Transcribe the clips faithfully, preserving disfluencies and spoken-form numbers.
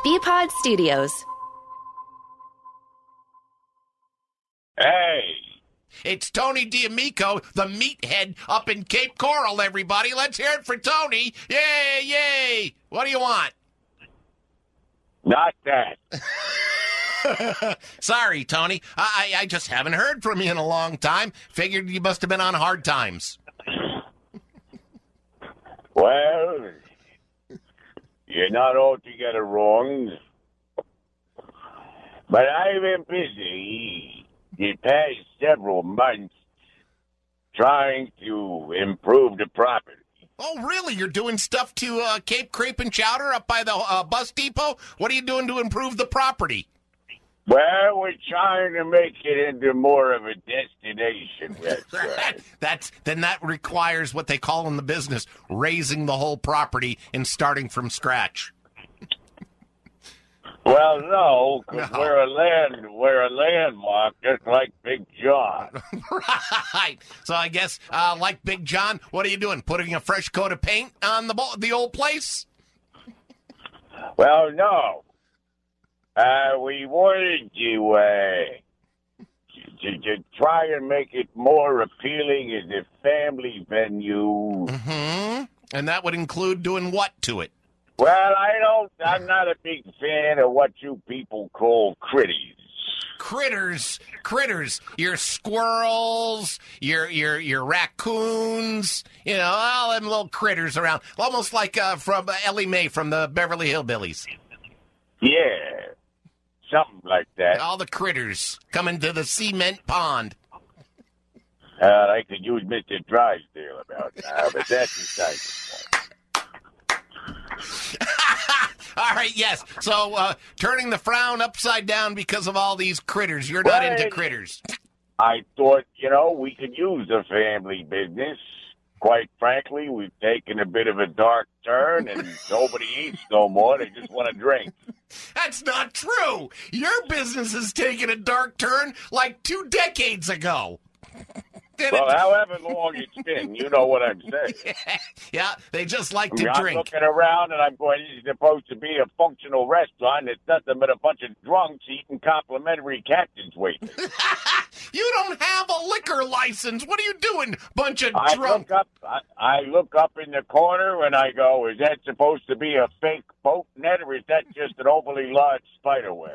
B-Pod Studios. Hey. It's Tony D'Amico, the meathead up in Cape Coral, everybody. Let's hear it for Tony. Yay, yay. What do you want? Not that. Sorry, Tony. I, I just haven't heard from you in a long time. Figured you must have been on hard times. Well, you're not altogether wrong. But I've been busy the past several months trying to improve the property. Oh, really? You're doing stuff to uh, Cape Crepe and Chowder up by the uh, bus depot? What are you doing to improve the property? Well, we're trying to make it into more of a destination. That's right. That's then that requires what they call in the business raising the whole property and starting from scratch. Well, no, because No. we're a land, we're a landmark, just like Big John. Right. So I guess, uh, like Big John, what are you doing? Putting a fresh coat of paint on the bo- the old place? Well, no. Uh, we wanted to, uh, to, to try and make it more appealing as a family venue. Mm-hmm. And that would include doing what to it? Well, I don't, I'm not a big fan of what you people call critters. Critters, critters, your squirrels, your your your raccoons, you know, all them little critters around, almost like uh, from uh, Ellie Mae from the Beverly Hillbillies. Yeah, something like that. All the critters coming to the cement pond. Uh, I could use Mister Drysdale about now, but that's beside the point. All right, yes. So uh, turning the frown upside down because of all these critters. You're not Well, into critters. I thought, you know, we could use a family business. Quite frankly, we've taken a bit of a dark turn, and nobody eats no more. They just want to drink. That's not true. Your business has taken a dark turn like two decades ago. Did Well, it? however long it's been, you know what I'm saying. Yeah, they just like I to mean, I'm drink. looking around, and I'm going, this is supposed to be a functional restaurant. It's nothing but a bunch of drunks eating complimentary captain's waiters. You don't have a liquor license. What are you doing, bunch of I drunk? look up, I, I look up in the corner, and I go, is that supposed to be a fake boat net, or is that just an overly large spider web?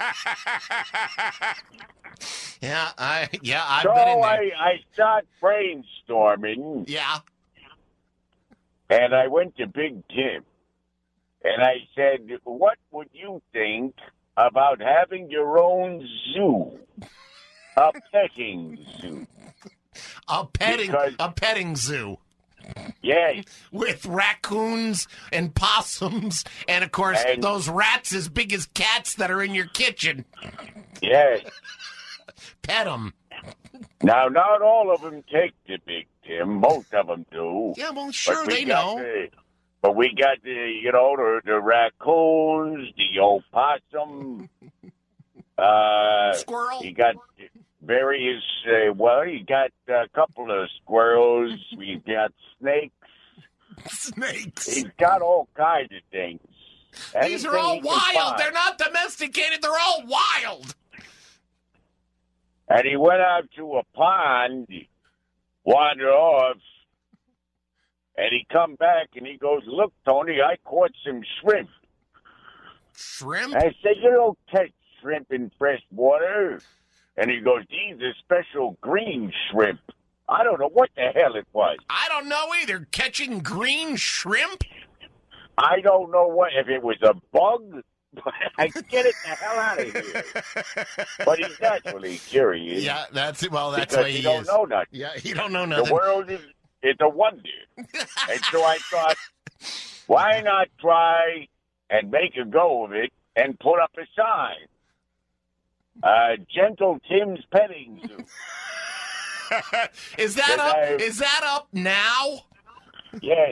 yeah, I yeah, I've So been in there. I, I start brainstorming, Yeah. and I went to Big Tim, and I said, what would you think about having your own zoo? A petting zoo. A petting Because- a petting zoo Yes. with raccoons and possums and of course And- those rats as big as cats that are in your kitchen. Yes. Pet them. Now, not all of them take the Big Tim. Most of them do. Yeah, well, But sure we they got know. the- but we got the, you know, the, the raccoons, the opossum. Uh, Squirrel. you got various, uh, well, you got a couple of squirrels. We got snakes. Snakes. He's got all kinds of things. These are Anything all he can wild. find. They're not domesticated. They're all wild. And he went out to a pond, wandered off, and he come back and he goes, look, Tony, I caught some shrimp. Shrimp? I said, you don't catch shrimp in fresh water. And he goes, these are special green shrimp. I don't know what the hell it was. I don't know either. Catching green shrimp? I don't know what, if it was a bug. I get it the hell out of here. But he's naturally curious. Yeah, that's it. Well, that's because what he he don't is. know nothing. Yeah, he don't know The nothing. world is it's a wonder. And so I thought, why not try and make a go of it and put up a sign? Uh, Gentle Tim's Petting Zoo. is that Yes, up? I- Is that up now? Yes.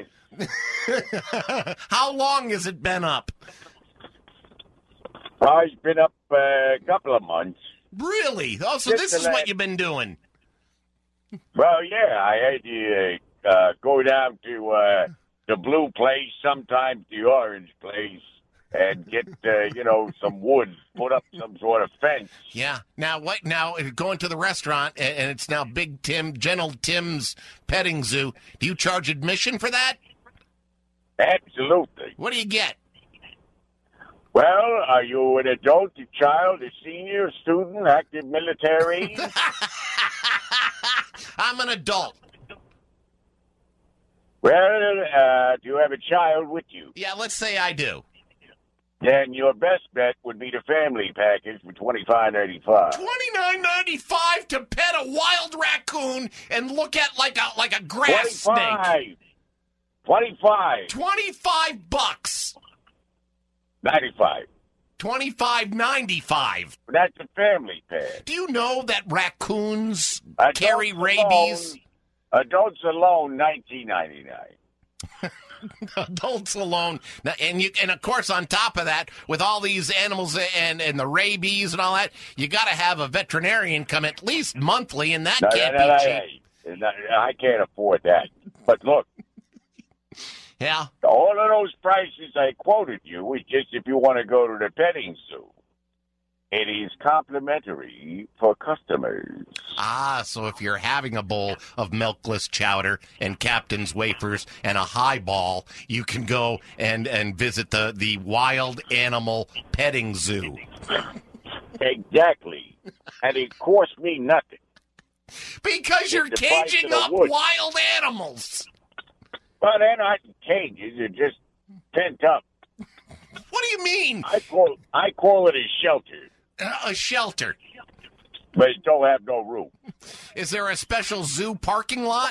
How long has it been up? Well, it's been up uh, a couple of months. Really? Oh, so Just this the is what last- you've been doing. Well, yeah, I had to uh, uh, go down to uh, the blue place, sometimes the orange place. and get, uh, you know, some wood, put up some sort of fence. Yeah. Now, what? Now, if you're going to the restaurant, and, and it's now Big Tim, Gentle Tim's Petting Zoo, do you charge admission for that? Absolutely. What do you get? Well, are you an adult, a child, a senior, student, active military? I'm an adult. Well, uh, do you have a child with you? Yeah, let's say I do. Then your best bet would be the family package for twenty-five ninety-five. Twenty-nine ninety-five to pet a wild raccoon and look at like a like a grass snake. Twenty-five. Twenty-five bucks. Ninety-five. Twenty-five ninety-five. That's a family pack. Do you know that raccoons Adults carry rabies? Alone, adults alone, nineteen ninety-nine. Adults alone, and you, and of course, on top of that, with all these animals and and the rabies and all that, you got to have a veterinarian come at least monthly, and that no, can't no, no, be no, cheap. no, I can't afford that. But look, yeah, all of those prices I quoted you is just if you want to go to the petting zoo. It is complimentary for customers. Ah, so if you're having a bowl of milkless chowder and Captain's wafers and a highball, you can go and, and visit the, the wild animal petting zoo. Exactly. And it cost me nothing. Because you're It's the price caging of the up wood. wild animals. Well, they're not in cages. They're just pent up. What do you mean? I call I call it a shelter, Uh, a shelter. but it don't have no room. Is there a special zoo parking lot?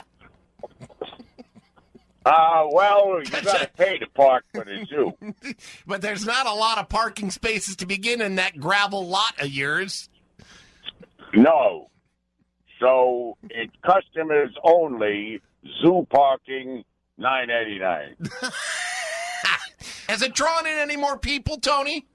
Uh, well, you got to pay to park for the zoo. But there's not a lot of parking spaces to begin in that gravel lot of yours. No. So it's customers only, zoo parking, nine ninety-nine. Has it drawn in any more people, Tony?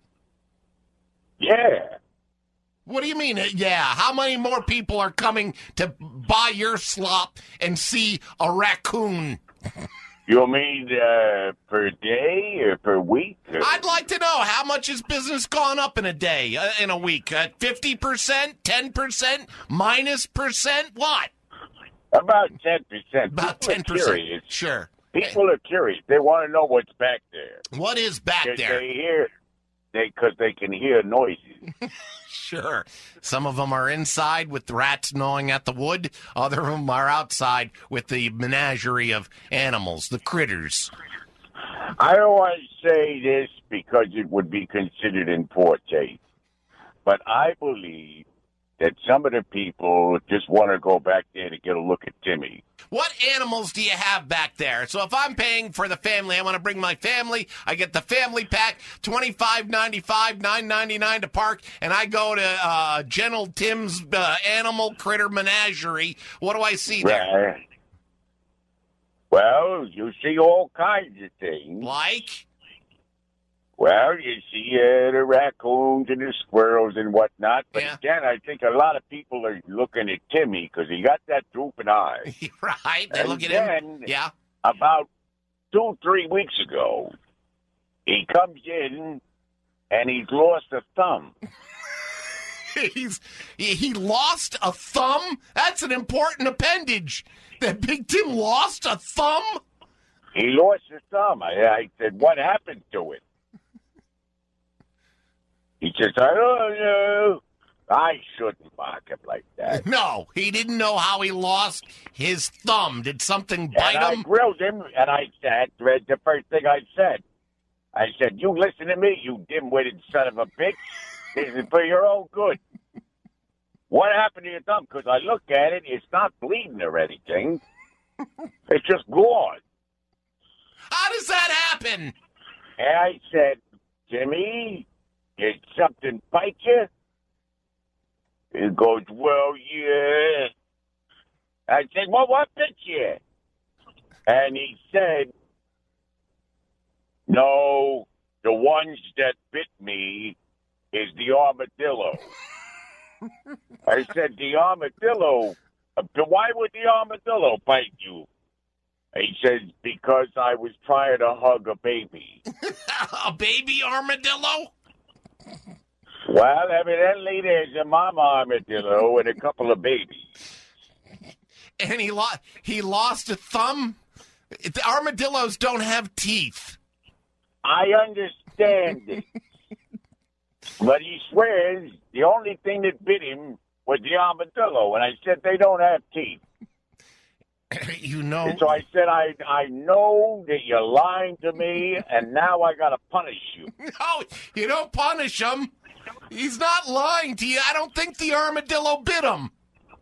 Yeah. What do you mean? uh, Yeah. How many more people are coming to buy your slop and see a raccoon? You mean uh, per day or per week? Or- I'd like to know how much has business gone up in a day, uh, in a week? Uh, fifty percent, ten percent, minus percent? What? About ten percent. About People are ten percent. curious. Sure. People are curious. They want to know what's back there. What is back They- there? They hear, they because they can hear noises. Sure. Some of them are inside with the rats gnawing at the wood. Other of them are outside with the menagerie of animals, the critters. I don't want to say this because it would be considered in poor taste, but I believe that some of the people just want to go back there to get a look at Timmy. What animals do you have back there? So if I'm paying for the family, I want to bring my family. I get the family pack, twenty-five ninety-five, nine ninety-nine to park, and I go to uh, Gentle Tim's uh, Animal Critter Menagerie. What do I see there? Right. Well, you see all kinds of things. Like? Well, you see uh, the raccoons and the squirrels and whatnot. But Yeah. again, I think a lot of people are looking at Timmy because he got that drooping eye. Right. They And look at him. then- Yeah. About two, three weeks ago, he comes in and he's lost a thumb. He's he, he lost a thumb. That's an important appendage. That Big Tim lost a thumb. He lost his thumb. I, I said, what happened to it? He says, I don't know. I shouldn't mock him like that. No, he didn't know how he lost his thumb. Did something bite And I him? grilled him, and I said, the first thing I said, I said, you listen to me, you dim-witted son of a bitch. This is for your own good. What happened to your thumb? Because I look at it, it's not bleeding or anything. It's just gone. How does that happen? And I said, Jimmy, did something bite you? He goes, well, yeah. I said, well, what bit you? And he said, no, the ones that bit me is the armadillo. I said, the armadillo? Uh, Why would the armadillo bite you? He said, because I was trying to hug a baby. A baby armadillo? Well, evidently there's a mama armadillo and a couple of babies. And he, lo- he lost a thumb? The armadillos don't have teeth. I understand it. But he swears the only thing that bit him was the armadillo. And I said, they don't have teeth. You know. And so I said, I I know that you're lying to me, and now I got to punish you. No, you don't punish him. He's not lying to you. I don't think the armadillo bit him.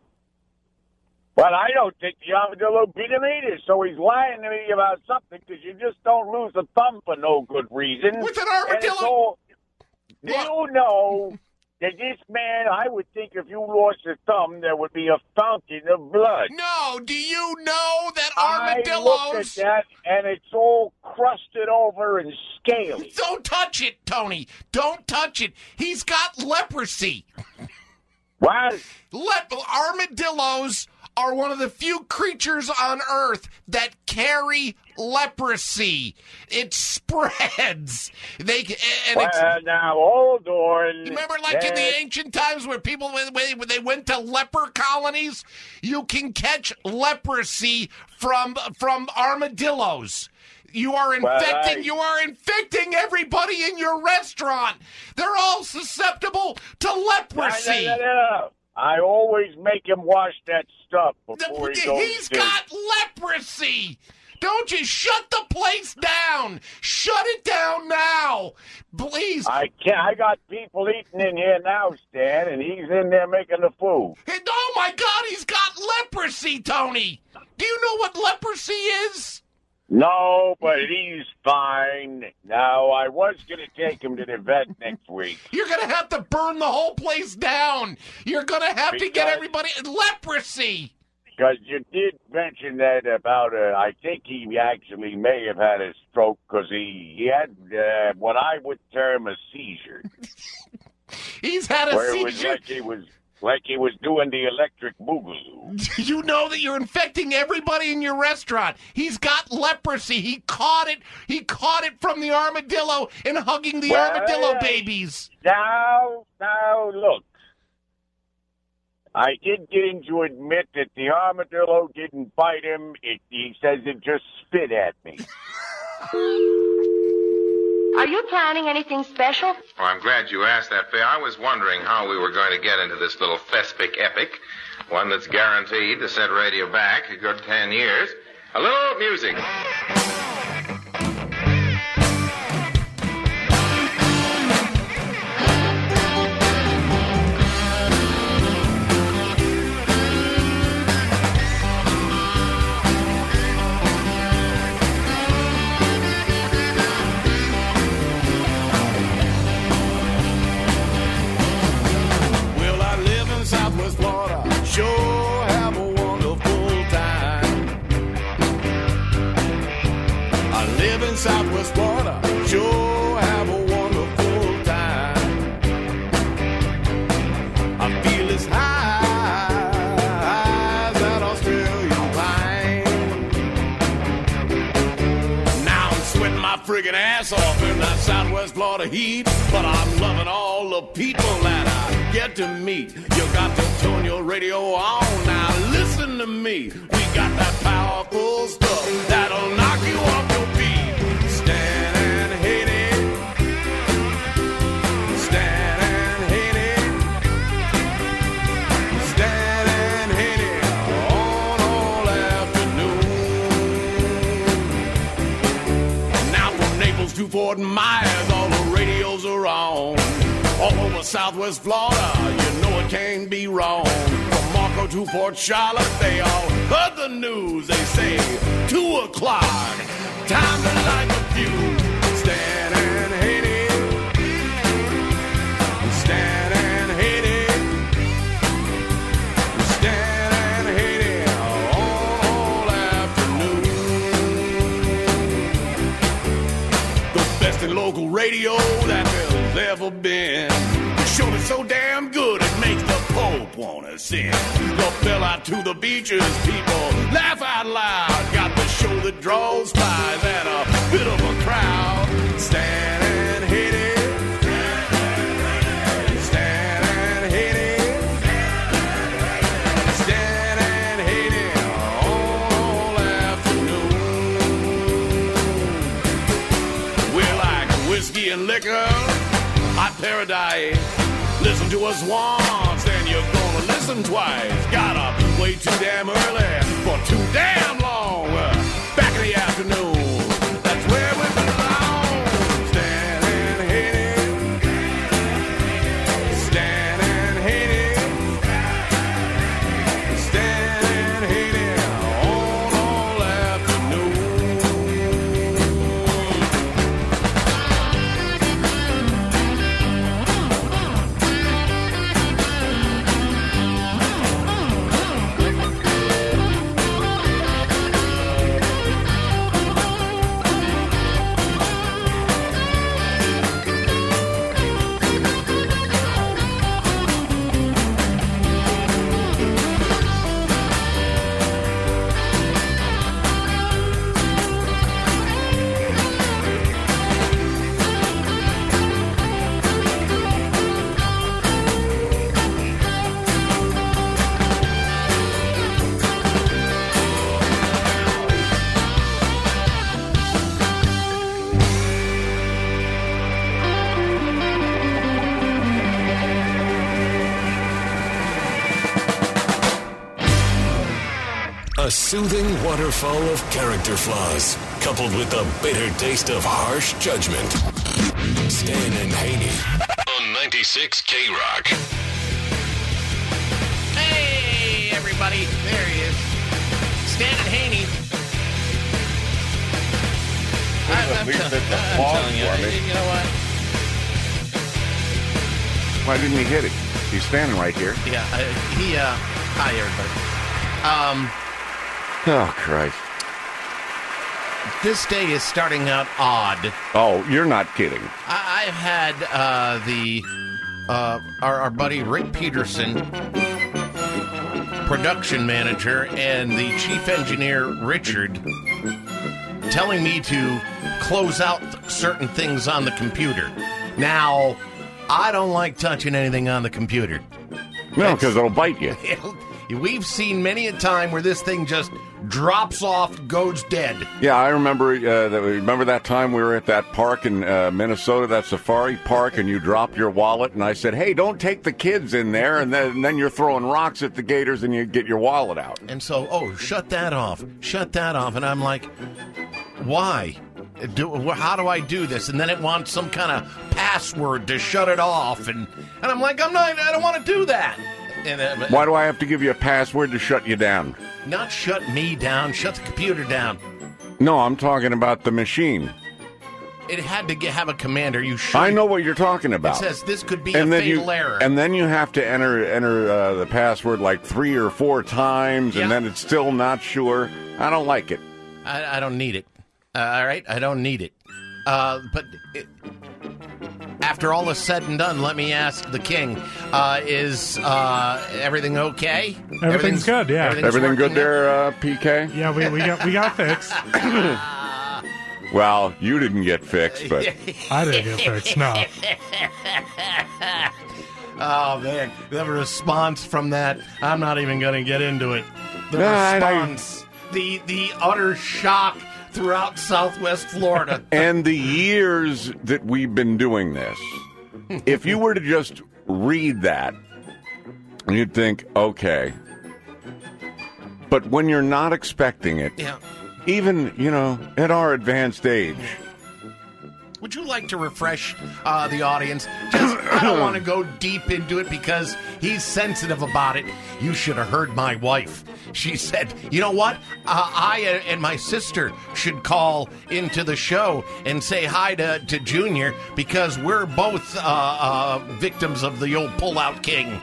Well, I don't think the armadillo bit him either, so he's lying to me about something, because you just don't lose a thumb for no good reason. With an armadillo? All, do you know that this man, I would think if you lost a thumb, there would be a fountain of blood. No, do you know that armadillos... I looked at that, and it's all crusted over and scaly. Don't touch it, Tony. Don't touch it. He's got leprosy. What? Lep- armadillos are one of the few creatures on Earth that carry leprosy. It spreads. They and well, it's, now hold on. You remember, like in the ancient times, where people when they went to leper colonies, you can catch leprosy from from armadillos. You are infecting. Well, I, you are infecting everybody in your restaurant. They're all susceptible to leprosy. No, no, no, no. I always make him wash that stuff before the, he goes He's to... got leprosy. Don't you shut the place down. Shut it down now. Please. I can't. I got people eating in here now, Stan, and he's in there making the food. And, oh, my God, he's got leprosy, Tony. Do you know what leprosy is? No, but he's fine. Now, I was going to take him to the vet next week. You're going to have to burn the whole place down. You're going to have because, to get everybody... Leprosy. Because you did mention that about, uh, I think he actually may have had a stroke because he, he had uh, what I would term a seizure. He's had a where seizure? It was like he was... Like he was doing the electric boogaloo. You know that you're infecting everybody in your restaurant. He's got leprosy. He caught it. He caught it from the armadillo and hugging the well, armadillo babies. Now, now, look. I did get him to admit that the armadillo didn't bite him. It, he says it just spit at me. Are you planning anything special? Well, I'm glad you asked that, Faye. I was wondering how we were going to get into this little Thespic epic, one that's guaranteed to set radio back a good ten years. A little music. Sure have a wonderful time. I live in Southwest Florida. Sure have a wonderful time. I feel as high as that Australian pine. Now I'm sweating my friggin' ass off in that Southwest Florida heat, but I'm loving all the people that I get to meet. You got to turn your radio on. Now listen to me. We got that powerful stuff that'll knock you off your feet. Stand and hit it. Stand and hit it. Stand and hit it on all afternoon. Now from Naples to Fort Myers, all the radios are on. All over Southwest Florida, you know it can't be wrong. From Marco to Port Charlotte, they all heard the news. They say, two o'clock, time to light the fuse. Stand and hit it. Stand and hit it. Stand and hit it all afternoon. The best in local radio that there's ever been. The show is so damn good it makes the Pope wanna sing. The bell out to the beaches, people laugh out loud. Got the show that draws spies and a bit of a crowd. Stand and hit it. Stand and hit it. Stand and hit it all afternoon. We like whiskey and liquor, hot paradise. Listen to us once, then you're gonna listen twice. Gotta wait too damn early for too damn long. Back in the afternoon, that's where we belong. Stand and hit it. Stand and hit it. Stand and hit it on all afternoon. A soothing waterfall of character flaws, coupled with the bitter taste of harsh judgment. Stan and Haney on ninety-six K-Rock. Hey, everybody. There he is. Stan and Haney. I'm, At I'm, least tell- it's a I'm pause telling you, for me. you know what? Why didn't he hit it? He's standing right here. Yeah, uh, he, uh, hi, everybody. Um, Oh, Christ. this day is starting out odd. Oh, you're not kidding. I, I've had, uh, the, uh, our, our buddy Rick Peterson, production manager, and the chief engineer, Richard, telling me to close out certain things on the computer. Now, I don't like touching anything on the computer. No, because it'll bite you. It'll, we've seen many a time where this thing just drops off, goes dead. Yeah, I remember. Uh, that, remember that time we were at that park in uh, Minnesota, that safari park, and you dropped your wallet, and I said, "Hey, don't take the kids in there," and then, and then you're throwing rocks at the gators, and you get your wallet out. And so, oh, shut that off, shut that off, and I'm like, why? Do, how do I do this? And then it wants some kind of password to shut it off, and and I'm like, I'm not, I don't want to do that. And, uh, Why do I have to give you a password to shut you down? Not shut me down, shut the computer down. No, I'm talking about the machine. It had to get, have a command. Are you sure? I know what you're talking It about. says this could be and a then fatal you, error. And then you have to enter enter uh, the password like three or four times, Yeah. and then it's still not sure. I don't like it. I, I don't need it. Uh, all right, I don't need it. Uh, but it, after all is said and done, let me ask the king: uh, Is uh, everything okay? Everything's good, yeah. everything's Everything good working there, uh, P K? Yeah, we, we got we got fixed. Well, you didn't get fixed, but I didn't get fixed. No. Oh man, the response from that, I'm not even going to get into it. The No, I- I- response, the the utter shock throughout Southwest Florida. and the years that we've been doing this, if you were to just read that, you'd think, okay. But when you're not expecting it, Yeah. even, you know, at our advanced age, Would you like to refresh uh, the audience? Just, I don't want to go deep into it because he's sensitive about it. You should have heard my wife. She said, you know what? Uh, I and my sister should call into the show and say hi to, to Junior because we're both uh, uh, victims of the old pullout king.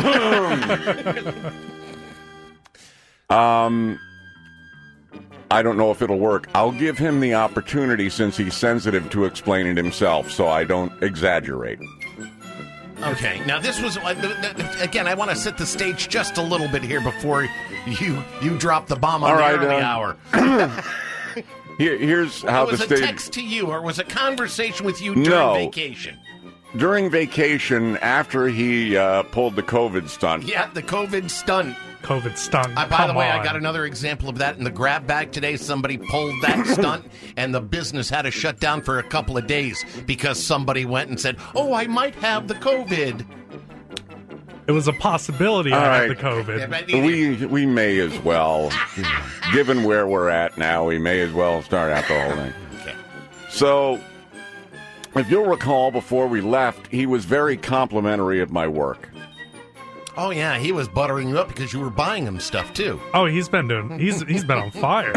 um... I don't know if it'll work. I'll give him the opportunity since he's sensitive to explain it himself, so I don't exaggerate. Okay, now this was, uh, th- th- again, I want to set the stage just a little bit here before you you drop the bomb on All the right, early uh, hour. Here, here's how it was the a state. text to you, or was a conversation with you during No. vacation? During vacation, after he uh, pulled the COVID stunt. Yeah, the COVID stunt. COVID stunt. Uh, by Come the way, on. I got another example of that in the grab bag today. Somebody pulled that stunt, and the business had to shut down for a couple of days because somebody went and said, "Oh, I might have the COVID." It was a possibility All I right. had the COVID. Yeah, but- We we may as well, given where we're at now, we may as well start out the whole thing. Okay. So, if you'll recall, before we left, he was very complimentary of my work. Oh yeah, he was buttering you up because you were buying him stuff too. Oh, he's been doing. He's he's been on fire.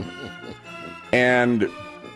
And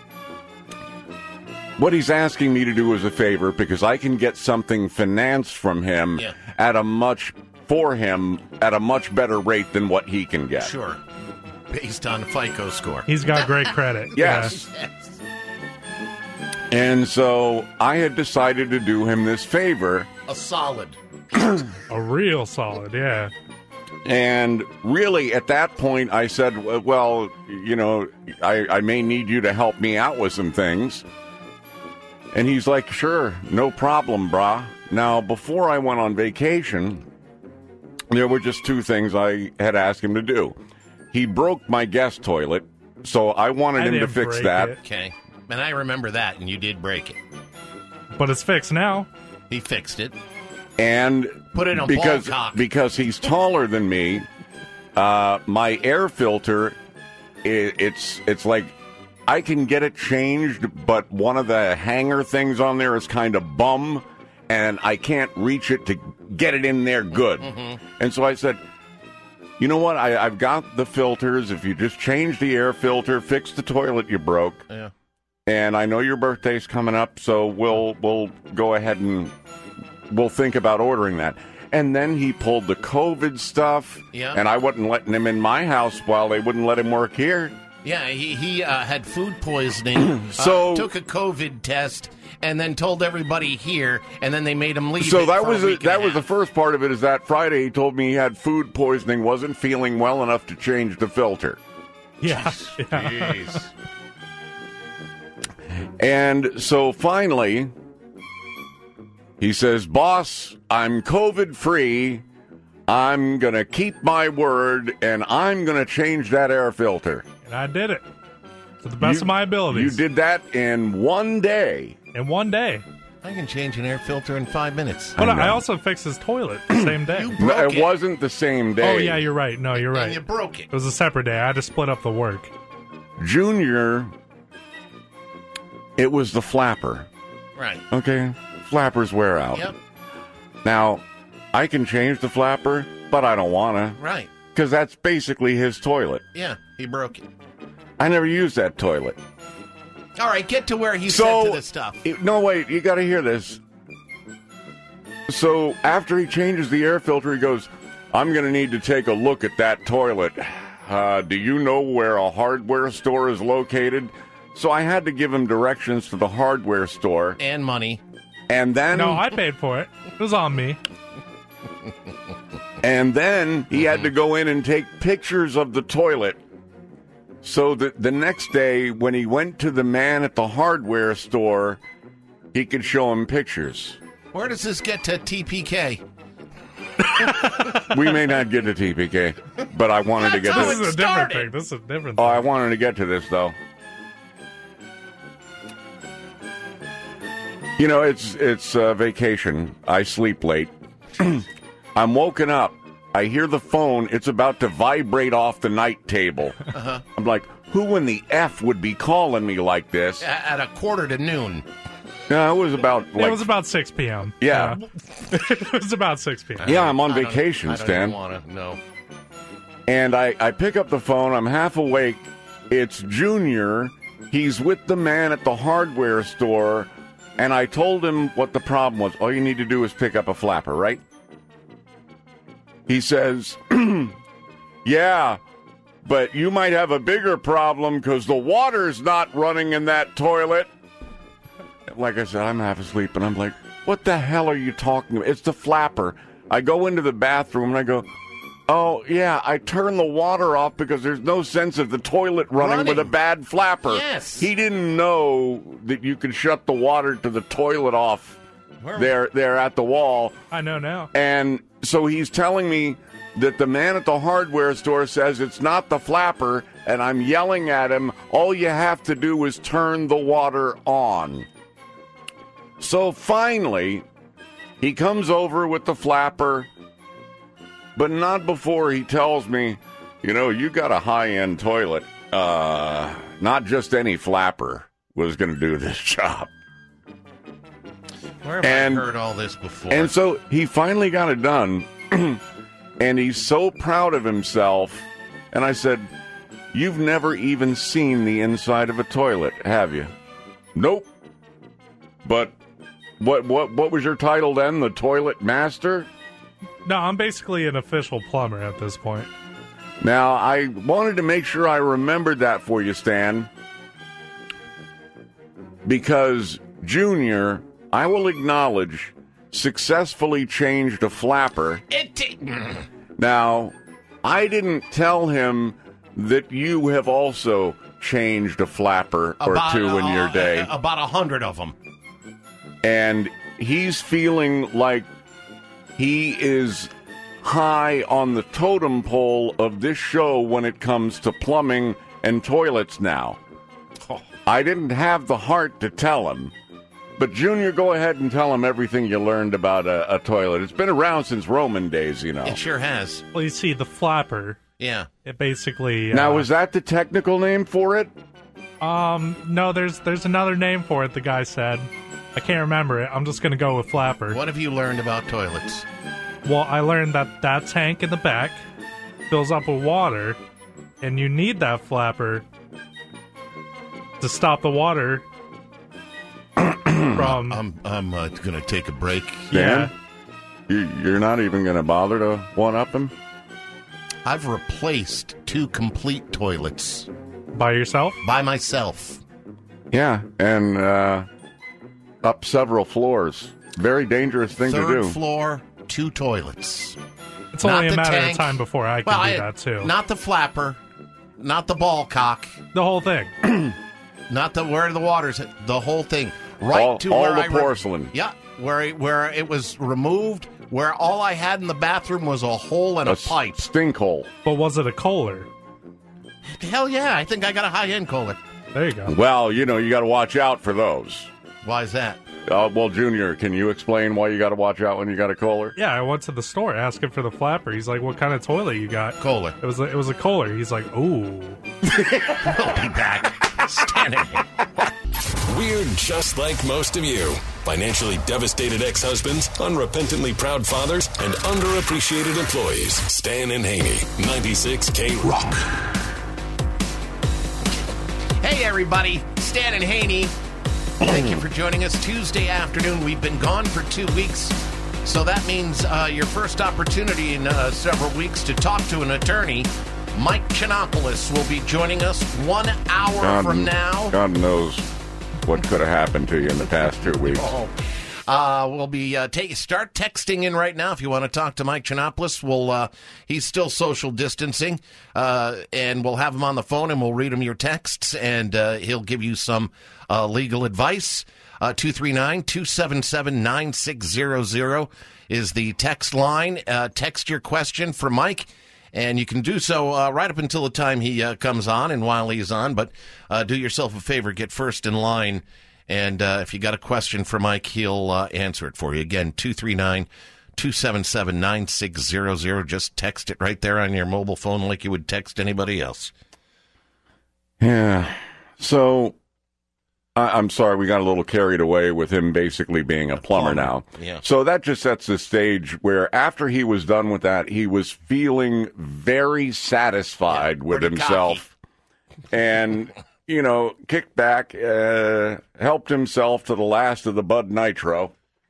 what he's asking me to do is a favor because I can get something financed from him Yeah. at a much for him at a much better rate than what he can get. Sure, based on FICO score. He's got great credit. Yes. Yes. And so I had decided to do him this favor. A solid. Yeah. A real solid. Yeah. And really, at that point, I said, well, you know, I, I may need you to help me out with some things. And he's like, sure, no problem, brah. Now, before I went on vacation, there were just two things I had asked him to do. He broke my guest toilet, so I wanted I him to didn't fix break that. it. Okay, and I remember that, and you did break it. But it's fixed now. He fixed it. And Put it on because, ball cock. because he's taller than me, uh, my air filter, it, it's it's like I can get it changed, but one of the hanger things on there is kind of bum, and I can't reach it to get it in there good. Mm-hmm. And so I said, you know what? I, I've got the filters. If you just change the air filter, fix the toilet you broke, Yeah. and I know your birthday's coming up, so we'll we'll go ahead and we'll think about ordering that. And then he pulled the COVID stuff, Yeah. and I wasn't letting him in my house while they wouldn't let him work here. Yeah, he he uh, had food poisoning. So- uh, took a COVID test and then told everybody here, and then they made him leave. So it that for was a a, week and that a was the half. first part of it. Is that Friday he told me he had food poisoning, wasn't feeling well enough to change the filter, Yeah. yeah. Jeez. and so finally he says, "Boss, I'm COVID free. I'm gonna keep my word, and I'm gonna change that air filter." And I did it to the best You- of my abilities. You did that in one day. in one day. I can change an air filter in five minutes. But I I, know. also fixed his toilet the same day. You No, broke it it, wasn't the same day. Oh yeah, you're right. No, you're and right. you broke it. It was a separate day. I had to split up the work. Junior, it was the flapper. Right. Okay? Flappers wear out. Yep. Now, I can change the flapper, but I don't want to, Right. because that's basically his toilet. Yeah, he broke it. I never used that toilet. All right, get to where he So, said to the stuff. it- no, wait, you got to hear this. So, after he changes the air filter, he goes, I'm going to need to take a look at that toilet. Uh, do you know where a hardware store is located? So I had to give him directions to the hardware store. And money. And then No, I paid for it. It was on me. and then he had to go in and take pictures of the toilet so that the next day when he went to the man at the hardware store, he could show him pictures. Where does this get to T P K? We may not get to T P K, but I wanted to get That's to This how this. is a different started. thing. This is a different Oh, thing. I wanted to get to this, though. You know, it's it's uh, vacation. I sleep late. I'm woken up. I hear the phone. It's about to vibrate off the night table. Uh-huh. I'm like, who in the F would be calling me like this? A- At a quarter to noon. No, it was about like, it was about six p.m. Yeah. it was about six p.m. yeah, I'm on I don't- vacation, I don't Stan. want to know. And I, I pick up the phone. I'm half awake. It's Junior. He's with the man at the hardware store. And I told him what the problem was. All you need to do is pick up a flapper, right? He says, yeah, but you might have a bigger problem because the water's not running in that toilet. Like I said, I'm half asleep, and I'm like, what the hell are you talking about? It's the flapper. I go into the bathroom, and I go, Oh, yeah, I turned the water off because there's no sense of the toilet running, Running. with a bad flapper. Yes. He didn't know that you could shut the water to the toilet off Where- there, there at the wall. I know now. And so he's telling me that the man at the hardware store says it's not the flapper, and I'm yelling at him, all you have to do is turn the water on. So finally, he comes over with the flapper, but not before he tells me, you know, you got a high-end toilet. Uh, not just any flapper was going to do this job. Where have And- I heard all this before? And so he finally got it done, and he's so proud of himself. And I said, you've never even seen the inside of a toilet, have you? Nope. But what what what was your title then? The toilet master? No, I'm basically an official plumber at this point. Now, I wanted to make sure I remembered that for you, Stan, because Junior, I will acknowledge, successfully changed a flapper. It t- Now, I didn't tell him that you have also changed a flapper or about, two in uh, your day, uh, About a hundred of them. and he's feeling like he is high on the totem pole of this show when it comes to plumbing and toilets now. Oh. I didn't have the heart to tell him. But, Junior, go ahead and tell him everything you learned about a, a toilet. It's been around since Roman days, you know. It sure has. Well, you see, the flapper, Yeah. it basically... Now, uh, is that the technical name for it? Um, no, there's there's another name for it, the guy said. I can't remember it. I'm just going to go with flapper. What have you learned about toilets? Well, I learned that that tank in the back fills up with water, and you need that flapper to stop the water from... I'm I'm uh, gonna take a break. Dan? You, you're not even going to bother to one-up him? I've replaced two complete toilets By yourself? by myself. Yeah, and uh, up several floors. Very dangerous thing Third to do. floor, two toilets. It's Not only a the matter tank. of time before I can Well, do I- that, too. Not the flapper, not the ball cock, the whole thing. not the where the water's at, the whole thing. Right all to all where the I re- porcelain. Yeah, where it, where it was removed, where all I had in the bathroom was a hole and a, a s- pipe. stink hole. But was it a Kohler? Hell yeah, I think I got a high end Kohler. There you go. Well, you know, you got to watch out for those. Why is that? Uh, well, Junior, can you explain why you got to watch out when you got a Kohler? Yeah, I went to the store asking for the flapper. He's like, "What kind of toilet you got?" Kohler. It was a, it was a Kohler. He's like, "Ooh." We'll be back. Standing here. We're just like most of you. Financially devastated ex-husbands, unrepentantly proud fathers, and underappreciated employees. Stan and Haney, ninety-six K Rock. Hey, everybody. Stan and Haney. Thank you for joining us Tuesday afternoon. We've been gone for two weeks, so that means uh, your first opportunity in uh, several weeks to talk to an attorney. Mike Chinopoulos will be joining us one hour God, from now. God knows what could have happened to you in the past two weeks. Oh. Uh, we'll be uh, take, start texting in right now if you want to talk to Mike Chinopoulos. We'll uh, he's still social distancing, uh, and we'll have him on the phone and we'll read him your texts, and uh, he'll give you some uh, legal advice. Uh, two three nine, two seven seven, nine six zero zero is the text line. Uh, text your question for Mike. And you can do so uh, right up until the time he uh, comes on and while he's on. But uh, do yourself a favor, get first in line. And uh, if you got a question for Mike, he'll uh, answer it for you. Again, two three nine, two seven seven, nine six zero zero. Just text it right there on your mobile phone like you would text anybody else. Yeah. So, I, I'm sorry, we got a little carried away with him basically being a plumber, plumber. now. Yeah. So that just sets the stage where after he was done with that, he was feeling very satisfied Yeah, with pretty himself. And, you know, kicked back, uh, helped himself to the last of the Bud Nitro.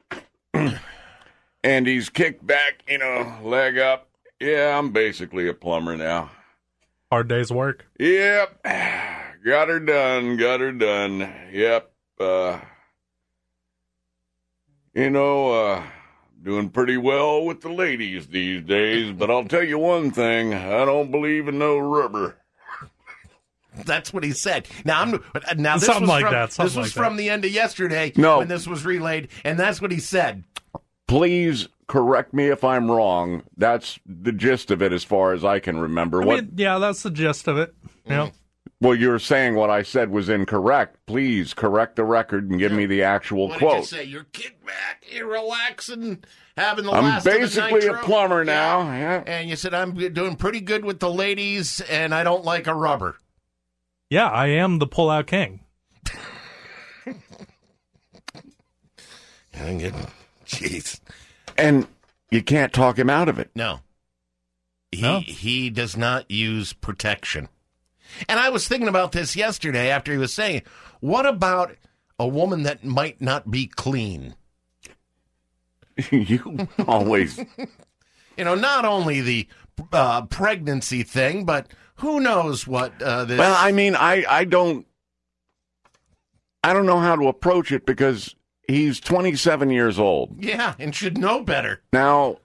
And he's kicked back, you know, leg up. Yeah, I'm basically a plumber now. Hard day's work. Yep. Got her done. Got her done. Yep. Uh, you know, uh, doing pretty well with the ladies these days, but I'll tell you one thing, I don't believe in no rubber. That's what he said. Now, I'm now this Something was like from, that, something this was like from that. the end of yesterday No. when this was relayed, and that's what he said. Please correct me if I'm wrong. That's the gist of it as far as I can remember. I what? mean, yeah, that's the gist of it. You know? Well, you're saying what I said was incorrect. Please correct the record and give me the actual What quote. did you say? You're kicked back, you're relaxing, having the I'm last of the basically a nitro. plumber Yeah. now. Yeah. And you said, I'm doing pretty good with the ladies, and I don't like a rubber. Yeah, I am the pull-out king. Jeez. And you can't talk him out of it. No. He, No. he does not use protection. And I was thinking about this yesterday after he was saying, what about a woman that might not be clean? You always. You know, not only the uh, pregnancy thing, but who knows what uh, this... Well, I mean, I, I don't. I don't know how to approach it because he's twenty-seven years old. Yeah, and should know better. Now,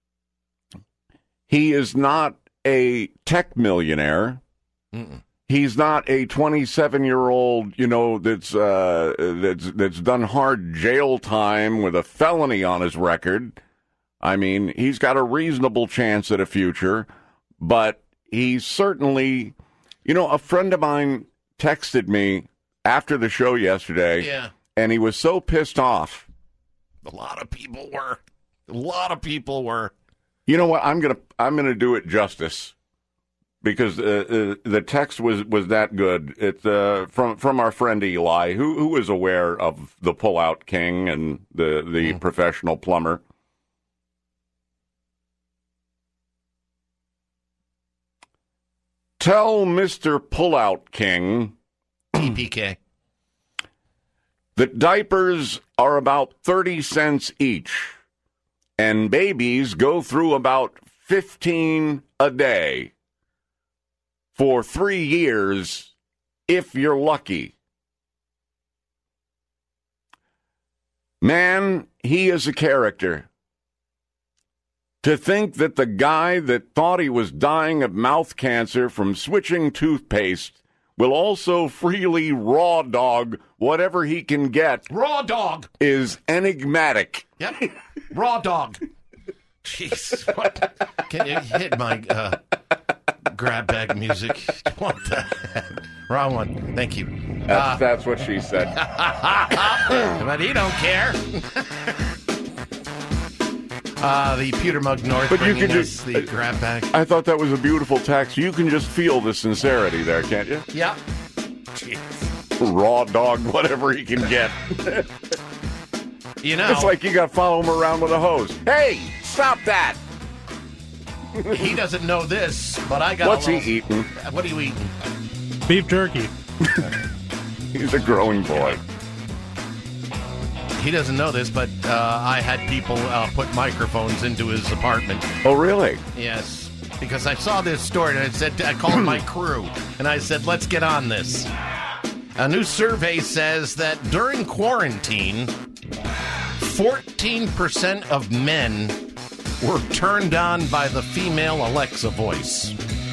he is not a tech millionaire. Mm-mm. He's not a twenty-seven-year-old, you know, that's uh, that's that's done hard jail time with a felony on his record. I mean, he's got a reasonable chance at a future, but he's certainly, you know, a friend of mine texted me after the show yesterday, Yeah. and he was so pissed off. A lot of people were. A lot of people were. You know what? I'm gonna I'm gonna do it justice. Because uh, uh, the text was, was that good. It's uh, from from our friend Eli, who who is aware of the Pullout King and the the Mm. professional plumber. Tell Mister Pullout King T P K. that diapers are about thirty cents each, and babies go through about fifteen a day. For three years, if you're lucky. Man, he is a character. To think that the guy that thought he was dying of mouth cancer from switching toothpaste will also freely raw dog whatever he can get Raw dog. is enigmatic. Yep. Raw dog. Jeez. What? Can you hit my uh, grab bag music? What the heck? Wrong one. Thank you. That's, that's what she said. But he don't care. uh, the Pewter Mug North But you bringing can us just- the grab bag. I thought that was a beautiful text. You can just feel the sincerity there, can't you? Yep. Jeez. Raw dog whatever he can get. You know, It's like you got to follow him around with a hose. Hey, stop that! he doesn't know this, but I got What's a he little... eating? What are you eating? Beef jerky. He's a growing boy. He doesn't know this, but uh, I had people uh, put microphones into his apartment. Oh, really? Yes, because I saw this story and it said I called my crew and I said, let's get on this. A new survey says that during quarantine, fourteen percent of men were turned on by the female Alexa voice.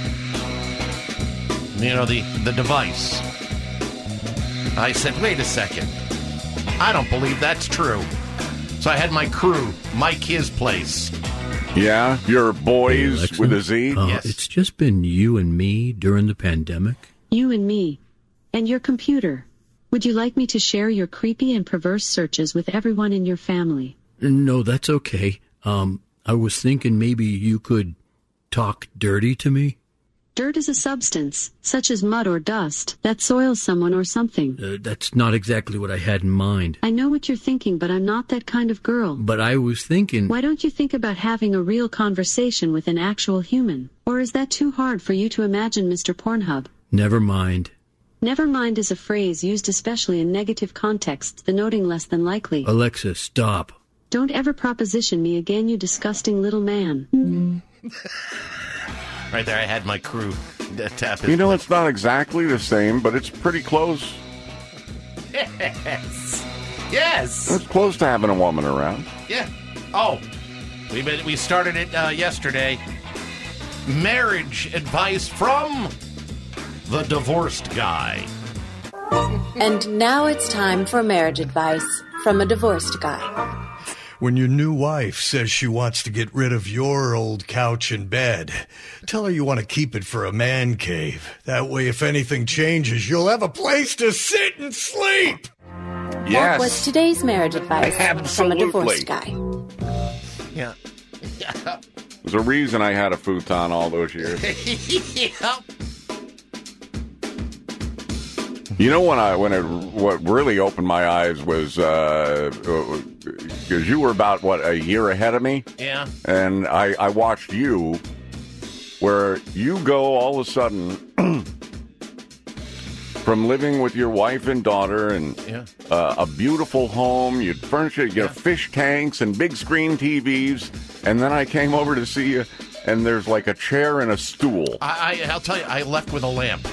You know, the, the device. I said, wait a second. I don't believe that's true. So I had my crew mic his place. Yeah, your boys Alexa? with a Z? Uh, Yes. It's just been you and me during the pandemic. You and me. And your computer. Would you like me to share your creepy and perverse searches with everyone in your family? No, that's okay. Um, I was thinking maybe you could talk dirty to me. Dirt is a substance, such as mud or dust, that soils someone or something. Uh, that's not exactly what I had in mind. I know what you're thinking, but I'm not that kind of girl. But I was thinking... Why don't you think about having a real conversation with an actual human? Or is that too hard for you to imagine, Mister Pornhub? Never mind. Never mind is a phrase used especially in negative contexts denoting less than likely. Alexa, stop. Don't ever proposition me again, you disgusting little man. Right there, I had my crew uh, tap his You know, place. it's not exactly the same, but it's pretty close. Yes. Yes. It's close to having a woman around. Yeah. Oh, We been, we started it uh, yesterday. Marriage advice from the divorced guy. And now it's time for marriage advice from a divorced guy. When your new wife says she wants to get rid of your old couch and bed, tell her you want to keep it for a man cave. That way, if anything changes, you'll have a place to sit and sleep. That Yes. was today's marriage advice from a Absolutely. divorced guy. Yeah. There's a reason I had a futon all those years. yeah. You know, when I when it what really opened my eyes was because you were about what a year ahead of me, Yeah. and I I watched you where you go all of a sudden from living with your wife and daughter and Yeah. uh, a beautiful home, you'd furnish it, you get fish tanks and big screen T Vs, and then I came over to see you, and there's like a chair and a stool. I, I, I'll tell you, I left with a lamp.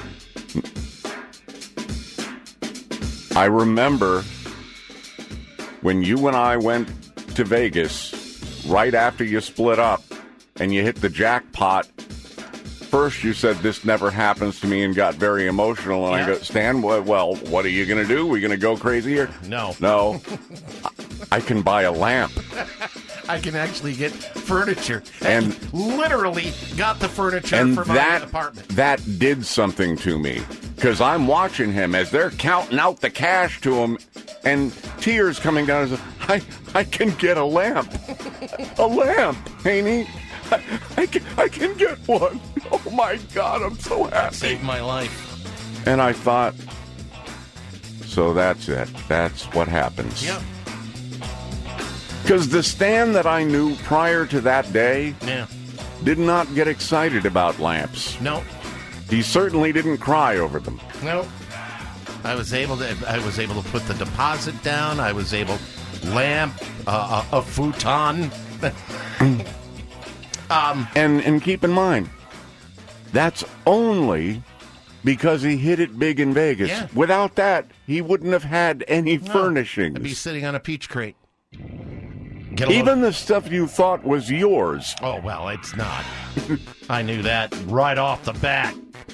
I remember when you and I went to Vegas right after you split up and you hit the jackpot. First, you said this never happens to me and got very emotional. And Yeah. I go, Stan, well, well, what are you going to do? Are we going to go crazy here? No. No. I can buy a lamp. I can actually get furniture. And- And literally got the furniture And for my that, apartment. that did something to me. Because I'm watching him as they're counting out the cash to him, and tears coming down. As I, I can get a lamp, a lamp, Haney. I, I can, I can get one. Oh my God, I'm so happy. Saved my life. And I thought, so that's it. That's what happens. Yep. Because the Stan that I knew prior to that day Yeah. did not get excited about lamps. No. He certainly didn't cry over them. No. I was able to. I was able to put the deposit down. I was able lamp, uh, a, a futon. um. And and keep in mind, that's only because he hit it big in Vegas. Yeah. Without that, he wouldn't have had any No, furnishings. I'd be sitting on a peach crate. Get a Even little- the stuff you thought was yours. Oh, well, it's not. I knew that right off the bat.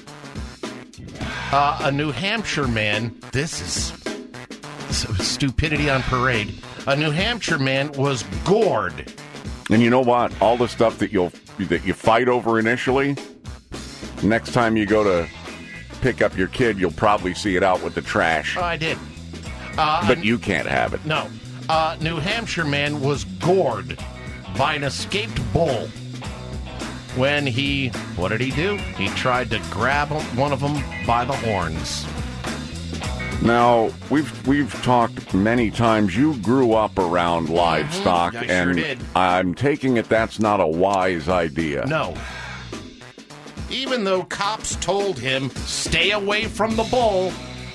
Uh, a New Hampshire man, this is so stupidity on parade. A New Hampshire man was gored. And you know what? All the stuff that you'll that you fight over initially, next time you go to pick up your kid, you'll probably see it out with the trash. Oh, I did. Uh, But a- you can't have it. No. Uh, New Hampshire man was gored by an escaped bull when he, what did he do? He tried to grab one of them by the horns. Now, we've we've talked many times. You grew up around livestock, I sure and did. I'm taking it that's not a wise idea. No. Even though cops told him, stay away from the bull.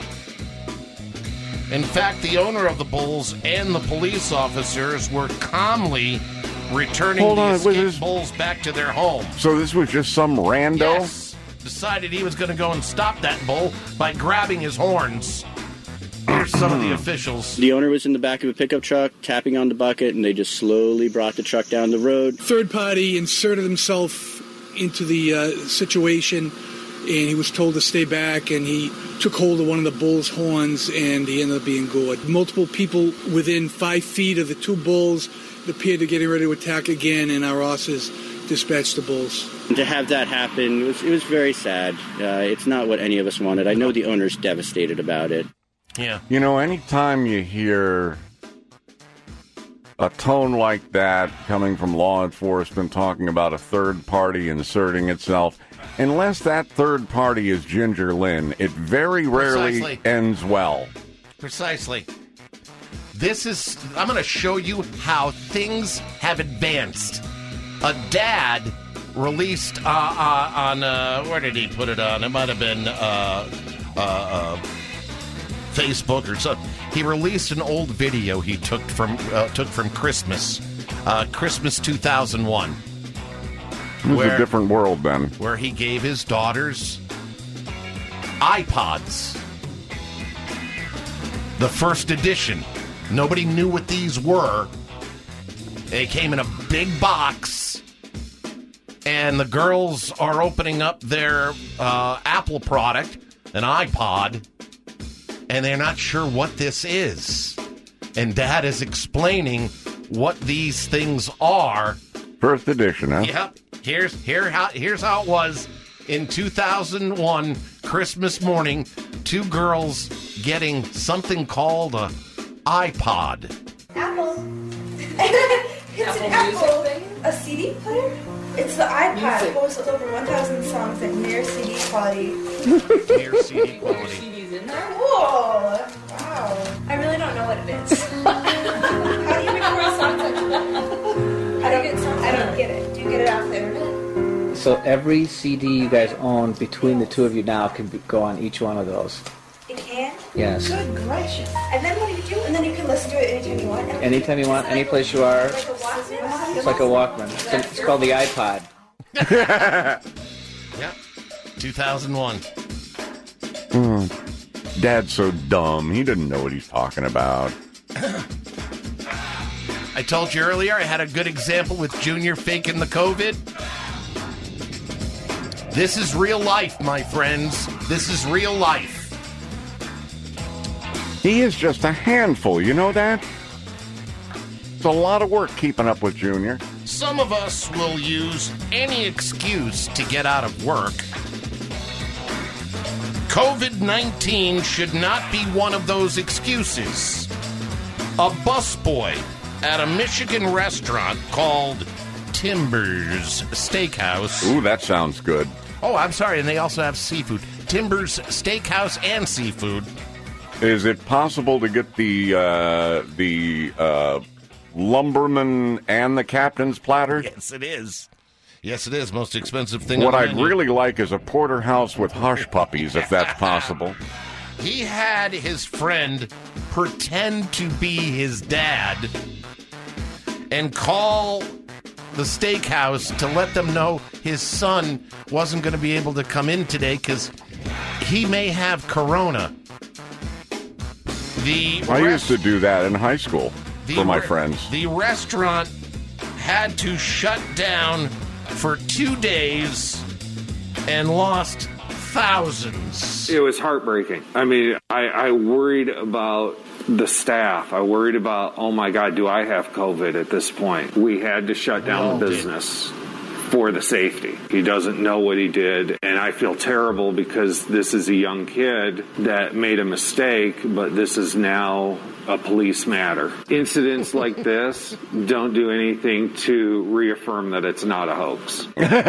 In fact, the owner of the bulls and the police officers were calmly returning Hold the on, wait, escaped this- bulls back to their home. So this was just some rando? Yes. Decided he was going to go and stop that bull by grabbing his horns. Here's some of the officials. The owner was in the back of a pickup truck, tapping on the bucket, and they just slowly brought the truck down the road. Third party inserted himself into the uh, situation, and he was told to stay back, and he took hold of one of the bull's horns, and he ended up being gored. Multiple people within five feet of the two bulls appeared to getting ready to attack again, and our officers dispatched the bulls. And to have that happen, it was, it was very sad. Uh, it's not what any of us wanted. I know the owner's devastated about it. Yeah. You know, anytime you hear a tone like that coming from law enforcement talking about a third party inserting itself, unless that third party is Ginger Lynn, it very rarely Precisely. ends well. Precisely. This is, I'm going to show you how things have advanced. A dad released uh, uh, on, uh, where did he put it on? It might have been uh, uh, uh, Facebook or something. He released an old video he took from uh, took from Christmas, uh, Christmas two thousand one. It was Where- a different world then. Where he gave his daughters iPods. The first edition. Nobody knew what these were. It came in a big box, and the girls are opening up their uh, Apple product, an iPod, and they're not sure what this is. And Dad is explaining what these things are. First edition, huh? Yep. Here's here how here's how it was in two thousand one Christmas morning. Two girls getting something called a iPod. Apple. It's an Apple. A C D player? It's the iPod. It holds over one thousand songs at near C D quality. Near C D quality. C Ds in there? Whoa. Wow. I really don't know what it is. How do you record songs like that? I don't get songs. I don't get it. Do you get it off the internet? So every C D you guys own between the two of you now can be, go on each one of those. It can? Yes. Good gracious. And then what do you do? And then you can listen to it anytime you want. Anytime you want, any place you are. Like a Walkman? It's like a Walkman. It's, it's called the iPod. Yep. two thousand one. Mm. Dad's so dumb. He doesn't know what he's talking about. I told you earlier I had a good example with Junior faking the COVID. This is real life, my friends. This is real life. He is just a handful, you know that? It's a lot of work keeping up with Junior. Some of us will use any excuse to get out of work. COVID nineteen should not be one of those excuses. A busboy at a Michigan restaurant called Timbers Steakhouse. Ooh, that sounds good. Oh, I'm sorry, and they also have seafood. Timbers Steakhouse and seafood. Is it possible to get the uh, the uh, lumberman and the captain's platter? Yes, it is. Yes, it is. Most expensive thing What on the I'd menu. really like is a porterhouse with hush puppies, if that's possible. He had his friend pretend to be his dad and call the steakhouse to let them know his son wasn't going to be able to come in today because he may have corona. The I rest- used to do that in high school the for my re- friends. The restaurant had to shut down for two days and lost thousands. It was heartbreaking. I mean, I, I worried about the staff. I worried about, oh my God, do I have COVID at this point? We had to shut down the business for the safety. He doesn't know what he did, and I feel terrible because this is a young kid that made a mistake, but this is now a police matter. Incidents like this don't do anything to reaffirm that it's not a hoax.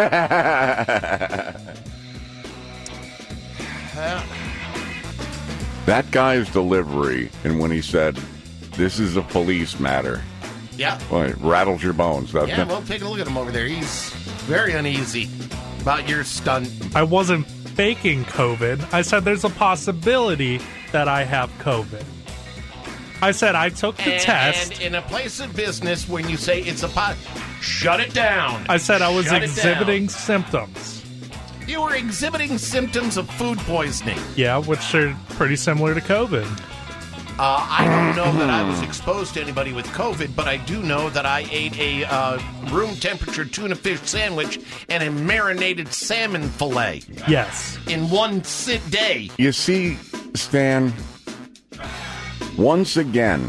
That guy's delivery, and when he said, "This is a police matter," Yeah. well, it rattles your bones, doesn't Yeah, it? well, take a look at him over there. He's very uneasy about your stunt. I wasn't faking COVID. I said there's a possibility that I have COVID. I said I took the and, test. And in a place of business, when you say it's a pot, shut it down. I said I was Shut it exhibiting down. symptoms. You were exhibiting symptoms of food poisoning. Yeah, which are pretty similar to COVID. Uh, I don't know that I was exposed to anybody with COVID, but I do know that I ate a uh, room temperature tuna fish sandwich and a marinated salmon fillet. Yes. In one sit day. You see, Stan, once again,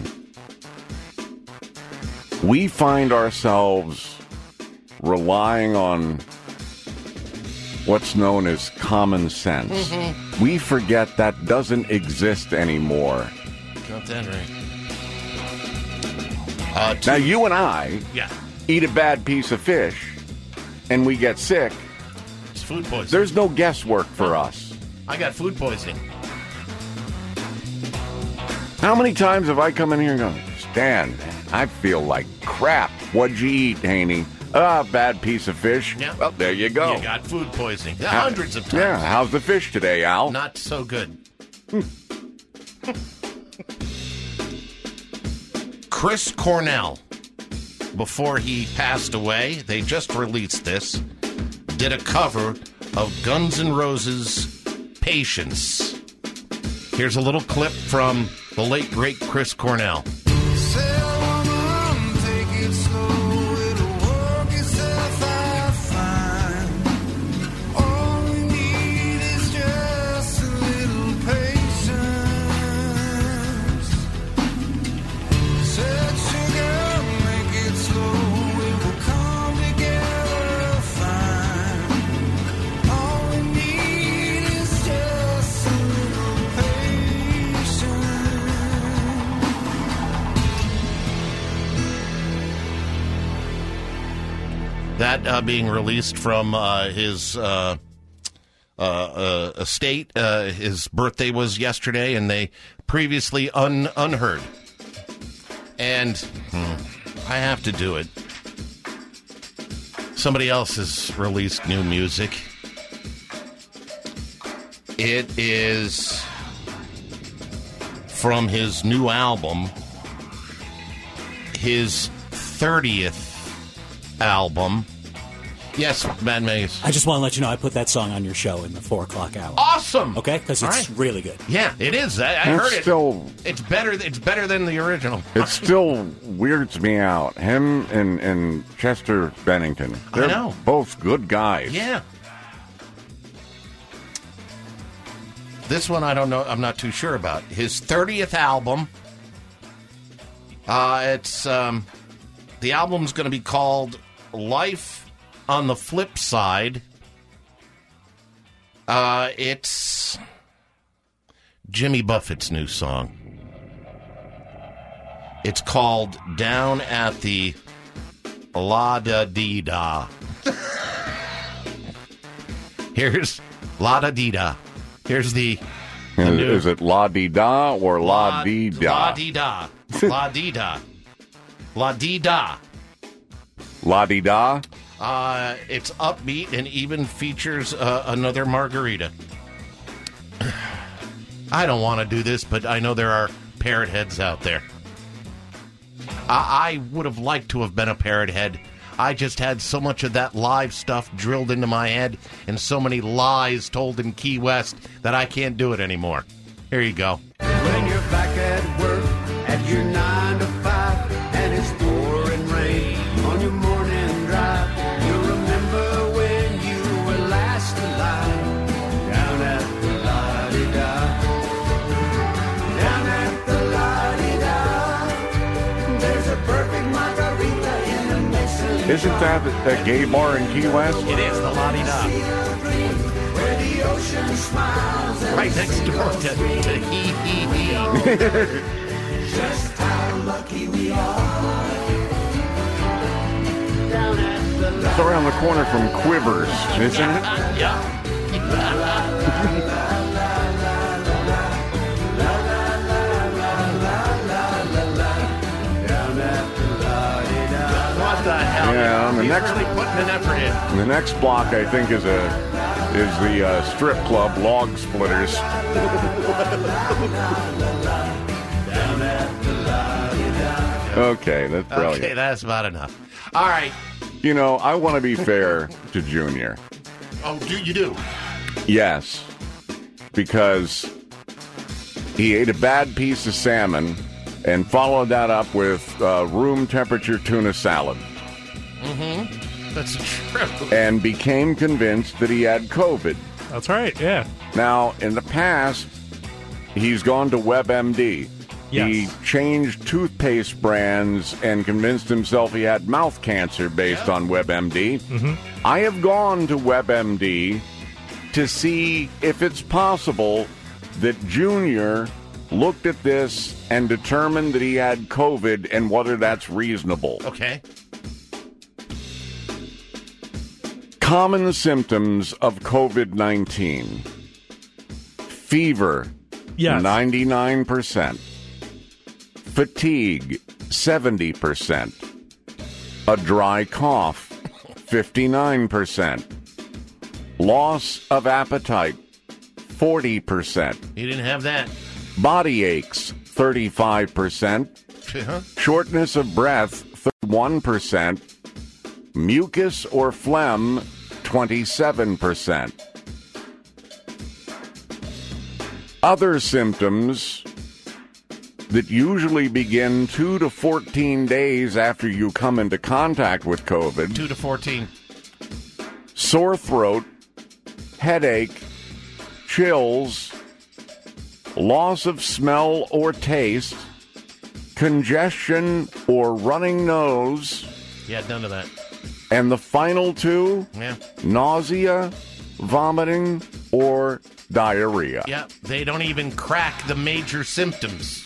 we find ourselves relying on what's known as common sense. Mhm. We forget that doesn't exist anymore. Got that right. Uh, Now, you and I Yeah. eat a bad piece of fish and we get sick. It's food poisoning. There's no guesswork for us. I got food poisoning. How many times have I come in here and gone, Stan, I feel like crap. What'd you eat, Haney? Ah, bad piece of fish. Yeah. Well, there you go. You got food poisoning. How- Hundreds of times. Yeah, how's the fish today, Al? Not so good. Chris Cornell, before he passed away, they just released this, did a cover of Guns N' Roses' Patience. Here's a little clip from the late, great Chris Cornell. Say, woman, take it slow. That uh, being released from uh, his uh, uh, uh, estate. Uh, his birthday was yesterday, and they previously un- unheard. And hmm, I have to do it. Somebody else has released new music. It is from his new album, his thirtieth album. Yes, Mad Maze. I just want to let you know I put that song on your show in the four o'clock hour. Awesome. Okay, because it's All right. really good. Yeah, it is. I, I It's heard it. still- It's better. It's better than the original. It still weirds me out. Him and, and Chester Bennington. I They're know. both good guys. Yeah. This one I don't know. I'm not too sure about. His thirtieth album. Uh, it's um, the album's going to be called Life on the Flip Side. Uh, it's Jimmy Buffett's new song. It's called Down at the La Da Dee Da. Here's La Da Dee Da. Here's the. the Is, new- is it La Di Da or La, La Di Da? La Dee Da. La Dee Da. La Dee Da. La Di Da? Uh, it's upbeat and even features uh, another margarita. I don't want to do this, but I know there are parrot heads out there. I, I would have liked to have been a parrot head. I just had so much of that live stuff drilled into my head and so many lies told in Key West that I can't do it anymore. Here you go. When you're back at work at your nine to five and it's pouring rain on your morning drive, you'll remember when you were last alive down at the la-di-da. Down at the la-di-da, there's a perfect margarita in the Michelin. Isn't that a gay bar in Key West? It is the La-di-Da. Where the ocean smiles and Right next door to, to Hee Hee Hee. just how lucky we are. Down at the It's around the corner from Quivers, isn't it? Yeah. What the hell? Yeah, on the He's next- really putting an effort in. And the next block, I think, is a is the uh, strip club Log Splitters. Okay, that's brilliant. Okay, that's about enough. All right. You know, I want to be fair to Junior. Oh, do you do? Yes, because he ate a bad piece of salmon and followed that up with uh, room temperature tuna salad Mm-hmm. That's true. and became convinced that he had COVID. That's right, yeah. Now, in the past, he's gone to WebMD. Yes. He changed toothpaste brands and convinced himself he had mouth cancer based on WebMD. Mhm. I have gone to WebMD to see if it's possible that Junior looked at this and determined that he had COVID and whether that's reasonable. Okay. Common symptoms of COVID nineteen. Fever, Yes. ninety-nine percent. Fatigue, seventy percent. A dry cough, fifty-nine percent. Loss of appetite, forty percent. He didn't have that. Body aches, thirty-five percent. Huh? Shortness of breath, thirty-one percent. Mucus or phlegm, twenty-seven percent. Other symptoms that usually begin two to fourteen days after you come into contact with COVID. Two to fourteen. Sore throat, headache, chills, loss of smell or taste, congestion or running nose, He had none of that. and the final two, Yeah. nausea, vomiting, or diarrhea. Yeah. They don't even crack the major symptoms.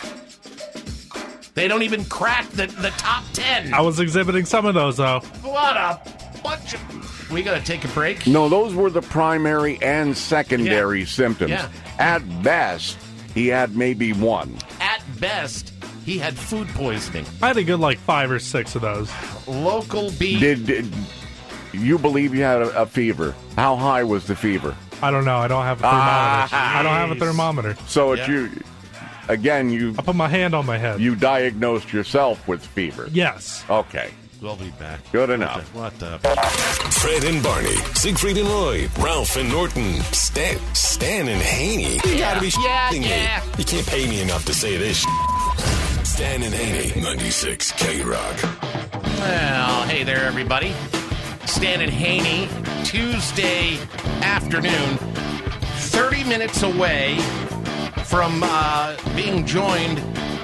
They don't even crack the, the top ten. I was exhibiting some of those, though. What a bunch of... We got to take a break? No, those were the primary and secondary Yeah. symptoms. Yeah. At best, he had maybe one. At best, he had food poisoning. I had a good like five or six of those. Local beef. Did, did you believe you had a, a fever? How high was the fever? I don't know. I don't have a thermometer. Ah, I don't have a thermometer. So it's Yeah. you. Again, you. I put my hand on my head. You diagnosed yourself with fever. Yes. Okay. We'll be back. Good enough. What the? Fred and Barney, Siegfried and Roy, Ralph and Norton, Stan, Stan and Haney. You gotta be Yeah, shitting yeah. me. You can't pay me enough to say this. Stan and Haney, ninety-six K-Rock. Well, hey there, everybody. Stan and Haney, Tuesday afternoon, thirty minutes away from uh, being joined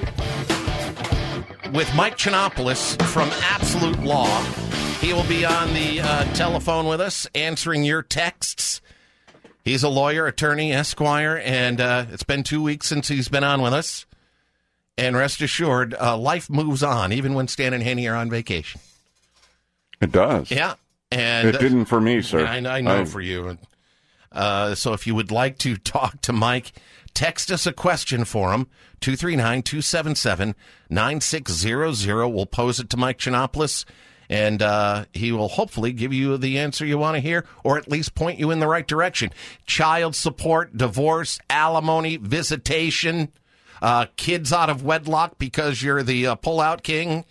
with Mike Chinopoulos from Absolute Law. He will be on the uh, telephone with us, answering your texts. He's a lawyer, attorney, esquire, and uh, it's been two weeks since he's been on with us. And rest assured, uh, life moves on, even when Stan and Haney are on vacation. It does. Yeah. And It didn't for me, sir. I, I know I- for you. Uh, so if you would like to talk to Mike, text us a question for him, two three nine, two seven seven, nine six zero zero. We'll pose it to Mike Chinopoulos, and uh, he will hopefully give you the answer you want to hear, or at least point you in the right direction. Child support, divorce, alimony, visitation, uh, kids out of wedlock because you're the uh, pull-out king.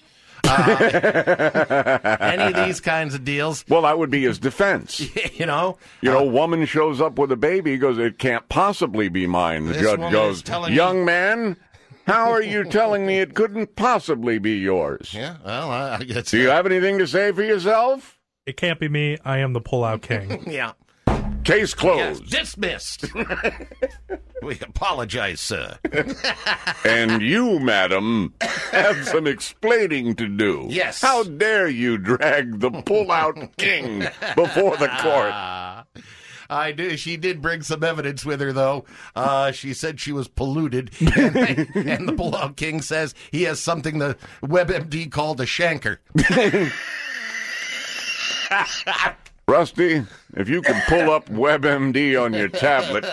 Uh, any of these kinds of deals. Well, that would be his defense. You know? You know, woman shows up with a baby, he goes, it can't possibly be mine. The This judge woman goes, is telling young me- man, how are you telling me it couldn't possibly be yours? Yeah, well, I I guess. Do you have anything to say for yourself? It can't be me. I am the pullout king. Yeah. Case closed. Yes, dismissed. We apologize, sir. And you, madam, have some explaining to do. Yes. How dare you drag the pull-out king before the court? I do. She did bring some evidence with her, though. Uh, she said she was polluted, and, and the Pullout King says he has something the WebMD called a shanker. Rusty, if you can pull up WebMD on your tablet.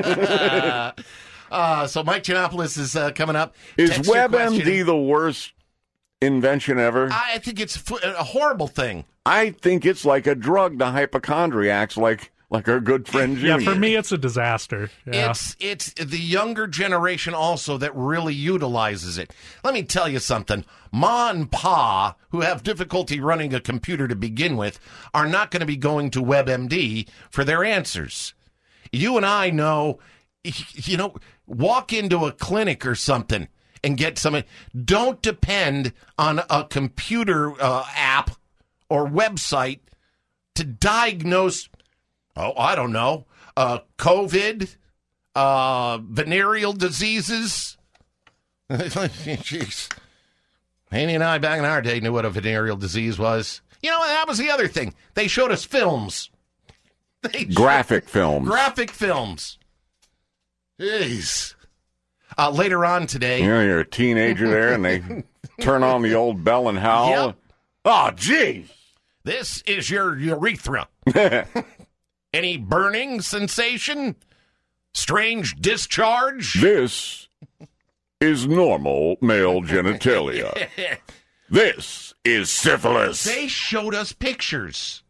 uh, so Mike Chinopoulos is uh, coming up. Is Text your question. WebMD the worst invention ever? I think it's f- a horrible thing. I think it's like a drug to hypochondriacs, like like our good friend Yeah, Junior. for me, it's a disaster. Yeah. It's it's the younger generation also that really utilizes it. Let me tell you something. Ma and Pa, who have difficulty running a computer to begin with, are not going to be going to WebMD for their answers. You and I know, you know, walk into a clinic or something and get some. Don't depend on a computer uh, app or website to diagnose. Oh, I don't know. Uh, COVID, uh, venereal diseases. Jeez. Haney and I, back in our day, knew what a venereal disease was. You know, that was the other thing. They showed us films. They showed- Graphic films. Graphic films. Jeez. Uh, later on today. You know, you're a teenager there, and they turn on the old bell and howl. Yep. Oh, geez. This is your urethra. Any burning sensation? Strange discharge? This is normal male genitalia. This is syphilis. They showed us pictures.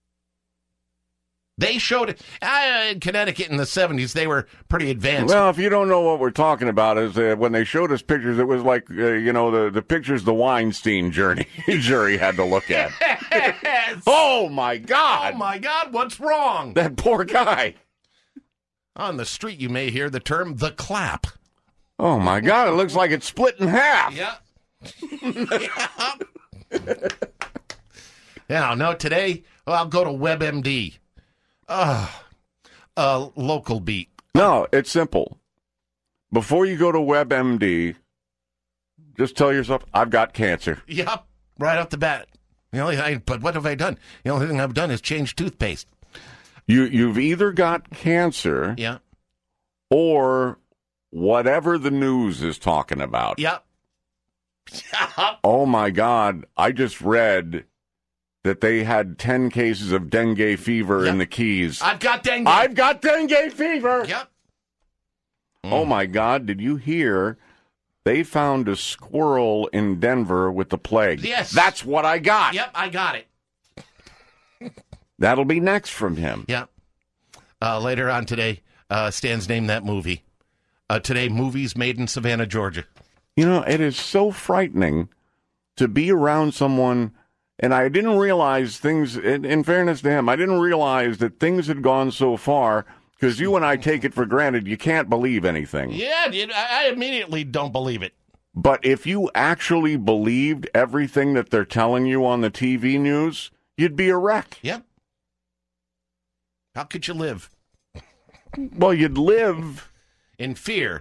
They showed it. Uh, in Connecticut in the seventies, they were pretty advanced. Well, if you don't know what we're talking about, is uh, when they showed us pictures, it was like, uh, you know, the, the pictures the Weinstein journey, jury had to look at. Yes. Oh, my God. Oh, my God, what's wrong? That poor guy. On the street, you may hear the term the clap. Oh, my God, it looks like it's split in half. Yeah. Yeah, no, today, well, I'll go to WebMD. Uh, uh, local beat. No, it's simple. Before you go to WebMD, just tell yourself, I've got cancer. Yep, right off the bat. The only, I, but what have I done? The only thing I've done is change toothpaste. You, you've either got cancer Yeah. or whatever the news is talking about. Yep. Oh, my God. I just read that they had ten cases of dengue fever Yep. in the Keys. I've got dengue. I've got dengue fever. Yep. Oh, my God. Did you hear they found a squirrel in Denver with the plague? Yes. That's what I got. Yep, I got it. That'll be next from him. Yep. Uh, later on today, uh, Stan's named that movie. Uh, today, movies made in Savannah, Georgia. You know, it is so frightening to be around someone, and I didn't realize things, in, in fairness to him, I didn't realize that things had gone so far, because you and I take it for granted you can't believe anything. Yeah, dude, I, I immediately don't believe it. But if you actually believed everything that they're telling you on the T V news, you'd be a wreck. Yep. How could you live? Well, you'd live in fear.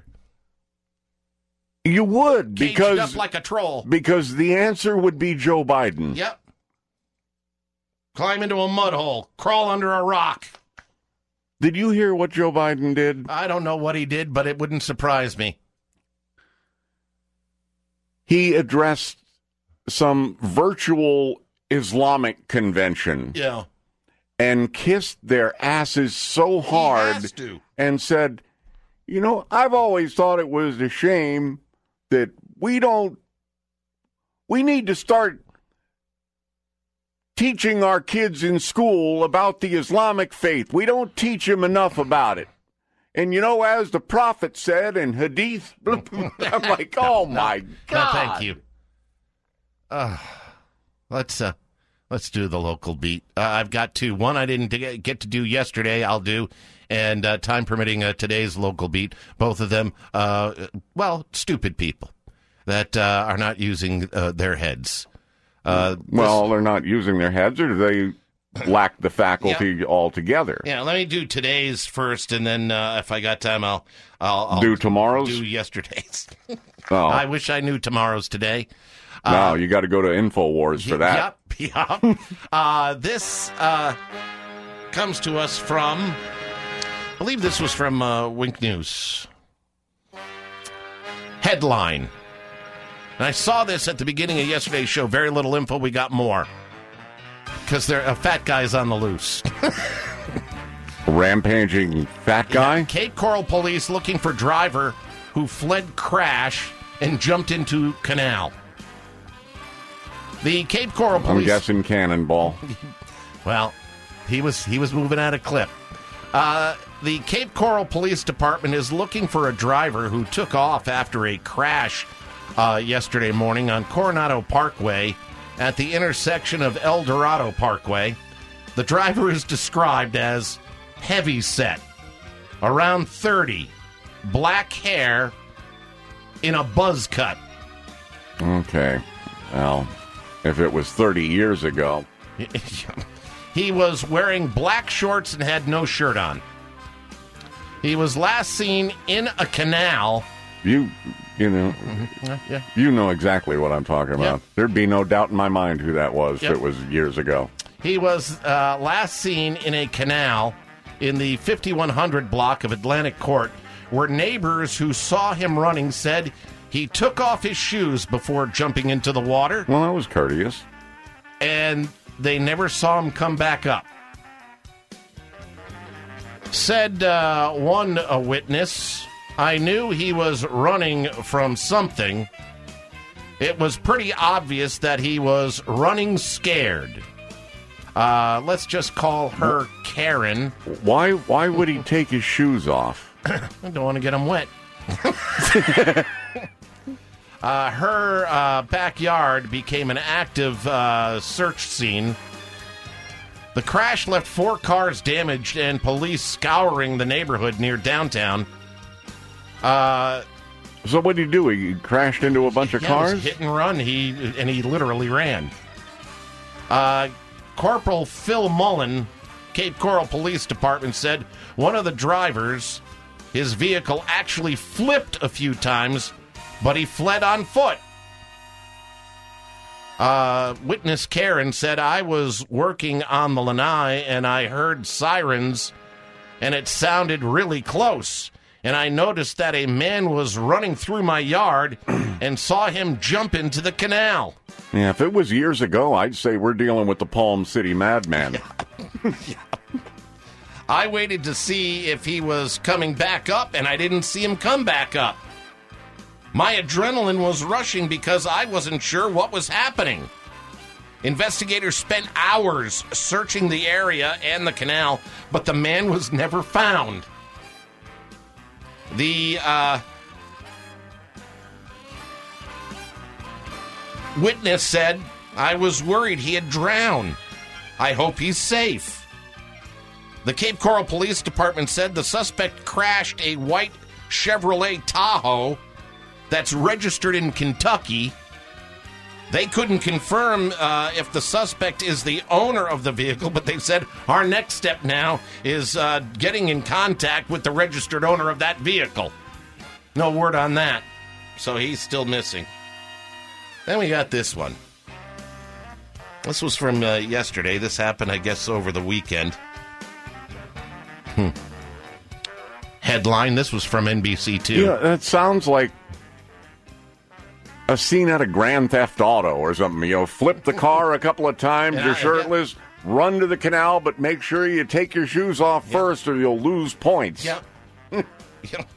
You would, Caged because up like a troll. Because the answer would be Joe Biden. Yep. Climb into a mud hole. Crawl under a rock. Did you hear what Joe Biden did? I don't know what he did, but it wouldn't surprise me. He addressed some virtual Islamic convention. Yeah. And kissed their asses so hard He has to. and said, you know, I've always thought it was a shame that we don't, we need to start teaching our kids in school about the Islamic faith. We don't teach them enough about it. And, you know, as the prophet said in Hadith, I'm like, oh, my no, God. No, thank you. Uh, let's, uh, let's do the local beat. Uh, I've got two. One I didn't get to do yesterday, I'll do. And uh, time permitting, uh, today's local beat. Both of them, uh, well, stupid people that uh, are not using uh, their heads. Uh, well, they're not using their heads, or do they lack the faculty yeah. altogether? Yeah, let me do today's first, and then uh, if I got time, I'll, I'll, I'll do tomorrow's. Do yesterday's. Oh, I wish I knew tomorrow's today. No, uh, you got to go to InfoWars for that. Yep, yep. uh, this uh, comes to us from, I believe this was from uh, Wink News. Headline. And I saw this at the beginning of yesterday's show. Very little info. We got more. Because they're a fat guy's on the loose. Rampaging fat guy? Yeah, Cape Coral police looking for driver who fled crash and jumped into canal. The Cape Coral police... I'm guessing Cannonball. Well, he was he was moving at a clip. Uh, the Cape Coral Police Department is looking for a driver who took off after a crash uh, yesterday morning on Coronado Parkway at the intersection of El Dorado Parkway. The driver is described as heavy set, around thirty, black hair, in a buzz cut. Okay. Well, if it was thirty years ago. He was wearing black shorts and had no shirt on. He was last seen in a canal. You, you know, mm-hmm. yeah, yeah. you know exactly what I'm talking about. Yep. There'd be no doubt in my mind who that was Yep. if it was years ago. He was uh, last seen in a canal in the fifty-one hundred block of Atlantic Court, where neighbors who saw him running said he took off his shoes before jumping into the water. Well, that was courteous. And they never saw him come back up. Said uh, one a witness, I knew he was running from something. It was pretty obvious that he was running scared. Uh, let's just call her Karen. Why Why would he take his shoes off? I don't want to get them wet. uh, her uh, backyard became an active uh, search scene. The crash left four cars damaged and police scouring the neighborhood near downtown. Uh, so what did he do? He crashed into a bunch of yeah, cars? It was hit and run. He and he literally ran. Uh, Corporal Phil Mullen, Cape Coral Police Department, said one of the drivers, his vehicle actually flipped a few times, but he fled on foot. Uh, witness Karen said, I was working on the lanai and I heard sirens and it sounded really close. And I noticed that a man was running through my yard and saw him jump into the canal. Yeah, if it was years ago, I'd say we're dealing with the Palm City Madman. Yeah. I waited to see if he was coming back up, and I didn't see him come back up. My adrenaline was rushing because I wasn't sure what was happening. Investigators spent hours searching the area and the canal, but the man was never found. The uh, witness said, "I was worried he had drowned. I hope he's safe." The Cape Coral Police Department said the suspect crashed a white Chevrolet Tahoe that's registered in Kentucky. They couldn't confirm uh, if the suspect is the owner of the vehicle, but they said our next step now is uh, getting in contact with the registered owner of that vehicle. No word on that, so he's still missing. Then we got this one. This was from uh, yesterday. This happened, I guess, over the weekend. Hmm. Headline, this was from N B C two. Yeah, that sounds like a scene out of Grand Theft Auto or something. You know, flip the car a couple of times, Yeah, you're shirtless, yeah. Run to the canal, but make sure you take your shoes off yep. first or you'll lose points. Yep. Yep.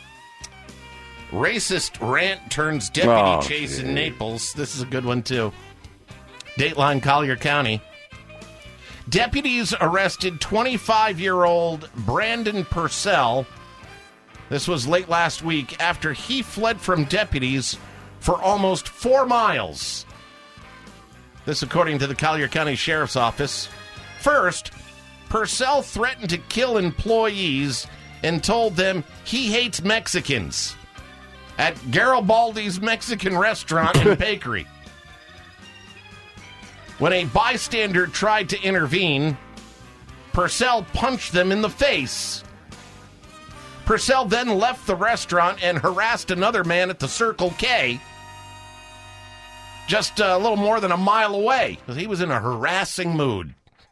Racist rant turns deputy Oh, chase geez. in Naples. This is a good one, too. Dateline, Collier County. Deputies arrested twenty-five-year-old Brandon Purcell. This was late last week after he fled from deputies for almost four miles. This according to the Collier County Sheriff's Office. First, Purcell threatened to kill employees and told them he hates Mexicans at Garibaldi's Mexican restaurant and bakery. When a bystander tried to intervene, Purcell punched them in the face. Purcell then left the restaurant and harassed another man at the Circle K, just a little more than a mile away. He was in a harassing mood.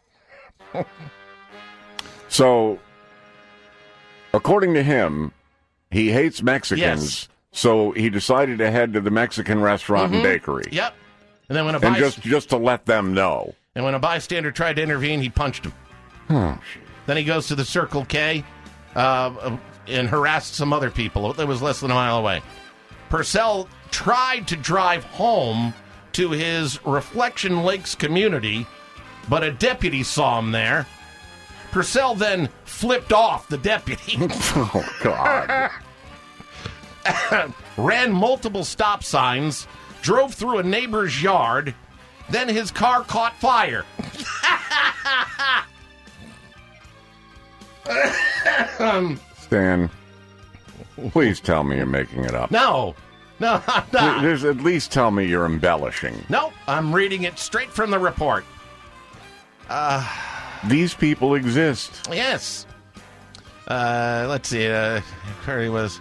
So, according to him, he hates Mexicans, Yes. so he decided to head to the Mexican restaurant Mhm. and bakery. Yep. And then when a And byst- just, just to let them know. and when a bystander tried to intervene, he punched him. Oh, Then he goes to the Circle K uh, and harassed some other people. That was less than a mile away. Purcell tried to drive home to his Reflection Lakes community, but a deputy saw him there. Purcell then flipped off the deputy. Oh, God. Ran multiple stop signs, drove through a neighbor's yard, then his car caught fire. um, Stan, please tell me you're making it up. no, no, I'm not. There's, at least tell me you're embellishing. Nope, I'm reading it straight from the report. Uh, These people exist. yes. Uh, let's see. Uh, where he was.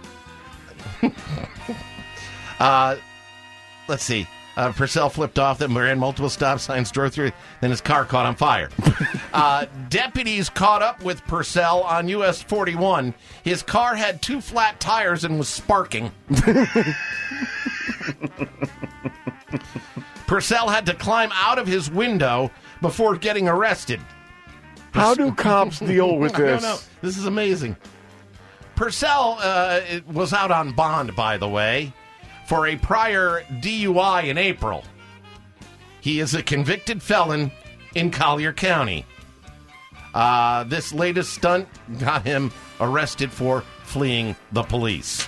uh, let's see. Uh, Purcell flipped off them, ran multiple stop signs, drove through, then his car caught on fire. uh, deputies caught up with Purcell on U S forty-one. His car had two flat tires and was sparking. Purcell had to climb out of his window before getting arrested. How do cops deal with I don't this? know. This is amazing. Purcell uh, it was out on bond, by the way, for a prior D U I in April. He is a convicted felon in Collier County. Uh, this latest stunt got him arrested for fleeing the police.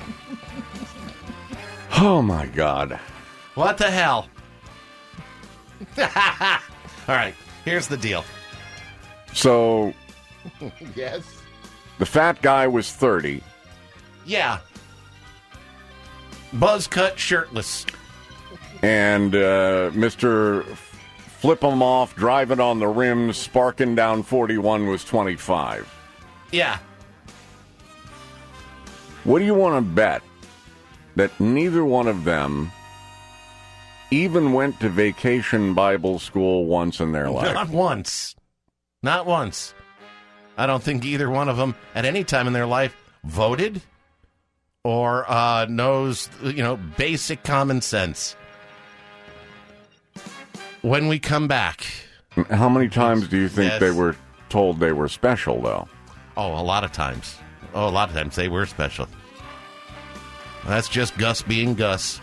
Oh, my God. What the hell? All right, here's the deal. So, Yes? the fat guy was thirty. Yeah. Buzz cut, shirtless. And uh, Mister Flip 'em off, driving on the rims, sparking down forty-one was twenty-five. Yeah. What do you want to bet that neither one of them even went to vacation Bible school once in their life? Not once. Not once. I don't think either one of them at any time in their life voted or uh, knows, you know, basic common sense. When we come back. How many times do you think Yes. they were told they were special, though? Oh, a lot of times. Oh, a lot of times they were special. That's just Gus being Gus.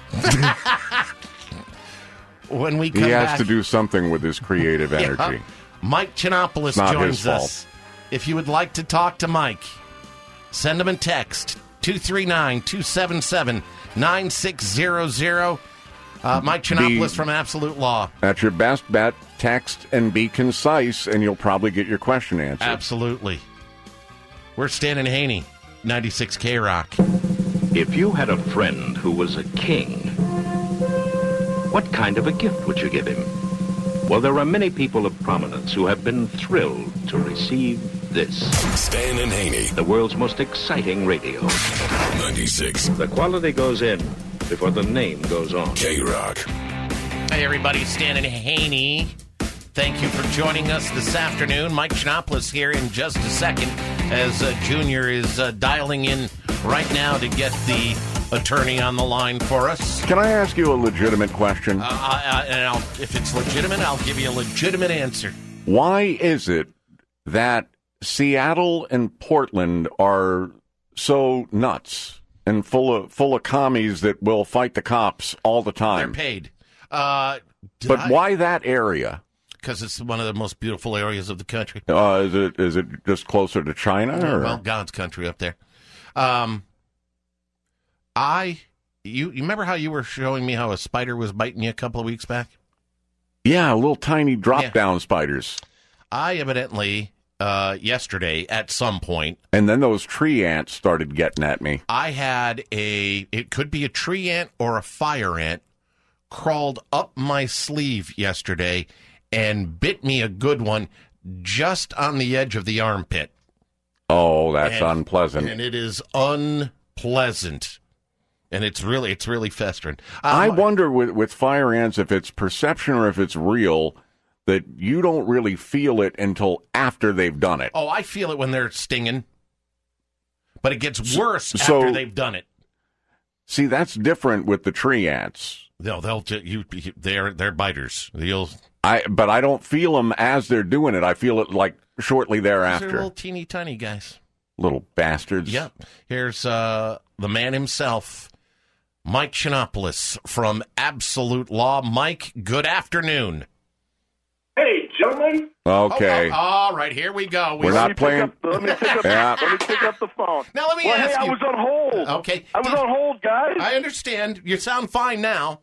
When we come He has back, to do something with his creative Yeah. energy. Mike Chinopoulos It's not joins his fault. us. If you would like to talk to Mike, send him a text, two three nine, two seven seven, nine six zero zero. Uh, Mike Chinopoulos Be- from Absolute Law. That's your best bet. Text and be concise, and you'll probably get your question answered. Absolutely. We're Stan and Haney, ninety-six K Rock. If you had a friend who was a king, what kind of a gift would you give him? Well, there are many people of prominence who have been thrilled to receive this. Stan and Haney. The world's most exciting radio. ninety-six. The quality goes in before the name goes on. K-Rock. Hey, everybody, Stan and Haney. Thank you for joining us this afternoon. Mike Chinopoulos here in just a second as uh, Junior is uh, dialing in right now to get the attorney on the line for us. Can I ask you a legitimate question? Uh, I, I, and I'll, if it's legitimate, I'll give you a legitimate answer. Why is it that Seattle and Portland are so nuts and full of full of commies that will fight the cops all the They're time? paid. Uh, did But I- why that area? Because it's one of the most beautiful areas of the country. Uh, is it is it just closer to China? Or? Well, God's country up there. Um, I, you, you remember how you were showing me how a spider was biting you a couple of weeks back? Yeah, little tiny drop Yeah. down spiders. I evidently, uh, yesterday at some point, And then those tree ants started getting at me. I had a, it could be a tree ant or a fire ant, crawled up my sleeve yesterday and bit me a good one just on the edge of the armpit. Oh, that's And- unpleasant. And it is unpleasant. And it's really, it's really festering. I Um, wonder with, with fire ants if it's perception or if it's real that you don't really feel it until after they've done it. Oh, I feel it when they're stinging. But it gets worse So- after they've done it. See, that's different with the tree ants. They'll, they'll, ju- you, you- they're, they're biters. You'll, I, but I don't feel them as they're doing it. I feel it like shortly they're thereafter. little teeny tiny guys. Little bastards. Yep. Here's uh, the man himself, Mike Chinopoulos from Absolute Law. Mike, good afternoon. Hey, gentlemen. Okay. Oh, oh, all right, here we go. We We're Let not me pick playing. up- let me pick up. Yeah. Let me pick up the phone. Now let me well, ask hey, you. I was on hold. Okay. I was Did- on hold, guys. I understand. You sound fine now.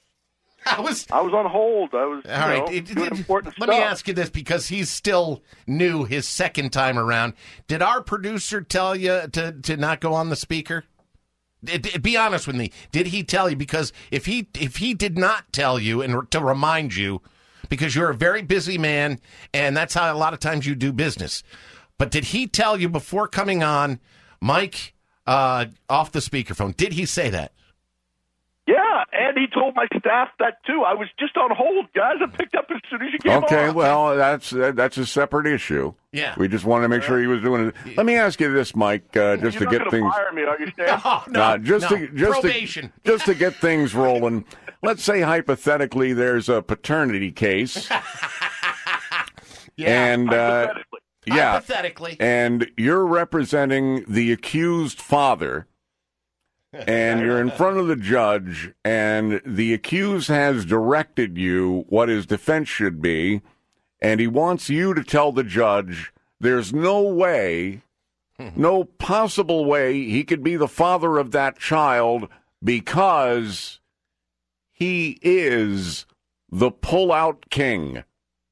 I was. I was on hold. I was. All you right. know, It- doing it- important let stuff. me ask you this because he's still new his second time around. Did our producer tell you to, to not go on the speaker? D- d- Be honest with me. Did he tell you? Because if he if he did not tell you and to remind you, because you're a very busy man and that's how a lot of times you do business. But did he tell you before coming on, Mike, uh, off the speakerphone? Did he say that? Yeah, and he told my staff that too. I was just on hold, guys. I picked up as soon as you came Okay, on. well, that's that's a separate issue. Yeah. We just wanted to make sure he was doing it. Let me ask you this, Mike, uh, just You're to not get gonna things. fire me, are you, Stan? Oh, no, Uh, just no. to just Probation. to just to get things rolling. Let's say hypothetically there's a paternity case. Yeah, and uh, hypothetically. yeah, Hypothetically. and you're representing the accused father, and you're in front of the judge, and the accused has directed you what his defense should be, and he wants you to tell the judge there's no way, no possible way he could be the father of that child because he is the pull-out king.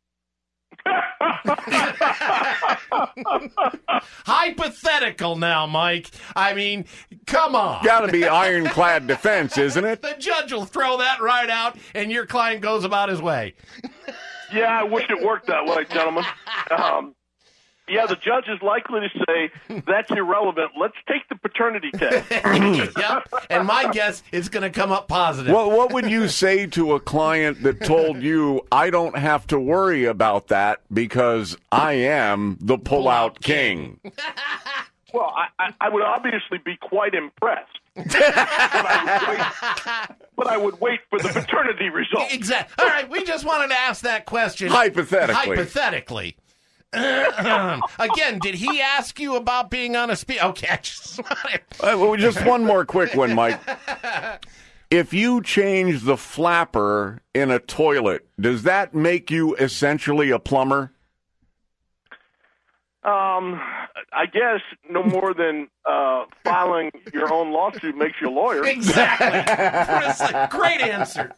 Hypothetical now, Mike. I mean, come on. Got to be ironclad defense, isn't it? The judge will throw that right out, and your client goes about his way. Yeah, I wish it worked that way, gentlemen. Um, yeah, the judge is likely to say, that's irrelevant. Let's take the paternity test. Yep. And my guess is going to come up positive. Well, what would you say to a client that told you, I don't have to worry about that because I am the pull-out king? Well, I, I, I would obviously be quite impressed. but, I would wait, but I would wait for the paternity results. Exactly. All right, we just wanted to ask that question. Hypothetically. Hypothetically. Again, did he ask you about being on a speed? Okay, I just wanted... Uh, well, just one more quick one, Mike. If you change the flapper in a toilet, does that make you essentially a plumber? Um, I guess no more than uh, filing your own lawsuit makes you a lawyer. Exactly. Great answer.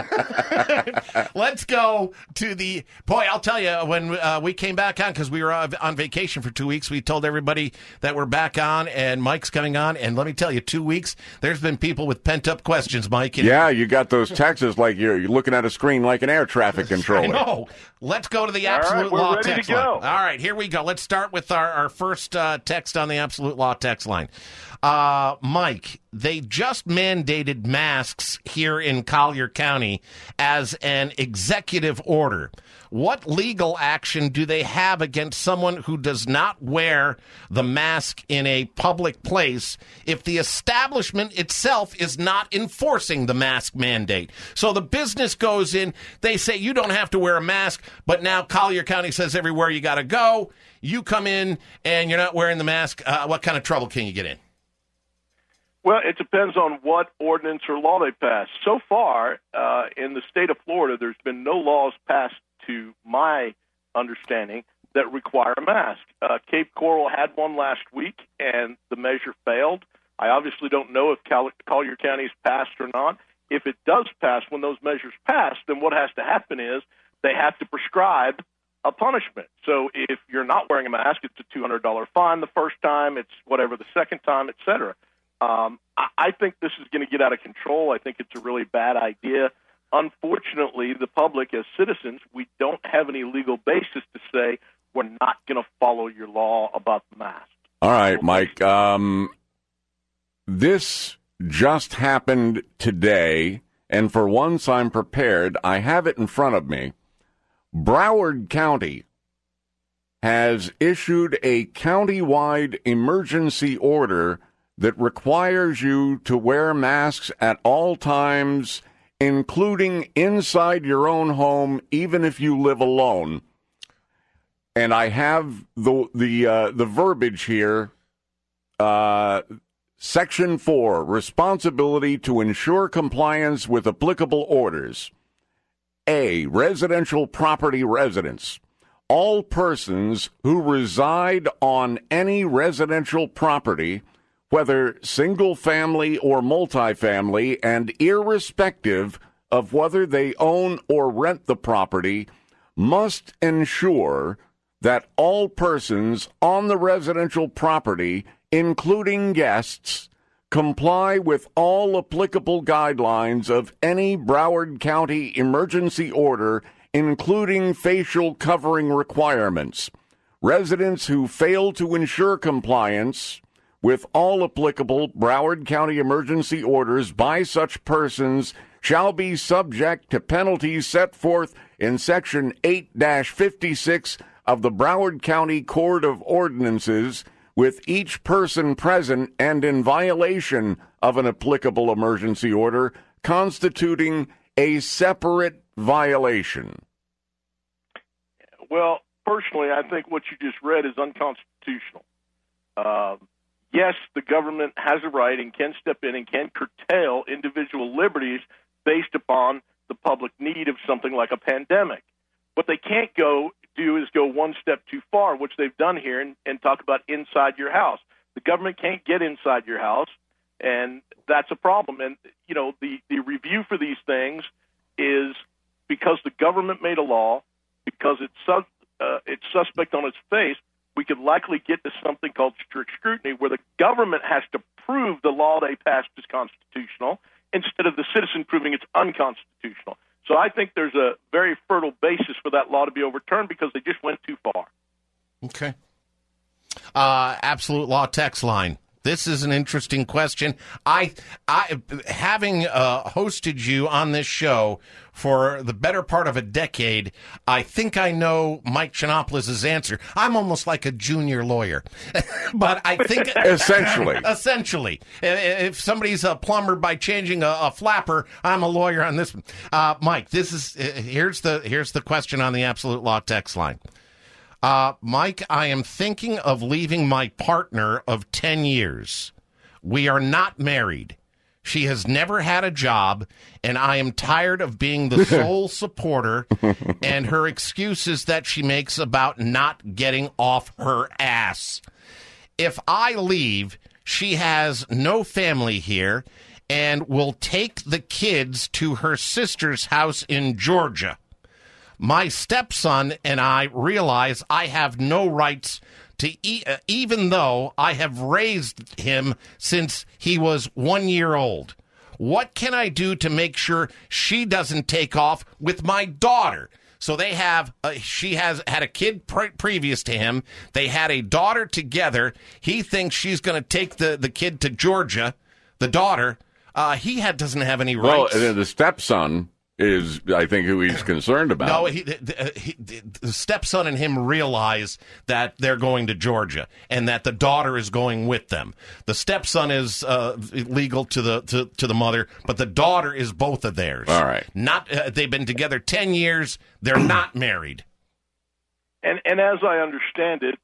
Let's go to the... Boy, I'll tell you, when uh, we came back on, because we were on vacation for two weeks, we told everybody that we're back on, and Mike's coming on, and let me tell you, two weeks, there's been people with pent-up questions, Mike. And yeah, you got those texts like you're, you're looking at a screen like an air traffic controller. I know. Let's go to the Absolute All right, we're Law ready text to go. line. All right, here we go. Let's start with our, our first uh, text on the Absolute Law text line. Uh, Mike, they just mandated masks here in Collier County as an executive order. What legal action do they have against someone who does not wear the mask in a public place if the establishment itself is not enforcing the mask mandate? So the business goes in, they say you don't have to wear a mask, but now Collier County says everywhere you got to go, you come in and you're not wearing the mask. Uh, what kind of trouble can you get in? Well, it depends on what ordinance or law they pass. So far, uh, in the state of Florida, there's been no laws passed, to my understanding, that require a mask. Uh, Cape Coral had one last week, and the measure failed. I obviously don't know if Cal- Collier County is passed or not. If it does pass, when those measures pass, then what has to happen is they have to prescribe a punishment. So if you're not wearing a mask, it's a two hundred dollars fine the first time, it's whatever the second time, et cetera. Um, I, I think this is going to get out of control. I think it's a really bad idea. Unfortunately, the public, as citizens, we don't have any legal basis to say we're not going to follow your law about the mask. All right, Mike. Um, this just happened today, and for once I'm prepared. I have it in front of me. Broward County has issued a countywide emergency order that requires you to wear masks at all times, including inside your own home, even if you live alone. And I have the the uh, the verbiage here. Uh, Section four, responsibility to ensure compliance with applicable orders. A, residential property residents. All persons who reside on any residential property, whether single-family or multifamily, and irrespective of whether they own or rent the property, must ensure that all persons on the residential property, including guests, comply with all applicable guidelines of any Broward County emergency order, including facial covering requirements. Residents who fail to ensure compliance with all applicable Broward County emergency orders by such persons shall be subject to penalties set forth in Section eight dash fifty-six of the Broward County Code of Ordinances, with each person present and in violation of an applicable emergency order constituting a separate violation. Well, personally, I think what you just read is unconstitutional. Uh, yes, the government has a right and can step in and can curtail individual liberties based upon the public need of something like a pandemic. What they can't go do is go one step too far, which they've done here, and, and talk about inside your house. The government can't get inside your house, and that's a problem. And, you know, the, the review for these things is because the government made a law, because it's, sus- uh, it's suspect on its face, we could likely get to something called strict scrutiny, where the government has to prove the law they passed is constitutional instead of the citizen proving it's unconstitutional. So I think there's a very fertile basis for that law to be overturned because they just went too far. Okay. Uh, Absolute Law text line. This is an interesting question. I, I, having uh, hosted you on this show for the better part of a decade, I think I know Mike Chinopoulos's answer. I'm almost like a junior lawyer, but I think essentially, essentially, if somebody's a plumber by changing a, a flapper, I'm a lawyer on this one. Uh, Mike, this is here's the here's the question on the Absolute Law text line. Uh, Mike, I am thinking of leaving my partner of ten years. We are not married. She has never had a job, and I am tired of being the sole supporter and her excuses that she makes about not getting off her ass. If I leave, she has no family here and will take the kids to her sister's house in Georgia. My stepson and I realize I have no rights to e- uh, even though I have raised him since he was one year old. What can I do to make sure she doesn't take off with my daughter? So they have, uh, she has had a kid pre- previous to him. They had a daughter together. He thinks she's going to take the, the kid to Georgia, the daughter. Uh, he had, doesn't have any rights. Well, the stepson is, I think, who he's concerned about. No, he, the, he, the stepson and him realize that they're going to Georgia and that the daughter is going with them. The stepson is uh, legal to the to, to the mother, but the daughter is both of theirs. All right. Not uh, they've been together ten years. They're not married. And and as I understand it,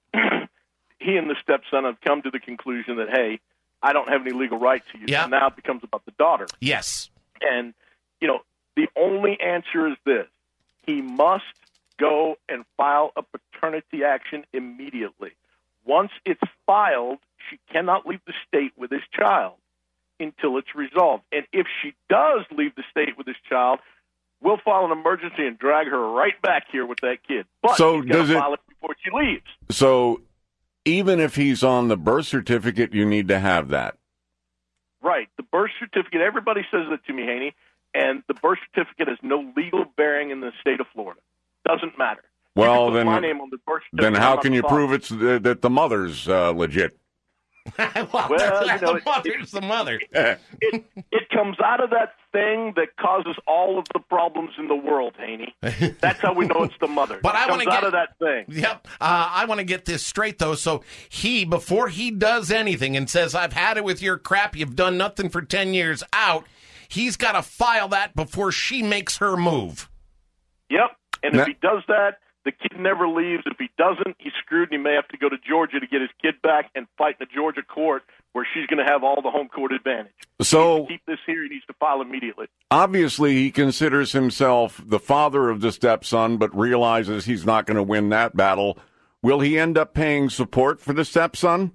he and the stepson have come to the conclusion that, hey, I don't have any legal right to you. Yeah. So now it becomes about the daughter. Yes. And, you know, the only answer is this. He must go and file a paternity action immediately. Once it's filed, she cannot leave the state with his child until it's resolved. And if she does leave the state with his child, we'll file an emergency and drag her right back here with that kid. But So he's got does to it- file it before she leaves. So even if he's on the birth certificate, you need to have that. Right. The birth certificate, everybody says that to me, Haney, and the birth certificate has no legal bearing in the state of Florida. Doesn't matter. Well, You can put then, my name on the birth then certificate. how I'm can not you the prove father. it's uh, that the mother's uh, legit? well, Well, you know, the mother's the mother. it, it comes out of that thing that causes all of the problems in the world, Haney. That's how we know it's the mother. But it I comes want to out get of that thing. Yep. Uh, I want to get this straight though. So he, before he does anything and says, "I've had it with your crap. You've done nothing for ten years." Out. He's got to file that before she makes her move. Yep. And Now- if he does that, the kid never leaves. If he doesn't, he's screwed, and he may have to go to Georgia to get his kid back and fight in the Georgia court where she's going to have all the home court advantage. So To keep this here, he needs to file immediately. obviously he considers himself the father of the stepson, but realizes he's not going to win that battle. Will he end up paying support for the stepson?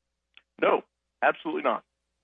No, absolutely not.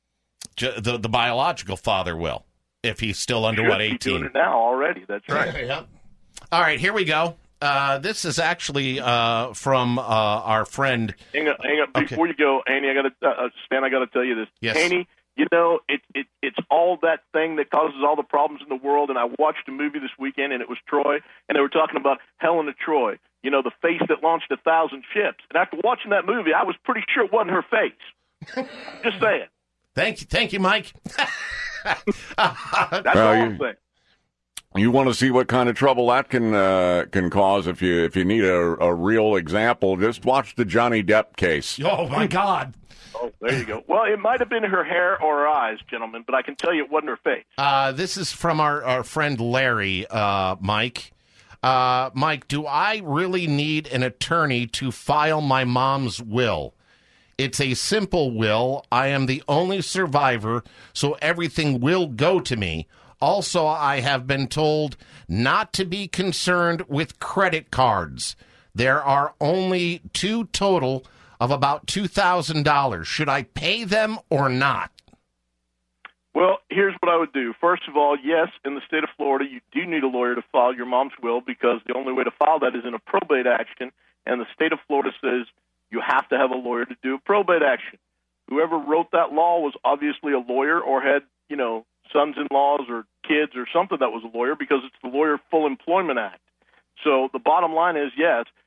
J- The the biological father will, if he's still under Should what be doing eighteen. it now already. That's right. Yep. All right, here we go. Uh, this is actually uh, from uh, our friend. Hang on, hang on. Okay. Before you go, Haney, I got to, uh, Stan, I got to tell you this. Yes. Haney, you know, it, it, it's all that thing that causes all the problems in the world. And I watched a movie this weekend, and it was Troy, and they were talking about Helen of Troy, you know, the face that launched a thousand ships. And after watching that movie, I was pretty sure it wasn't her face. Just saying. Thank you, thank you, Mike. That's Well, all you- I'm saying. You want to see what kind of trouble that can uh, can cause if you if you need a, a real example, just watch the Johnny Depp case. Oh my God! Oh, there you go. Well, it might have been her hair or her eyes, gentlemen, but I can tell you it wasn't her face. Uh, this is from our, our friend Larry, uh, Mike. Uh, Mike, do I really need an attorney to file my mom's will? It's a simple will. I am the only survivor, so everything will go to me. Also, I have been told not to be concerned with credit cards. There are only two total of about two thousand dollars. Should I pay them or not? Well, here's what I would do. First of all, yes, in the state of Florida, you do need a lawyer to file your mom's will because the only way to file that is in a probate action, and the state of Florida says you have to have a lawyer to do a probate action. Whoever wrote that law was obviously a lawyer or had, you know, sons-in-laws or kids or something that was a lawyer because it's the Lawyer Full Employment Act. So the bottom line is, yes,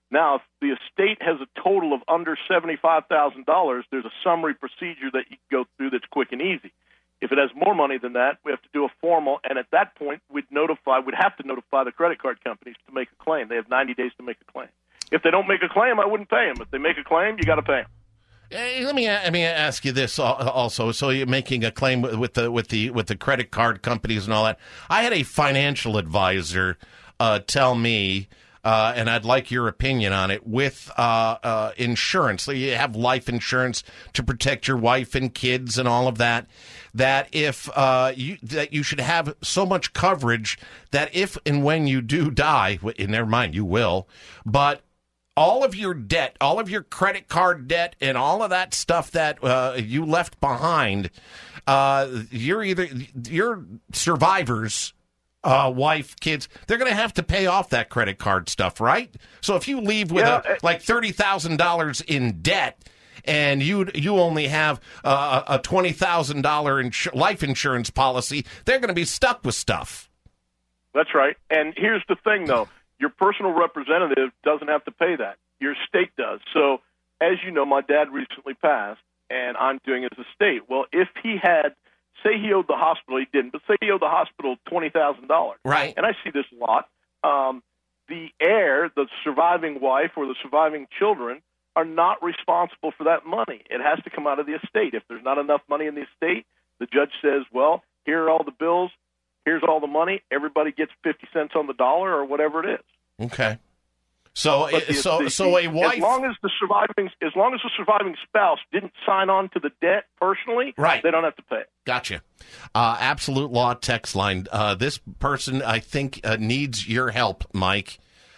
Now, if the estate has a total of under seventy-five thousand dollars, there's a summary procedure that you can go through that's quick and easy. If it has more money than that, we have to do a formal, and at that point, we'd notify, we'd have to notify the credit card companies to make a claim. They have ninety days to make a claim. If they don't make a claim, I wouldn't pay them. If they make a claim, you got to pay them. Hey, let me let me ask you this also. So you're making a claim with the with the with the credit card companies and all that. I had a financial advisor uh, tell me, uh, and I'd like your opinion on it. With uh, uh, insurance, so you have life insurance to protect your wife and kids and all of that. That if uh, you that you should have so much coverage that if and when you do die, and never mind, you will, but all of your debt, all of your credit card debt, and all of that stuff that uh, you left behind, uh, you're either your survivors, uh, wife, kids, they're going to have to pay off that credit card stuff, right? So if you leave with Yeah, a, like thirty thousand dollars in debt, and you you only have uh, a twenty thousand dollars ins- life insurance policy, they're going to be stuck with stuff. That's right. And here's the thing, though. Your personal representative doesn't have to pay that. Your state does. So, as you know, my dad recently passed, and I'm doing his estate. Well, if he had, say he owed the hospital, he didn't, but say he owed the hospital twenty thousand dollars. Right. And I see this a lot. Um, the heir, the surviving wife or the surviving children, are not responsible for that money. It has to come out of the estate. If there's not enough money in the estate, the judge says, well, here are all the bills. Here's all the money. Everybody gets fifty cents on the dollar or whatever it is. Okay. So, But the- so, the- so a wife. As long as the surviving, as long as the surviving spouse didn't sign on to the debt personally, Right. they don't have to pay it. Gotcha. Uh, Absolute Law text line. Uh, this person, I think, uh, needs your help, Mike.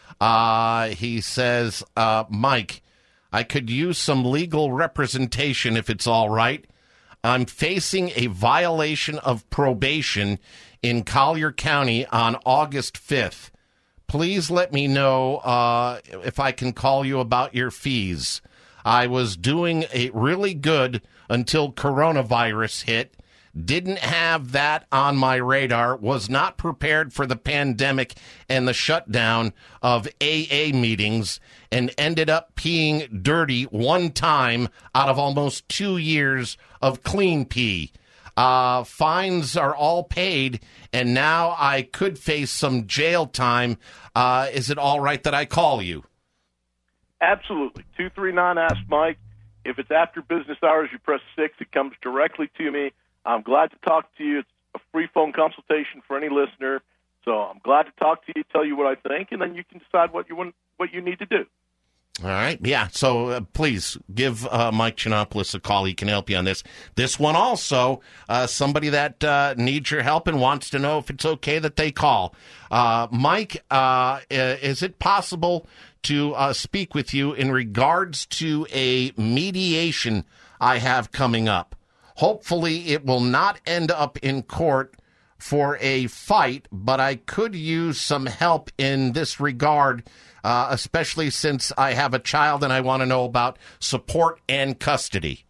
Uh, he says, uh, Mike, I could use some legal representation if it's all right. I'm facing a violation of probation in Collier County on August fifth. Please let me know uh, if I can call you about your fees. I was doing a really good until coronavirus hit. Didn't have that on my radar. Was not prepared for the pandemic and the shutdown of A A meetings, and ended up peeing dirty one time out of almost two years of clean pee. Uh, fines are all paid, and now I could face some jail time. Uh, is it all right that I call you? Absolutely. two three nine Ask Mike. If it's after business hours, you press six. It comes directly to me. I'm glad to talk to you. It's a free phone consultation for any listener. So I'm glad to talk to you, tell you what I think, and then you can decide what you want, what you need to do. All right. Yeah. So uh, please give uh, Mike Chinopoulos a call. He can help you on this. This one also, uh, somebody that uh, needs your help and wants to know if it's okay that they call. Uh, Mike, uh, is it possible to uh, speak with you in regards to a mediation I have coming up? Hopefully it will not end up in court for a fight, but I could use some help in this regard, uh, especially since I have a child and I want to know about support and custody.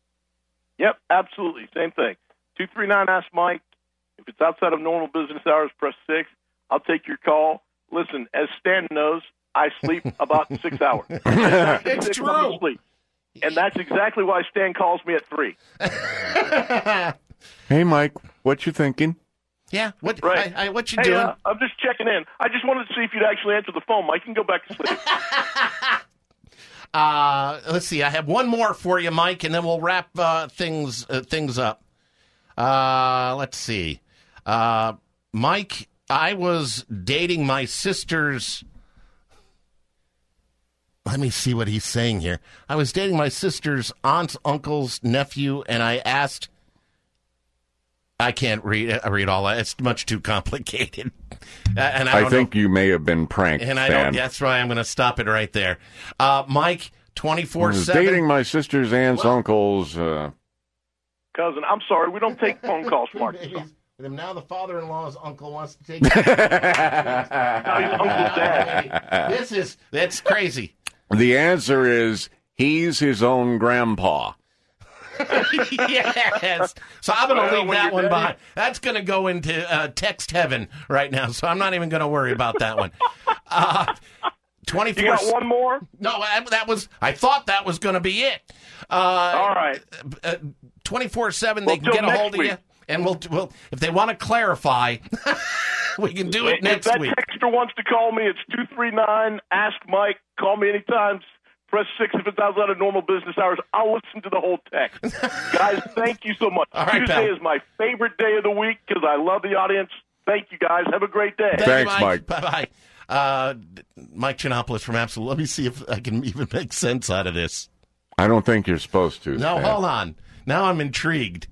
Yep, absolutely. Same thing. two three nine Ask Mike. If it's outside of normal business hours, press six. I'll take your call. Listen, as Stan knows, I sleep about six hours. It's six, true. I'm asleep. And that's exactly why Stan calls me at three. Hey, Mike, what you thinking? Yeah, what Right. I, I, what you hey, doing? Uh, I'm just checking in. I just wanted to see if you'd actually answer the phone, Mike. You can go back to sleep. Uh, let's see. I have one more for you, Mike, and then we'll wrap uh, things uh, things up. Uh, let's see. Uh, Mike, I was dating my sister's. Let me see what he's saying here. I was dating my sister's aunt's uncle's nephew, and I asked. I can't read read all that. It's much too complicated. Uh, and I, I don't think know, you may have been pranked, and I Stan. don't. That's why I'm going to stop it right there. Uh, Mike, twenty-four I was seven. dating my sister's aunt's uncle's. Uh, Cousin, I'm sorry. We don't take phone calls, Mark. And now the father-in-law's uncle wants to take. Now he's Uncle Dad. This is that's crazy. the answer is he's his own grandpa. Yes. So I'm going to Well, leave when that you're one dead- behind. That's going to go into uh, text heaven right now. So I'm not even going to worry about that one. Uh, twenty-four. You got one more? No, that, that was. I thought that was going to be it. Uh, All right. twenty-four seven. Well, They can get a next hold week. of you, and we'll. we'll if they want to clarify, we can do it If next that week. texter wants to call me, it's two three nine, ask Mike. Call me anytime. Press six if it's outside of normal business hours. I'll listen to the whole text. Guys, thank you so much. All right, Tuesday pal. is my favorite day of the week because I love the audience. Thank you, guys. Have a great day. Thank you, Mike. Bye-bye. Uh, Mike Chinopoulos from Absolute. Let me see if I can even make sense out of this. I don't think you're supposed to. No, Stan. hold on. Now I'm intrigued.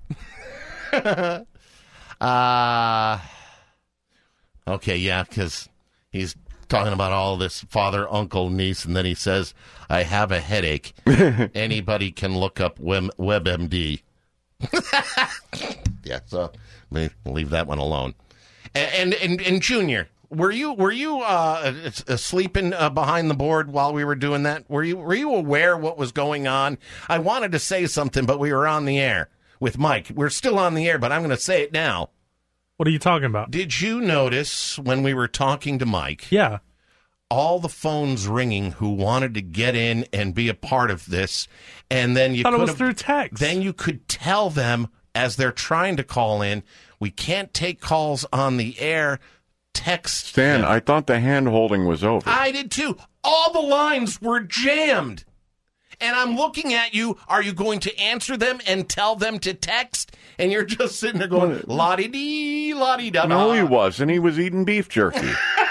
uh, okay, yeah, because he's talking about all this father, uncle, niece, and then he says, I have a headache. Anybody can look up Web- WebMD. Yeah, so we'll leave that one alone. And, and, and, and Junior, were you were you uh, uh, sleeping uh, behind the board while we were doing that? Were you were you aware what was going on? I wanted to say something, but we were on the air with Mike. We're still on the air, but I'm going to say it now. What are you talking about? Did you notice when we were talking to Mike? Yeah. All the phones ringing who wanted to get in and be a part of this, and then you thought it was could've- through text. Then you could tell them as they're trying to call in, we can't take calls on the air. Text. Stan, I thought the hand holding was over. I did too. All the lines were jammed. And I'm looking at you. Are you going to answer them and tell them to text? And you're just sitting there going, la-di-dee, la-di-da-da. No, he wasn't. He was eating beef jerky.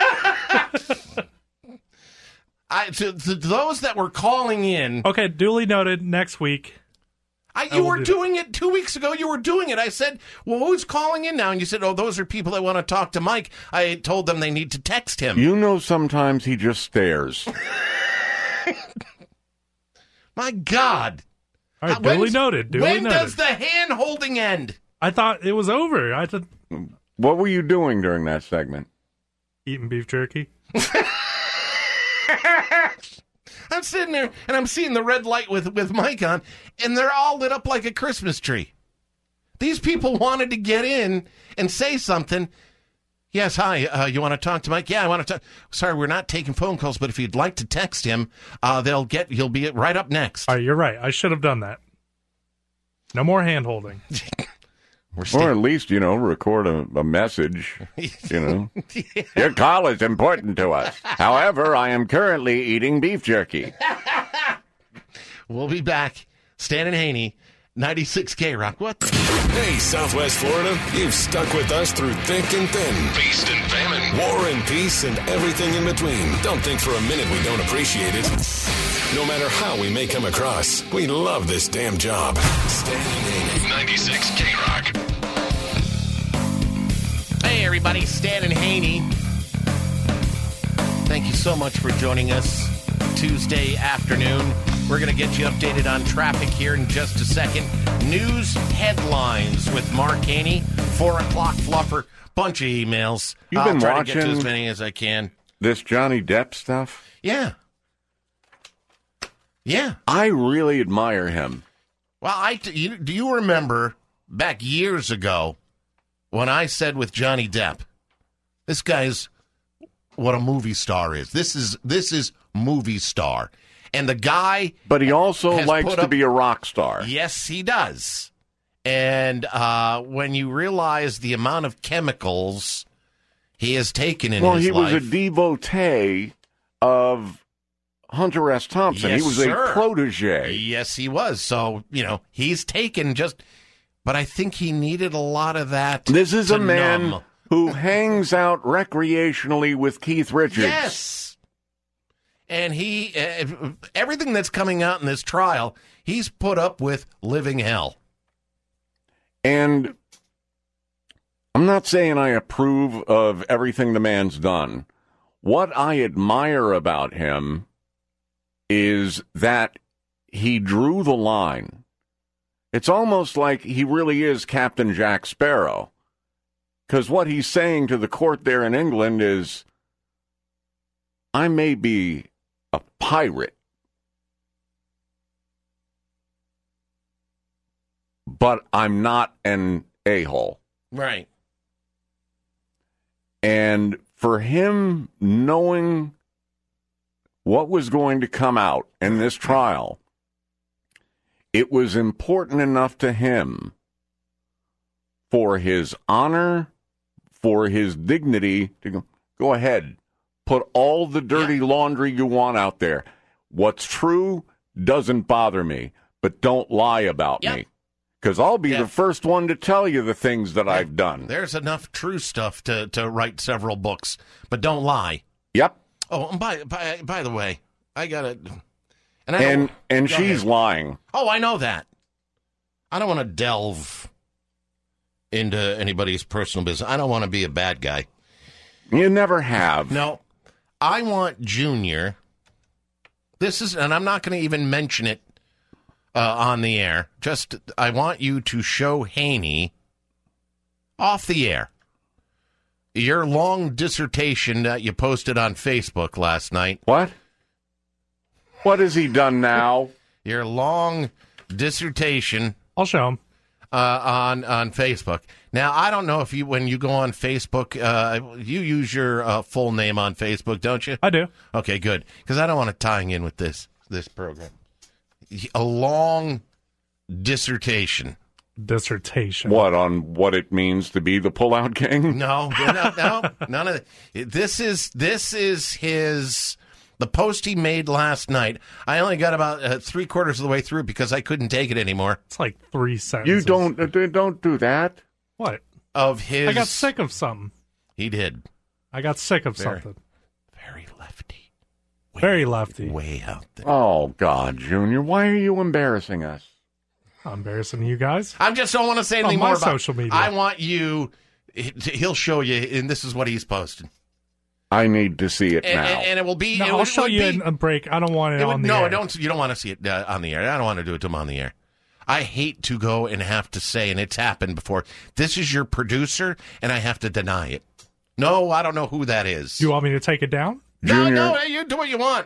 I, to, to those that were calling in. Okay, duly noted. Next week. I, I you will were do doing it two weeks ago. You were doing it. I said, well, who's calling in now? And you said, oh, those are people that want to talk to Mike. I told them they need to text him. You know, sometimes he just stares. My God. All right, Uh, duly when's- noted. Duly when noted. does the hand holding end? I thought it was over. I thought What were you doing during that segment? eating beef jerky. I'm sitting there and I'm seeing the red light with, with Mike on, and they're all lit up like a Christmas tree. These people wanted to get in and say something. Yes, hi, uh, you want to talk to Mike? Yeah, I want to talk. Sorry, we're not taking phone calls, but if you'd like to text him, uh, they'll get. He'll be right up next. All right, you're right. I should have done that. No more hand holding. Or at least, you know, record a, a message, you know. Your call is important to us. However, I am currently eating beef jerky. We'll be back. Stan and Haney, ninety-six K Rock. What the? Hey, Southwest Florida, you've stuck with us through thick and thin. Feast and famine. War and peace and everything in between. Don't think for a minute we don't appreciate it. No matter how we may come across, we love this damn job. Stan and Haney, ninety-six K Rock. Hey, everybody, Stan and Haney. Thank you so much for joining us Tuesday afternoon. We're going to get you updated on traffic here in just a second. News headlines with Mark Haney. Four o'clock fluffer. Bunch of emails. You've I'll been try to get to watching as many as I can. This Johnny Depp stuff? Yeah. Yeah. I really admire him. Well, I t- you, do you remember back years ago when I said with Johnny Depp, this guy's what a movie star is. This is this is movie star. And the guy But he also has likes put to up- be a rock star. Yes, he does. And uh, when you realize the amount of chemicals he has taken in well, his he life. was a devotee of Hunter S. Thompson. Yes, he was sir. a protege. Yes, he was. So, you know, he's taken just, but I think he needed a lot of that. This is to a man numb. who hangs out recreationally with Keith Richards. Yes. And he, uh, everything that's coming out in this trial, he's put up with living hell. And I'm not saying I approve of everything the man's done. What I admire about him is that he drew the line. It's almost like he really is Captain Jack Sparrow. Because what he's saying to the court there in England is, I may be a pirate, but I'm not an a-hole. Right. And for him knowing what was going to come out in this trial, it was important enough to him for his honor, for his dignity to go, go ahead, put all the dirty yeah. laundry you want out there. What's true doesn't bother me, but don't lie about yep. me. Because I'll be yeah. the first one to tell you the things that yeah. I've done. There's enough true stuff to, to write several books, but don't lie. Yep. Oh, and by by by the way, I got to... And, I and, and she's ahead. lying. Oh, I know that. I don't want to delve into anybody's personal business. I don't want to be a bad guy. You never have. No. I want Junior... This is, and I'm not going to even mention it uh, on the air. Just, I want you to show Haney off the air your long dissertation that you posted on Facebook last night. What? What has he done now? Your long dissertation. I'll show him. Uh, on on Facebook. Now, I don't know if you, when you go on Facebook, uh, you use your uh, full name on Facebook, don't you? I do. Okay, good. Because I don't want to tie in with this this program. A long dissertation. Dissertation. What, on what it means to be the pullout gang? No, no, no, none of it. This is this is his. The post he made last night, I only got about uh, three quarters of the way through because I couldn't take it anymore. It's like three sentences. You don't uh, don't do that. What? Of his... I got sick of something. He did. I got sick of very, something. Very lefty. Way, very lefty. Way out there. Oh, God, Junior, why are you embarrassing us? I'm embarrassing you guys. I just don't want to say anything on more my about social media. I want you... He'll show you, and this is what he's posted. I need to see it and, now. And, and it will be... No, it I'll would, show you be, in a break. I don't want it, it on would, the no, air. No, don't, you don't want to see it uh, on the air. I don't want to do it to him on the air. I hate to go and have to say, and it's happened before, this is your producer, and I have to deny it. No, I don't know who that is. You want me to take it down? No, Junior, no, you do what you want.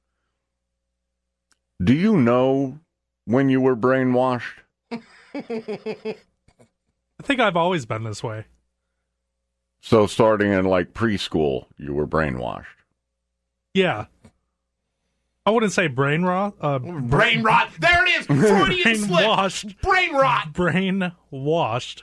Do you know when you were brainwashed? I think I've always been this way. So starting in, like, preschool, you were brainwashed? Yeah. I wouldn't say brain rot. Uh, brain, brain rot. There it is. Freudian slip. Washed. Brain rot. Brain washed.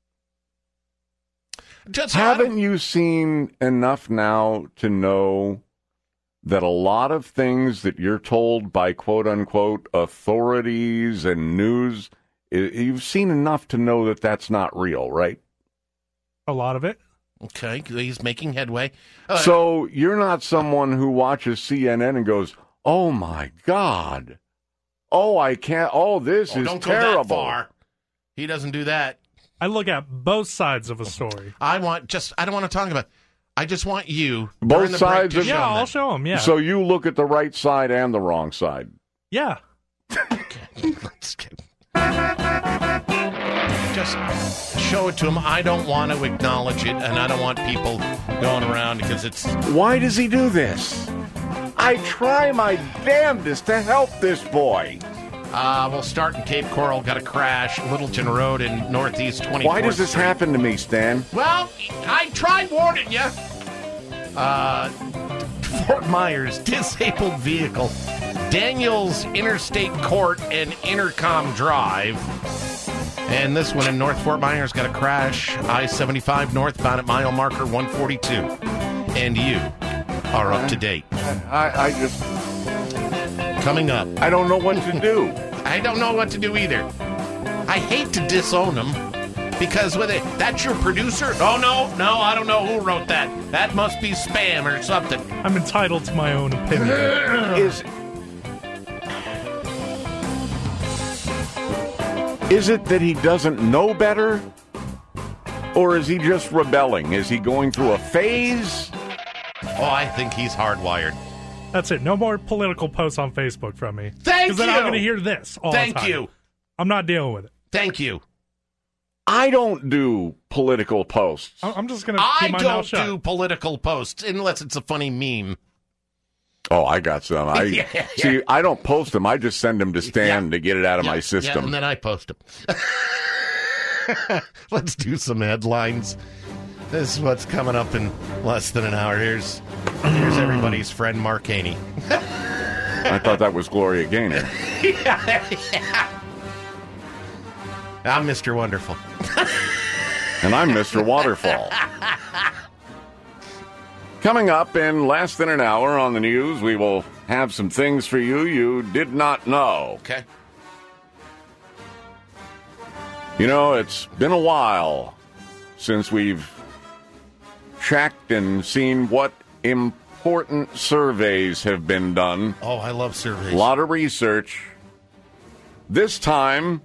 Just Haven't you seen enough now to know that a lot of things that you're told by quote-unquote authorities and news, you've seen enough to know that that's not real, right? A lot of it. Okay, he's making headway. Uh, so you're not someone who watches C N N and goes, oh, my God. Oh, I can't. Oh, this oh, is don't terrible. Go that far. He doesn't do that. I look at both sides of a story. I want just, I don't want to talk about it. I just want you. Both sides of Yeah, I'll show him, yeah. So you look at the right side and the wrong side. Yeah. Okay, let's get. Just show it to him. I don't want to acknowledge it, and I don't want people going around because it's... Why does he do this? I try my damnedest to help this boy. Uh, we'll start in Cape Coral. Got a crash. Littleton Road in Northeast twenty-fourth Why does this Street. happen to me, Stan? Well, I tried warning you. Uh, Fort Myers, disabled vehicle. Daniels Interstate Court and Intercom Drive. And this one in North Fort Myers got a crash. I seventy-five northbound at mile marker one forty-two. And you are up to date. I, I just... Coming up. I don't know what to do. I don't know what to do either. I hate to disown them because with it, that's your producer? Oh, no, no, I don't know who wrote that. That must be spam or something. I'm entitled to my own opinion. Is... Is it that he doesn't know better? Or is he just rebelling? Is he going through a phase? Oh, I think he's hardwired. That's it. No more political posts on Facebook from me. Thank you! Because then I'm going to hear this all Thank the time. you. I'm not dealing with it. Thank you. I don't do political posts. I'm just going to I keep my mouth shut. don't do political posts unless it's a funny meme. Oh, I got some. I yeah, yeah. See, I don't post them. I just send them to Stan yeah. to get it out of yeah, my system. Yeah, and then I post them. Let's do some headlines. This is what's coming up in less than an hour. Here's here's everybody's friend Mark Haney. I thought that was Gloria Gaynor. yeah, yeah. I'm Mister Wonderful. And I'm Mister Waterfall. Coming up in less than an hour on the news, we will have some things for you you did not know. Okay. You know, it's been a while since we've checked and seen what important surveys have been done. Oh, I love surveys. A lot of research. This time,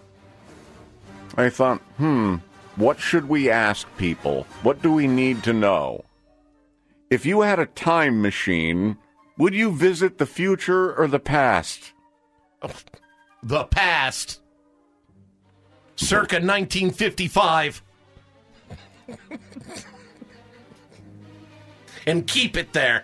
I thought, hmm, what should we ask people? What do we need to know? If you had a time machine, would you visit the future or the past? The past. Circa nineteen fifty-five. And keep it there.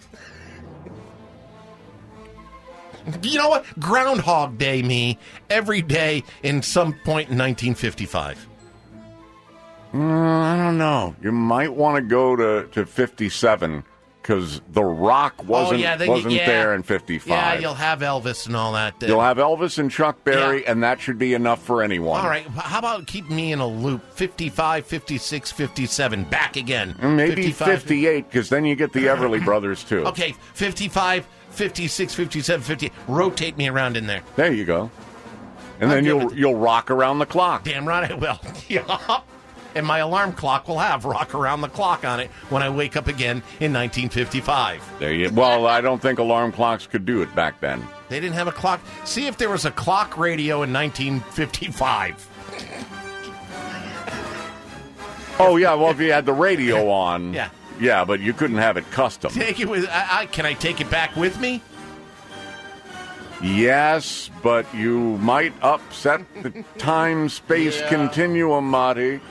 You know what? Groundhog Day me every day in some point in nineteen fifty-five. Uh, I don't know. You might want to go to, to fifty-seven because The Rock wasn't, oh, yeah, then, wasn't yeah. there in fifty-five. Yeah, you'll have Elvis and all that. You'll have Elvis and Chuck Berry, Yeah. and that should be enough for anyone. All right, how about keep me in a loop? fifty-five, fifty-six, fifty-seven, back again. And maybe fifty-five fifty-eight, because then you get the Everly Brothers, too. Okay, fifty-five, fifty-six, fifty-seven, fifty. Rotate me around in there. There you go. And then you'll you'll rock around the clock. Damn right I will. Yup. And my alarm clock will have rock around the clock on it when I wake up again in nineteen fifty-five. There you. Well, I don't think alarm clocks could do it back then. They didn't have a clock. See if there was a clock radio in nineteen fifty-five. Oh, yeah, well, if you had the radio on. Yeah. Yeah, but you couldn't have it custom. Take it with. I, I, can I take it back with me? Yes, but you might upset the time-space Yeah. continuum, Marty.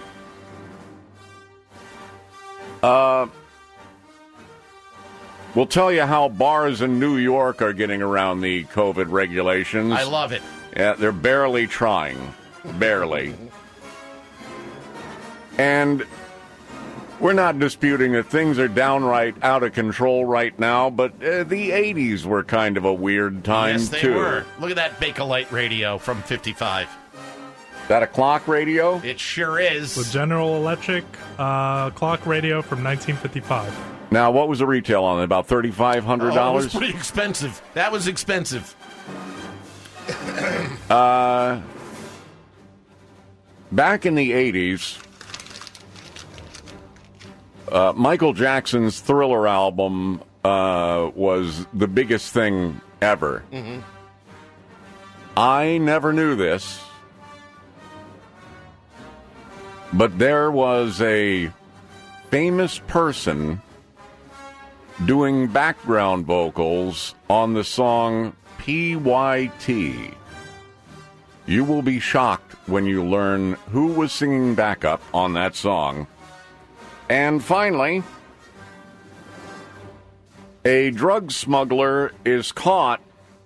Uh, we'll tell you how bars in New York are getting around the COVID regulations. I love it. Yeah, they're barely trying. Barely. And we're not disputing that things are downright out of control right now, but uh, the eighties were kind of a weird time, yes, they too. were. Look at that Bakelite radio from fifty-five. That a clock radio? It sure is. The General Electric uh, clock radio from nineteen fifty-five. Now, what was the retail on it? About thirty-five hundred dollars? Oh, it was pretty expensive. That was expensive. uh, back in the eighties, uh, Michael Jackson's Thriller album uh, was the biggest thing ever. Mm-hmm. I never knew this, but there was a famous person doing background vocals on the song P Y T. You will be shocked when you learn who was singing backup on that song. And finally, a drug smuggler is caught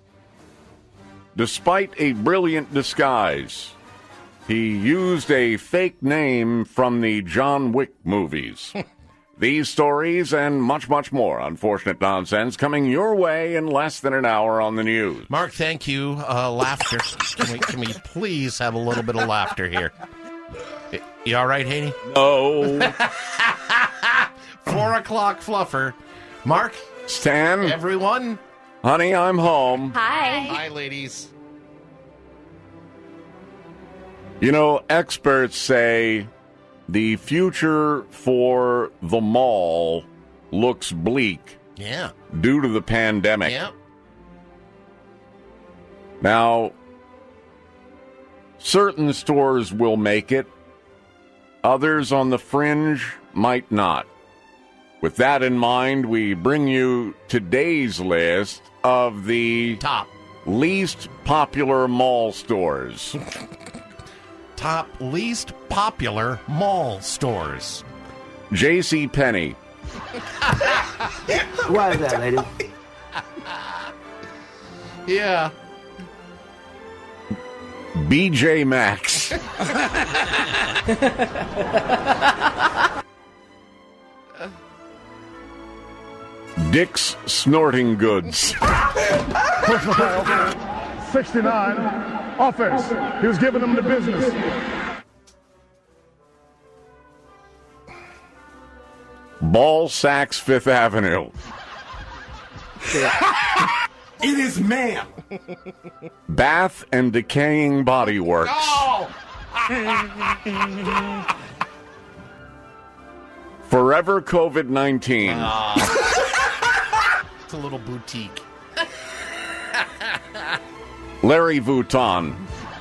despite a brilliant disguise. He used a fake name from the John Wick movies. These stories and much, much more unfortunate nonsense coming your way in less than an hour on the news. Mark, thank you. Uh, laughter. Can we, can we please have a little bit of laughter here? You all right, Haney? No. Four o'clock fluffer. Mark? Stan? Everyone? Honey, I'm home. Hi. Hi, ladies. You know, experts say the future for the mall looks bleak. Yeah. Due to the pandemic. Yeah. Now, certain stores will make it. Others on the fringe might not. With that in mind, we bring you today's list of the top least popular mall stores. Top least popular mall stores. JCPenney. Why is that, lady? Yeah. B J Maxx. Dick's Snorting Goods. Personal foul, sixty-nine, offense. He was giving them the business. Ball Sacks, Fifth Avenue. It is ma'am. Bath and Decaying Body Works. Oh! Forever COVID nineteen. Oh. It's a little boutique. Larry Vuitton.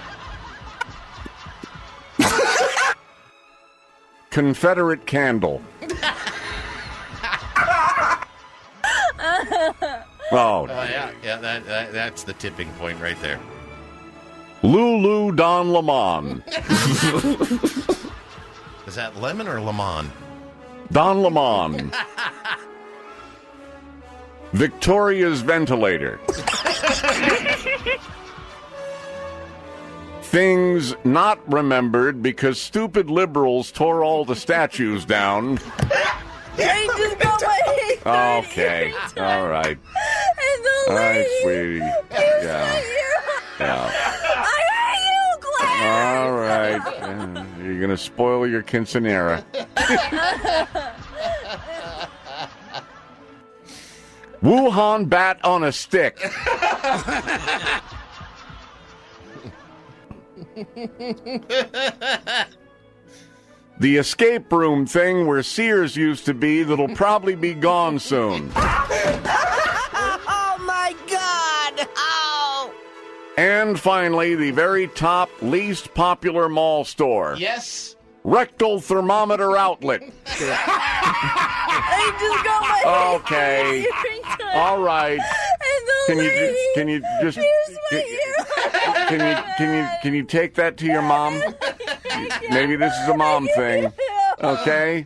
Confederate Candle. Oh, Uh, yeah, yeah, that, that that's the tipping point right there. Lulu Don Lemon. Is that lemon or lemon? Don Lemon. Victoria's Ventilator. Things not remembered because stupid liberals tore all the statues down. They just got my hate. Okay, all right. And the All right, lady. sweetie. Yeah. Yeah. I hate you, Claire. All right. Uh, You're going to spoil your quinceanera. Wuhan bat on a stick. The escape room thing where Sears used to be that'll probably be gone soon. Oh my God! Oh! And finally, the very top, least popular mall store. Yes. Rectal Thermometer Outlet. They just got my hate. Okay. All right. And the Can you lady. ju- can you just Here's my ear. can you can you can you take that to your mom? Maybe this is a mom thing. Okay.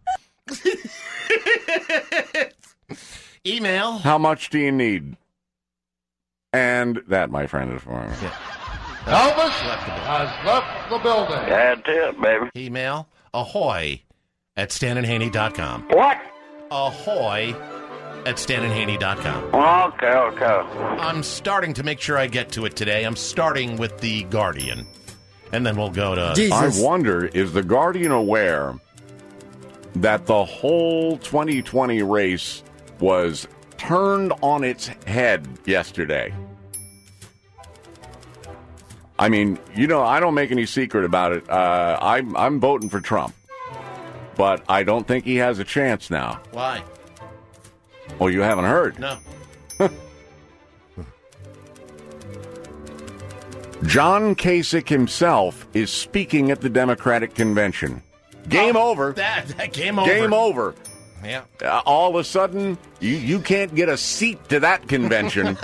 Email. How much do you need? And that, my friend, is for me. Elvis has left the building. That's it, baby. Email ahoy at stan and haney dot com. What? Ahoy at stan and haney dot com. Okay, okay. I'm starting to make sure I get to it today. I'm starting with The Guardian. And then we'll go to... I wonder, is the Guardian aware that the whole twenty twenty race was turned on its head yesterday? I mean, you know, I don't make any secret about it. Uh, I'm, I'm voting for Trump. But I don't think he has a chance now. Why? Oh, you haven't heard? No. John Kasich himself is speaking at the Democratic convention. Game Oh, over. That, that game over. Game over. Yeah. Uh, all of a sudden, you, you can't get a seat to that convention.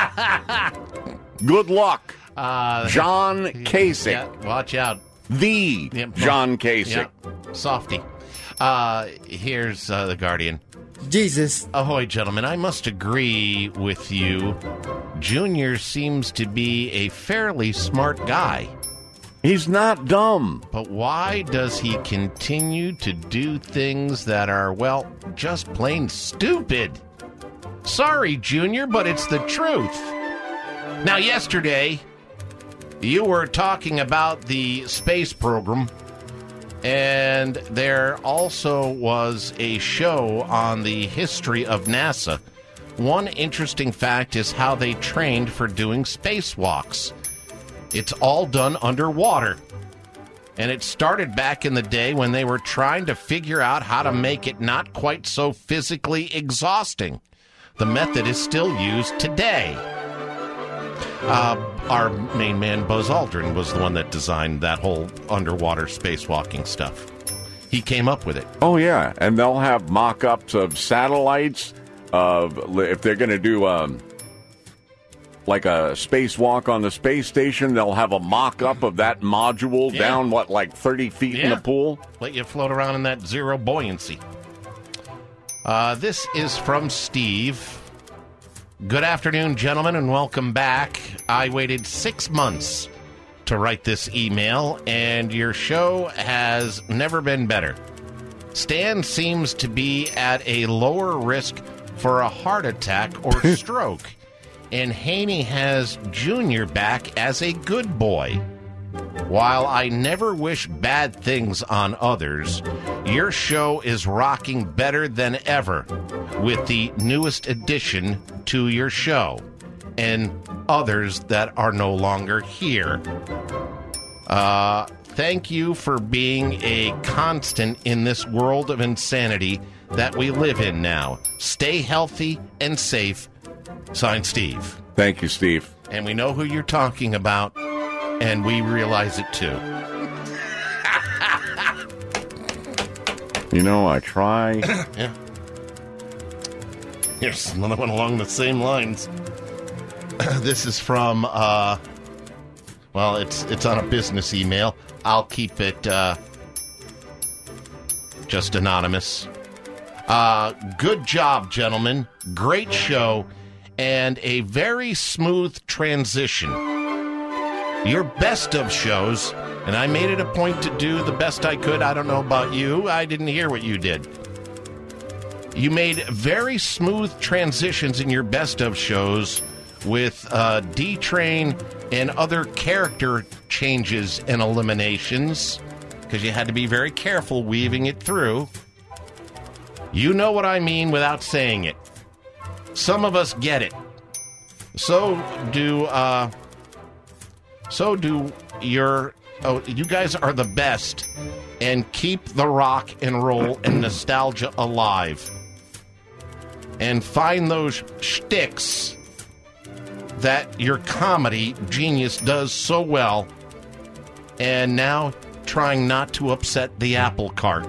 Good luck, Uh, John Kasich. Yeah, watch out. The Yeah, John Kasich. Yeah, softy. Uh, here's uh, The Guardian. Jesus. Ahoy, gentlemen. I must agree with you. Junior seems to be a fairly smart guy. He's not dumb. But why does he continue to do things that are, well, just plain stupid? Sorry, Junior, but it's the truth. Now, yesterday, you were talking about the space program, and there also was a show on the history of NASA. One interesting fact is how they trained for doing spacewalks. It's all done underwater. And it started back in the day when they were trying to figure out how to make it not quite so physically exhausting. The method is still used today. Uh, our main man, Buzz Aldrin, was the one that designed that whole underwater spacewalking stuff. He came up with it. Oh, yeah. And they'll have mock-ups of satellites, of if they're going to do um, like a spacewalk on the space station, they'll have a mock-up of that module Yeah. down, what, like thirty feet in Yeah. the pool? Let you float around in that zero buoyancy. Uh, this is from Steve. Good afternoon, gentlemen, and welcome back. I waited six months to write this email, and your show has never been better. Stan seems to be at a lower risk for a heart attack or stroke. And Haney has Junior back as a good boy. While I never wish bad things on others, your show is rocking better than ever with the newest addition to your show and others that are no longer here. Uh, thank you for being a constant in this world of insanity that we live in now. Stay healthy and safe. Signed, Steve. Thank you, Steve. And we know who you're talking about, and we realize it too. You know, I try. Yeah. Here's another one along the same lines. This is from, uh, well, it's it's on a business email. I'll keep it uh, just anonymous. Uh, good job, gentlemen. Great show and a very smooth transition. Your best of shows, and I made it a point to do the best I could. I don't know about you. I didn't hear what you did. You made very smooth transitions in your best of shows with uh, D-Train and other character changes and eliminations, because you had to be very careful weaving it through. You know what I mean without saying it. Some of us get it. So do, uh, so do your, oh, you guys are the best, and keep the rock and roll and nostalgia alive. And find those shticks that your comedy genius does so well, and now trying not to upset the apple cart.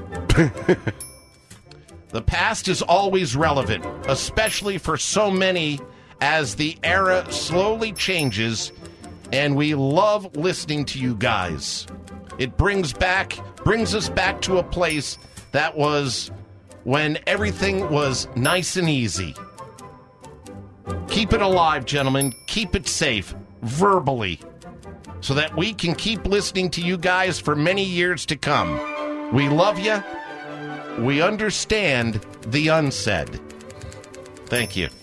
The past is always relevant, especially for so many as the era slowly changes, and we love listening to you guys. It brings back, brings us back to a place that was when everything was nice and easy. Keep it alive, gentlemen. Keep it safe, verbally, so that we can keep listening to you guys for many years to come. We love you. We understand the unsaid. Thank you.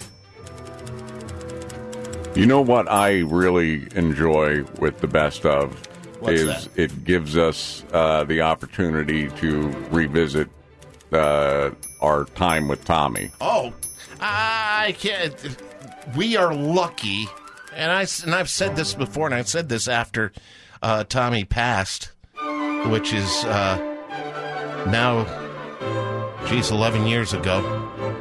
You know what I really enjoy with the best of What's is that? It gives us uh, the opportunity to revisit uh, our time with Tommy. Oh, I can't. We are lucky, and I and I've said this before, and I said this after uh, Tommy passed, which is uh, now, geez, eleven years ago.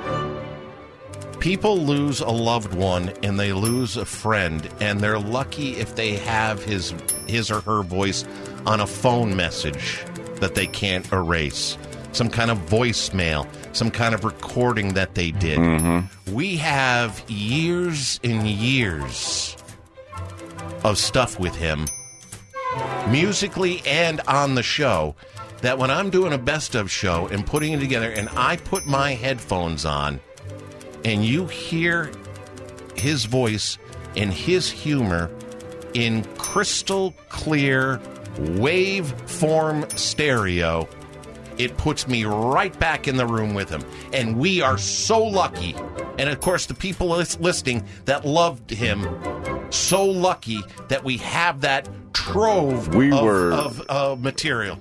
People lose a loved one, and they lose a friend, and they're lucky if they have his his or her voice on a phone message that they can't erase. Some kind of voicemail, some kind of recording that they did. Mm-hmm. We have years and years of stuff with him, musically and on the show, that when I'm doing a best of show and putting it together and I put my headphones on and you hear his voice and his humor in crystal clear waveform stereo, it puts me right back in the room with him. And we are so lucky. And, of course, the people lis- listening that loved him, so lucky that we have that trove We of, were- of uh, material.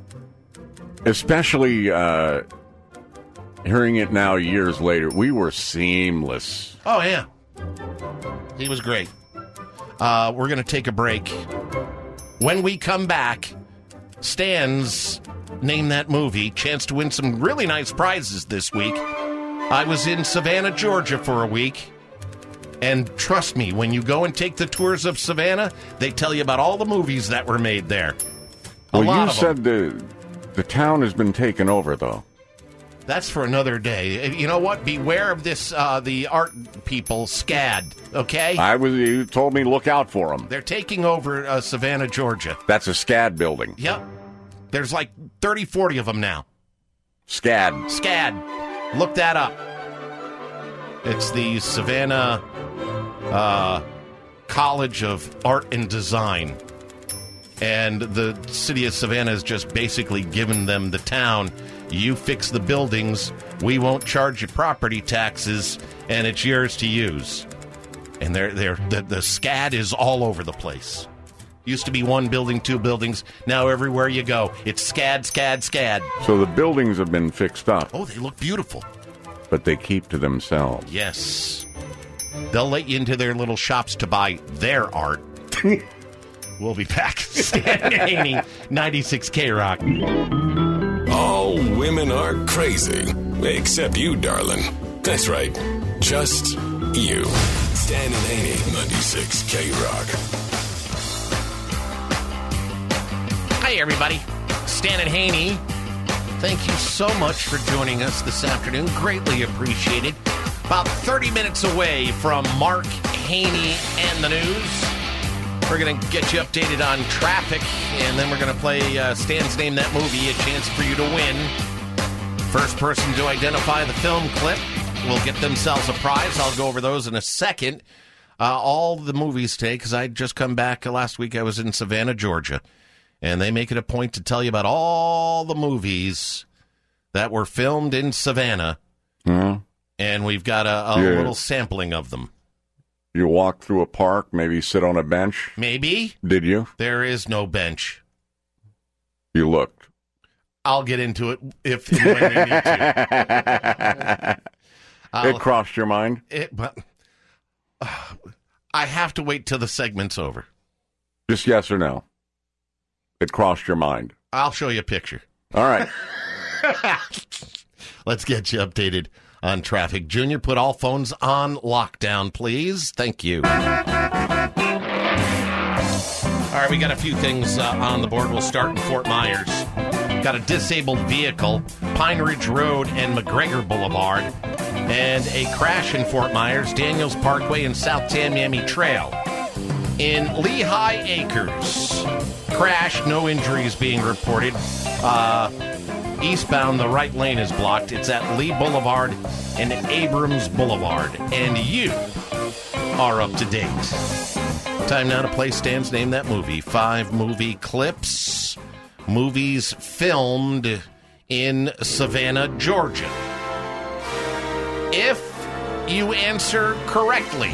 Especially uh, hearing it now years later, we were seamless. Oh, yeah. He was great. Uh, we're going to take a break. When we come back, Stan's Name That Movie, chance to win some really nice prizes this week. I was in Savannah, Georgia for a week. And trust me, when you go and take the tours of Savannah, they tell you about all the movies that were made there. A Well, lot you of said the the town has been taken over, though. That's for another day. You know what? Beware of this, uh, the art people, SCAD, okay? I was. You told me look out for them. They're taking over uh, Savannah, Georgia. That's a SCAD building. Yep. There's like thirty, forty of them now. SCAD. SCAD. Look that up. It's the Savannah uh, College of Art and Design. And the city of Savannah has just basically given them the town You fix the buildings, we won't charge you property taxes, and it's yours to use. And they're, they're, the, the SCAD is all over the place. Used to be one building, two buildings. Now everywhere you go, it's SCAD, SCAD, SCAD. So the buildings have been fixed up. Oh, they look beautiful. But they keep to themselves. Yes. They'll let you into their little shops to buy their art. We'll be back. Stan Haney, ninety-six K Rock. All women are crazy. Except you, darling. That's right. Just you. Stan and Haney, ninety-six K Rock. Hi, everybody. Stan and Haney. Thank you so much for joining us this afternoon. Greatly appreciated. About thirty minutes away from Mark Haney and the news. We're going to get you updated on traffic, and then we're going to play uh, Stan's Name That Movie, a chance for you to win. First person to identify the film clip will get themselves a prize. I'll go over those in a second. Uh, all the movies today, because I just come back uh, last week. I was in Savannah, Georgia, and they make it a point to tell you about all the movies that were filmed in Savannah, Mm-hmm. and we've got a, a Yeah. little sampling of them. You walk through a park, maybe sit on a bench. Maybe. Did you? There is no bench. You looked. I'll get into it if and when we need to. I'll- It crossed your mind? It, but uh, I have to wait till the segment's over. Just yes or no? It crossed your mind. I'll show you a picture. All right. Let's get you updated on traffic. Junior, put all phones on lockdown, please. Thank you. All right, we got a few things uh, on the board. We'll start in Fort Myers. Got a disabled vehicle, Pine Ridge Road and McGregor Boulevard, and a crash in Fort Myers, Daniels Parkway and South Tamiami Trail. In Lehigh Acres, crash, no injuries being reported. Uh, eastbound, the right lane is blocked. It's at Lee Boulevard and Abrams Boulevard. And you are up to date. Time now to play Stan's Name That Movie. Five movie clips. Movies filmed in Savannah, Georgia. If you answer correctly,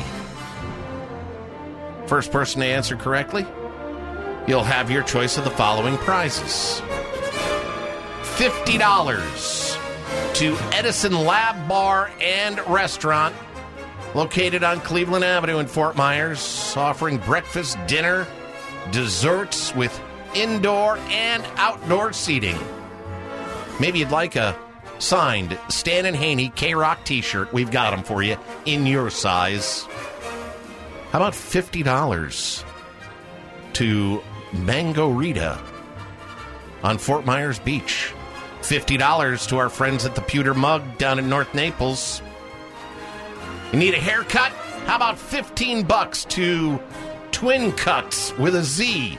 first person to answer correctly, you'll have your choice of the following prizes. fifty dollars to Edison Lab Bar and Restaurant, located on Cleveland Avenue in Fort Myers, offering breakfast, dinner, desserts with indoor and outdoor seating. Maybe you'd like a signed Stan and Haney K-Rock t-shirt. We've got them for you in your size. How about fifty dollars to Mango Rita on Fort Myers Beach? fifty dollars to our friends at the Pewter Mug down in North Naples. You need a haircut? How about fifteen bucks to Twin Cuts with a Z?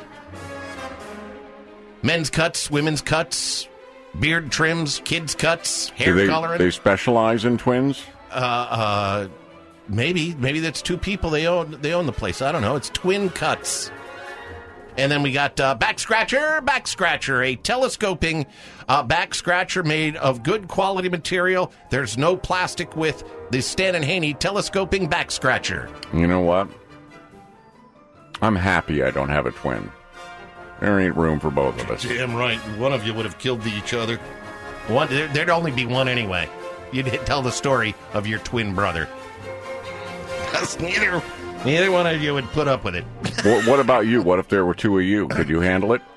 Men's cuts, women's cuts, beard trims, kids cuts, hair Do they, coloring. they specialize in twins? Uh, uh, maybe, maybe that's two people. They own, they own the place. I don't know. It's Twin Cuts. And then we got uh, Back Scratcher, Back Scratcher, a telescoping uh, back scratcher made of good quality material. There's no plastic with the Stan and Haney telescoping back scratcher. You know what? I'm happy I don't have a twin. There ain't room for both of us. Damn right. One of you would have killed each other. One, there, there'd only be one anyway. You'd tell the story of your twin brother. Because neither, neither one of you would put up with it. what, what about you? What if there were two of you? Could you handle it?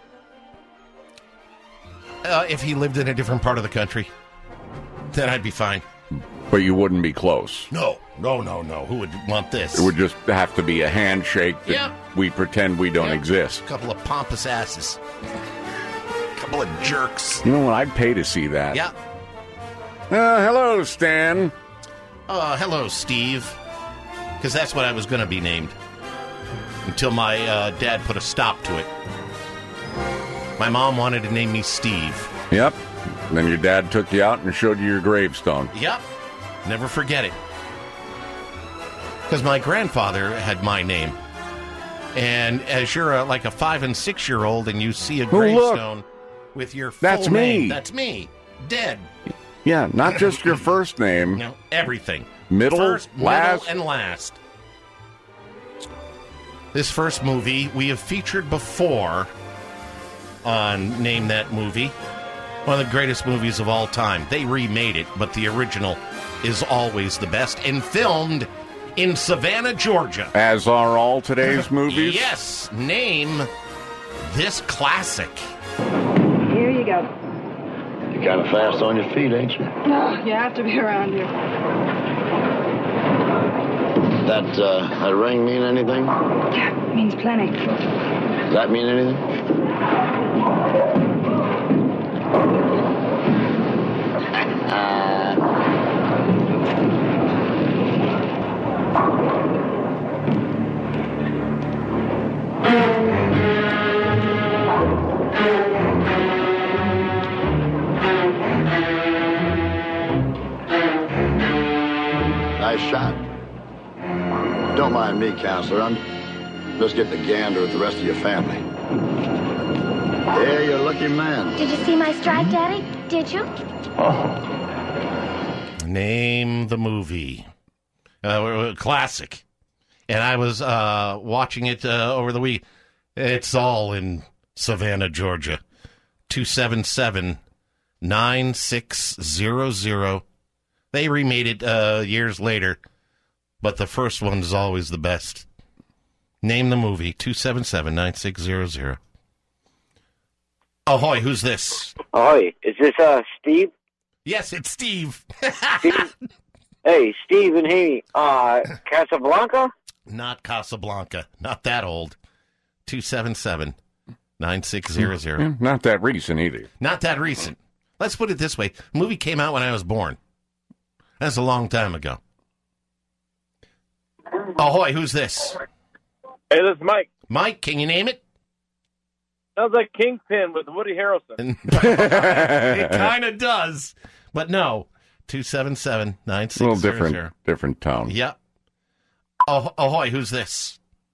Uh, if he lived in a different part of the country, then I'd be fine. But you wouldn't be close. No, no, no, no. Who would want this? It would just have to be a handshake that Yeah. we pretend we don't Yeah. exist. A couple of pompous asses. A couple of jerks. You know what? I'd pay to see that. Yeah. Uh, hello, Stan. Uh, hello, Steve. Because that's what I was going to be named. Until my uh, dad put a stop to it. My mom wanted to name me Steve. Yep. And then your dad took you out and showed you your gravestone. Yep. Never forget it. Because my grandfather had my name. And as you're a, like a five and six year old and you see a Oh, look. gravestone with your full That's name, me. that's me. Dead. Yeah, not just your first name. No, everything. Middle, first, last. middle, and last. This first movie we have featured before on Name That Movie. One of the greatest movies of all time. They remade it, but the original is always the best, and filmed in Savannah, Georgia. As are all today's movies? Yes. Name this classic. Here you go. You're kind of fast on your feet, ain't you? Oh, you have to be around here. That, uh, that ring mean anything? Yeah, it means plenty. Does that mean anything? Nice shot. Don't mind me, counselor. I'm just getting a gander at the rest of your family. Yeah, you're a lucky man. Did you see my stripe, Daddy? Did you? Name the movie. Uh, classic. And I was uh, watching it uh, over the week. It's all in Savannah, Georgia. two seven seven, nine six zero zero. They remade it uh, years later, but the first one is always the best. Name the movie. two seven seven, nine six zero zero. Ahoy, who's this? Ahoy, is this uh Steve? Yes, it's Steve. Steve? Hey, Steve and hey, uh, Casablanca? Not Casablanca. Not that old. two seven seven, nine six zero zero. Yeah, not that recent either. Not that recent. Let's put it this way. The movie came out when I was born. That's a long time ago. Ahoy, who's this? Hey, this is Mike. Mike, can you name it? Sounds like Kingpin with Woody Harrelson. It kind of does. But no. two seven seven, nine six zero zero. A little different, different tone. Yep. Oh, ahoy, who's this?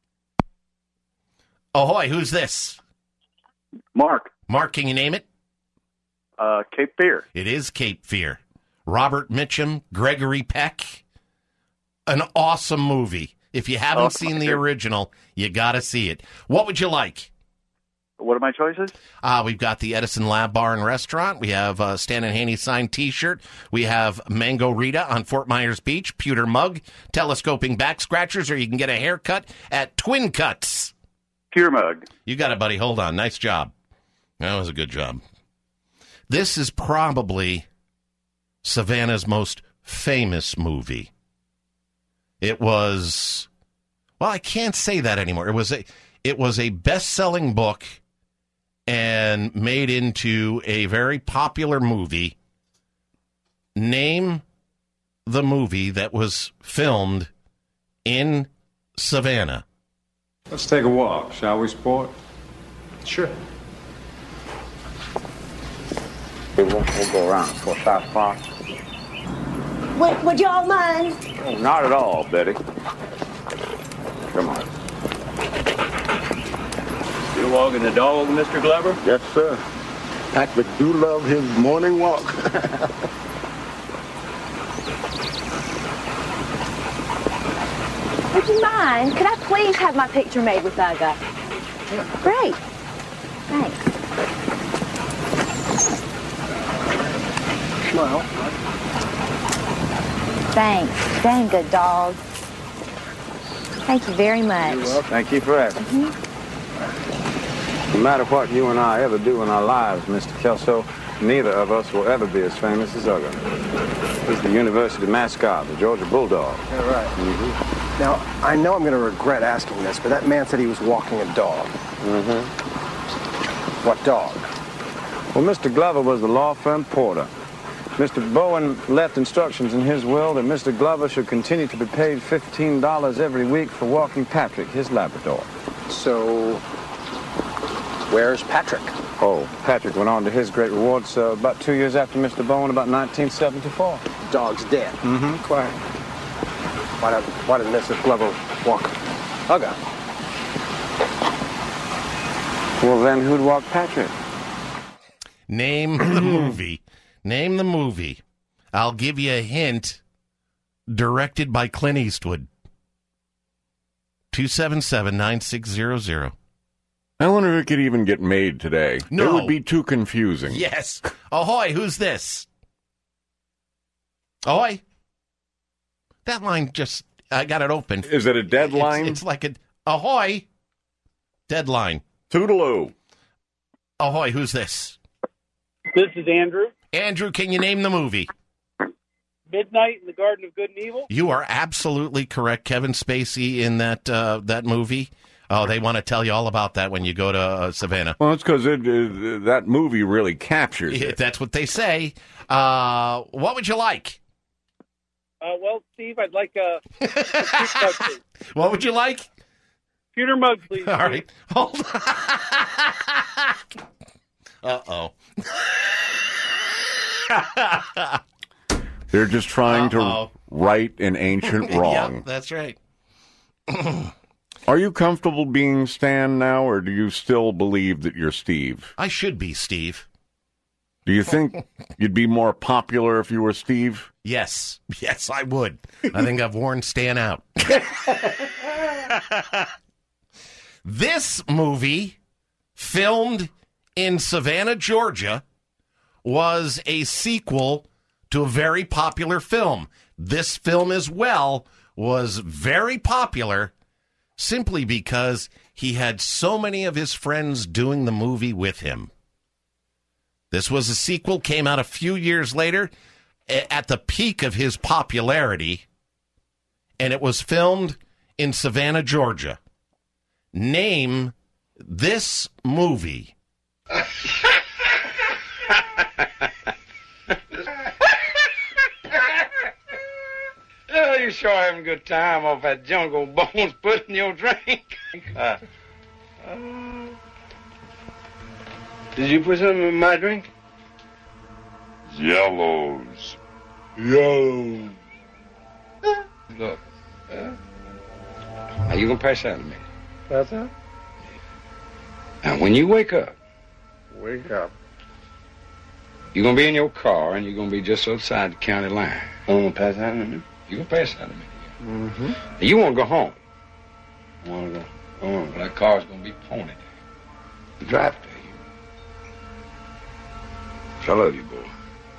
Ahoy, who's this? Mark. Mark, can you name it? Uh, Cape Fear. It is Cape Fear. Robert Mitchum, Gregory Peck. An awesome movie. If you haven't Oh, seen the okay. original, you got to see it. What would you like? What are my choices? Uh, we've got the Edison Lab Bar and Restaurant. We have uh, Stan and Haney signed T-shirt. We have Mango Rita on Fort Myers Beach, pewter mug, telescoping back scratchers, or you can get a haircut at Twin Cuts. Pure mug. You got it, buddy. Hold on. Nice job. That was a good job. This is probably Savannah's most famous movie. It was, well, I can't say that anymore. It was a, it was a best-selling book and made into a very popular movie. Name the movie that was filmed in Savannah. Let's take a walk, shall we, sport? Sure. We'll, we'll go around for South Park. Would, would y'all mind? Oh, not at all, Betty. Come on. You walking the dog, Mister Glover? Yes, sir. Patrick do love his morning walk. Would you mind? Could I please have my picture made with Uga? Great. Thanks. Smile. Thanks. Dang good dog. Thank you very much. Well, thank you for asking. Mhm. No matter what you and I ever do in our lives, Mister Kelso, neither of us will ever be as famous as Uga. He's the university mascot, the Georgia Bulldog. Yeah, right. Mm-hmm. Now, I know I'm going to regret asking this, but that man said he was walking a dog. Mm-hmm. What dog? Well, Mister Glover was the law firm porter. Mister Bowen left instructions in his will that Mister Glover should continue to be paid fifteen dollars every week for walking Patrick, his Labrador. So, where's Patrick? Oh, Patrick went on to his great rewards uh, about two years after Mister Bowen, about nineteen seventy-four. Dog's dead. Mm-hmm, quite. Why did, why did Mister Glover walk Uga? Well, then who'd walk Patrick? Name the movie. Name the movie. I'll give you a hint. Directed by Clint Eastwood. two seven seven, nine six zero zero. I wonder if it could even get made today. No. It would be too confusing. Yes. Ahoy, who's this? Ahoy. That line just, I got it open. Is it a deadline? It's, it's like a, ahoy. Deadline. Toodaloo. Ahoy, who's this? This is Andrew. Andrew, can you name the movie? Midnight in the Garden of Good and Evil. You are absolutely correct. Kevin Spacey in that uh, that movie. Oh, they want to tell you all about that when you go to uh, Savannah. Well, it's because it, uh, that movie really captures it. That's what they say. Uh, what would you like? Uh, well, Steve, I'd like a computer mug, please. What would you like? Computer mug, please. All right. Hold on. Uh-oh. They're just trying Uh-oh. to right an ancient wrong. Yep, that's right. Are you comfortable being Stan now, or do you still believe that you're Steve? I should be Steve. Do you think you'd be more popular if you were Steve? Yes. Yes, I would. I think I've worn Stan out. This movie, filmed in Savannah, Georgia, was a sequel to a very popular film. This film as well was very popular simply because he had so many of his friends doing the movie with him. This was a sequel, came out a few years later at the peak of his popularity, and it was filmed in Savannah, Georgia. Name this movie. Oh, you sure having a good time off that Jungle Bones put in your drink. Uh, uh, did you put something in my drink? Yellows. Yellow. Look. Uh, now you gonna pass out to me. Pass out? Now when you wake up. Wake up. You're gonna be in your car and you're gonna be just outside the county line. I'm gonna pass out in me. You gonna pass out a minute. Mm-hmm. You wanna go home. I wanna go home, but that car's gonna be pony. Drive to you. I love you, boy.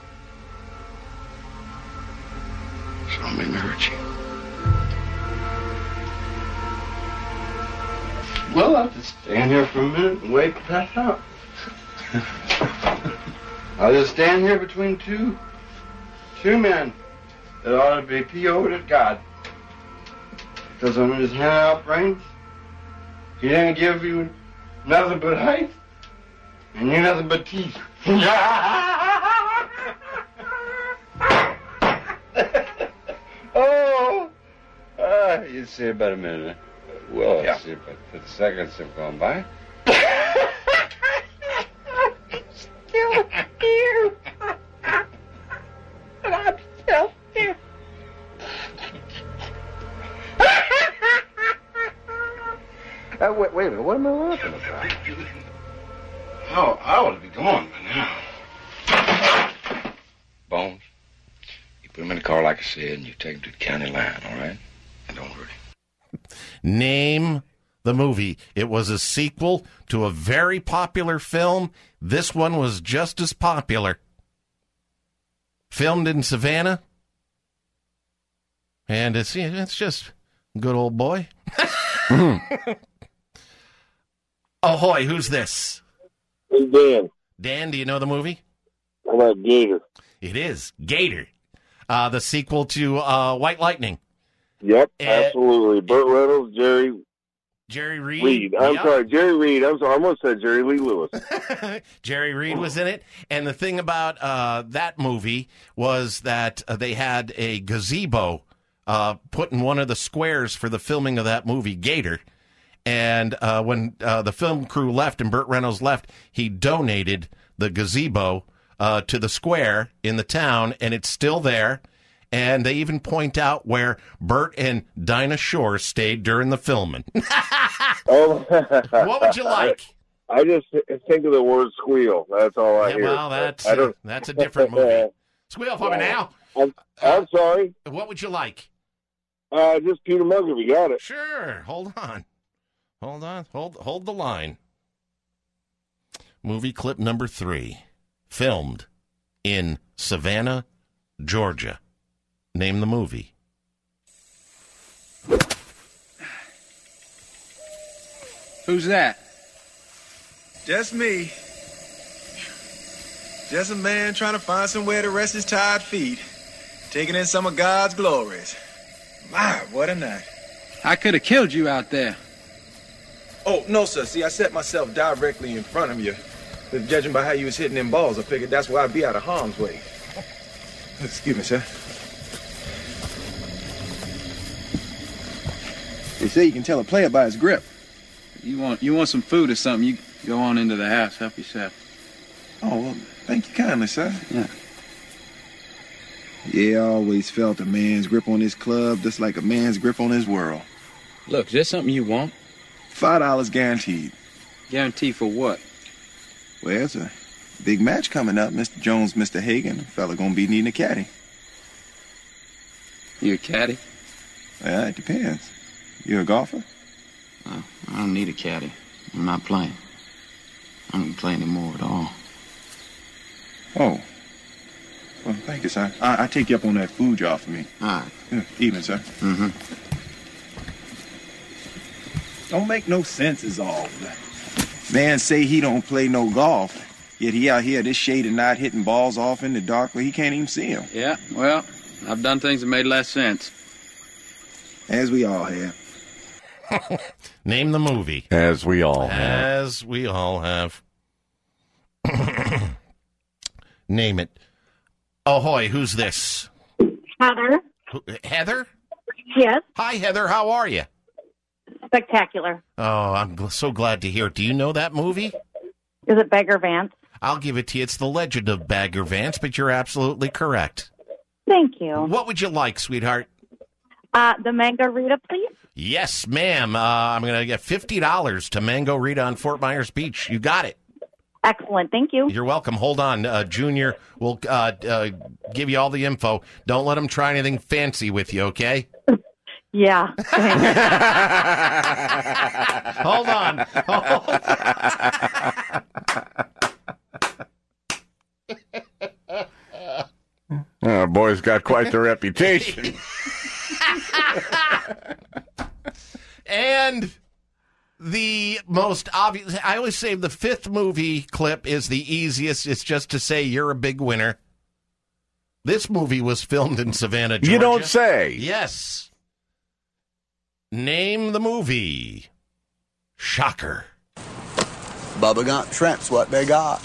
So don't make me hurt you. Well, I'll just stand here for a minute and wait to pass out. I'll just stand here between two, two men. It ought to be P O'd at God. Because when he was handing out brains, he didn't give you nothing but height, and you nothing but teeth. Oh! Uh, you'd see about a minute. Well, yeah. See about fifty seconds have gone by. Still here. And I'm still here. Uh, wait, wait a minute, what am I laughing about? Oh, I ought to be gone by now. Bones, you put him in the car like I said, and you take him to the county line, all right? And don't hurt him. Name the movie. It was a sequel to a very popular film. This one was just as popular. Filmed in Savannah. And it's, it's just a good old boy. Ahoy, who's this? It's Dan. Dan, do you know the movie? How about Gator? It is Gator, uh, the sequel to uh, White Lightning. Yep, Uh, absolutely. Burt Reynolds, Jerry Jerry Reed. Reed. I'm Yep. sorry, Jerry Reed. I'm sorry, I almost said Jerry Lee Lewis. Jerry Reed was in it. And the thing about uh, that movie was that uh, they had a gazebo uh, put in one of the squares for the filming of that movie, Gator. And uh, when uh, the film crew left and Burt Reynolds left, he donated the gazebo uh, to the square in the town, and it's still there. And they even point out where Burt and Dinah Shore stayed during the filming. Oh. What would you like? I just think of the word squeal. That's all I Yeah, hear. well, that's I don't, uh, that's a different movie. Squeal for me now. I'm, I'm sorry. What would you like? Uh, just Peter Mugger, we got it. Sure. Hold on. Hold on. Hold hold the line. Movie clip number three. Filmed in Savannah, Georgia. Name the movie. Who's that? Just me. Just a man trying to find somewhere to rest his tired feet, taking in some of God's glories. My, what a night. I could have killed you out there. Oh, no, sir. See, I set myself directly in front of you. But judging by how you was hitting them balls, I figured that's why I'd be out of harm's way. Excuse me, sir. They say you can tell a player by his grip. You want you want some food or something, you go on into the house, help yourself. Oh, well, thank you kindly, sir. Yeah. Yeah, I always felt a man's grip on his club just like a man's grip on his world. Look, is there something you want? Five dollars guaranteed. Guaranteed for what? Well, it's a big match coming up. Mister Jones, Mister Hagan. A fella gonna be needing a caddy. You a caddy? Well, it depends. You a golfer? Uh, I don't need a caddy. I'm not playing. I don't play anymore at all. Oh. Well, thank you, sir. I, I take you up on that food you offer me. All right. Yeah, evening, sir. Mm-hmm. Don't make no sense is all. Man say he don't play no golf, yet he out here this shade and night hitting balls off in the dark where he can't even see them. Yeah, well, I've done things that made less sense. As we all have. Name the movie. As we all have. As we all have. Name it. Ahoy, who's this? Heather. Who- Heather? Yes. Hi, Heather. How are you? Spectacular. Oh, I'm gl- so glad to hear it. Do you know that movie? Is it Beggar Vance? I'll give it to you. It's The Legend of Bagger Vance, but you're absolutely correct. Thank you. What would you like, sweetheart? Uh, the Mango Rita, please. Yes, ma'am. Uh, I'm going to get fifty dollars to Mango Rita on Fort Myers Beach. You got it. Excellent. Thank you. You're welcome. Hold on. Uh, Junior will uh, uh, give you all the info. Don't let him try anything fancy with you, okay? Yeah. Hold on. Hold on. Our boy's got quite the reputation. And the most obvious, I always say the fifth movie clip is the easiest. It's just to say you're a big winner. This movie was filmed in Savannah, Georgia. You don't say. Yes. Name the movie. Shocker. Bubba Gump Shrimp's what they got.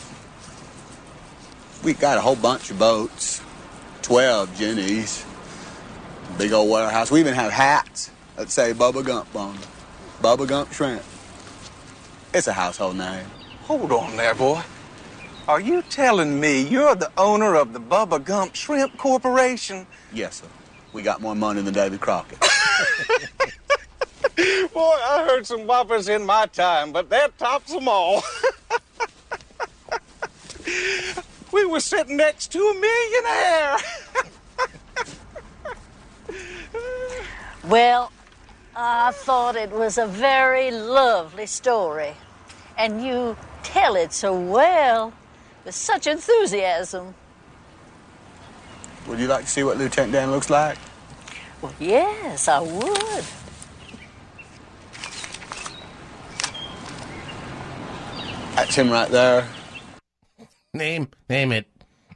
We got a whole bunch of boats, twelve Jennies, big old warehouse. We even have hats that say Bubba Gump on them. Bubba Gump Shrimp. It's a household name. Hold on there, boy. Are you telling me you're the owner of the Bubba Gump Shrimp Corporation? Yes, sir. We got more money than Davy Crockett. Boy, I heard some whoppers in my time, but that tops them all. We were sitting next to a millionaire. Well, I thought it was a very lovely story. And you tell it so well, with such enthusiasm. Would you like to see what Lieutenant Dan looks like? Well, yes, I would. That's him right there. Name, name it.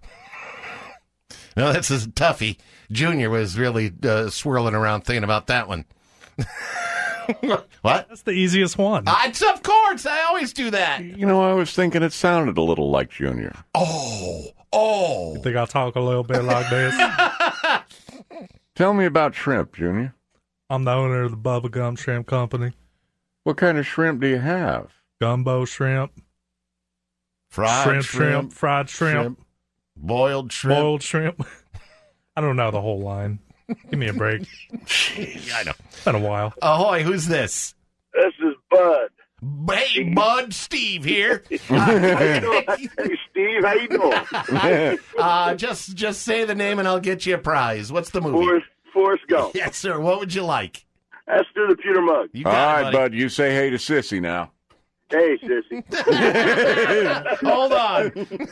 No, that's a toughie. Junior was really uh, swirling around thinking about that one. What? That's the easiest one. I, of course, I always do that. You know, I was thinking it sounded a little like Junior. Oh, oh. You think I talk a little bit like this? Tell me about shrimp, Junior. I'm the owner of the Bubba Gump Shrimp Company. What kind of shrimp do you have? Gumbo shrimp. Fried shrimp, shrimp, shrimp, fried shrimp, shrimp, boiled shrimp. boiled shrimp. I don't know the whole line. Give me a break. Jeez, I know. It's been a while. Ahoy, who's this? This is Bud. Hey, Bud, Steve here. How you doing? Hey, Steve, how you doing? uh, just just say the name and I'll get you a prize. What's the movie? Forrest, Forrest Gump. Yes, sir. What would you like? Let's do the Pewter Mug. You All got it, right, buddy. Bud, you say hey to Sissy now. Hey, Sissy. Hold on.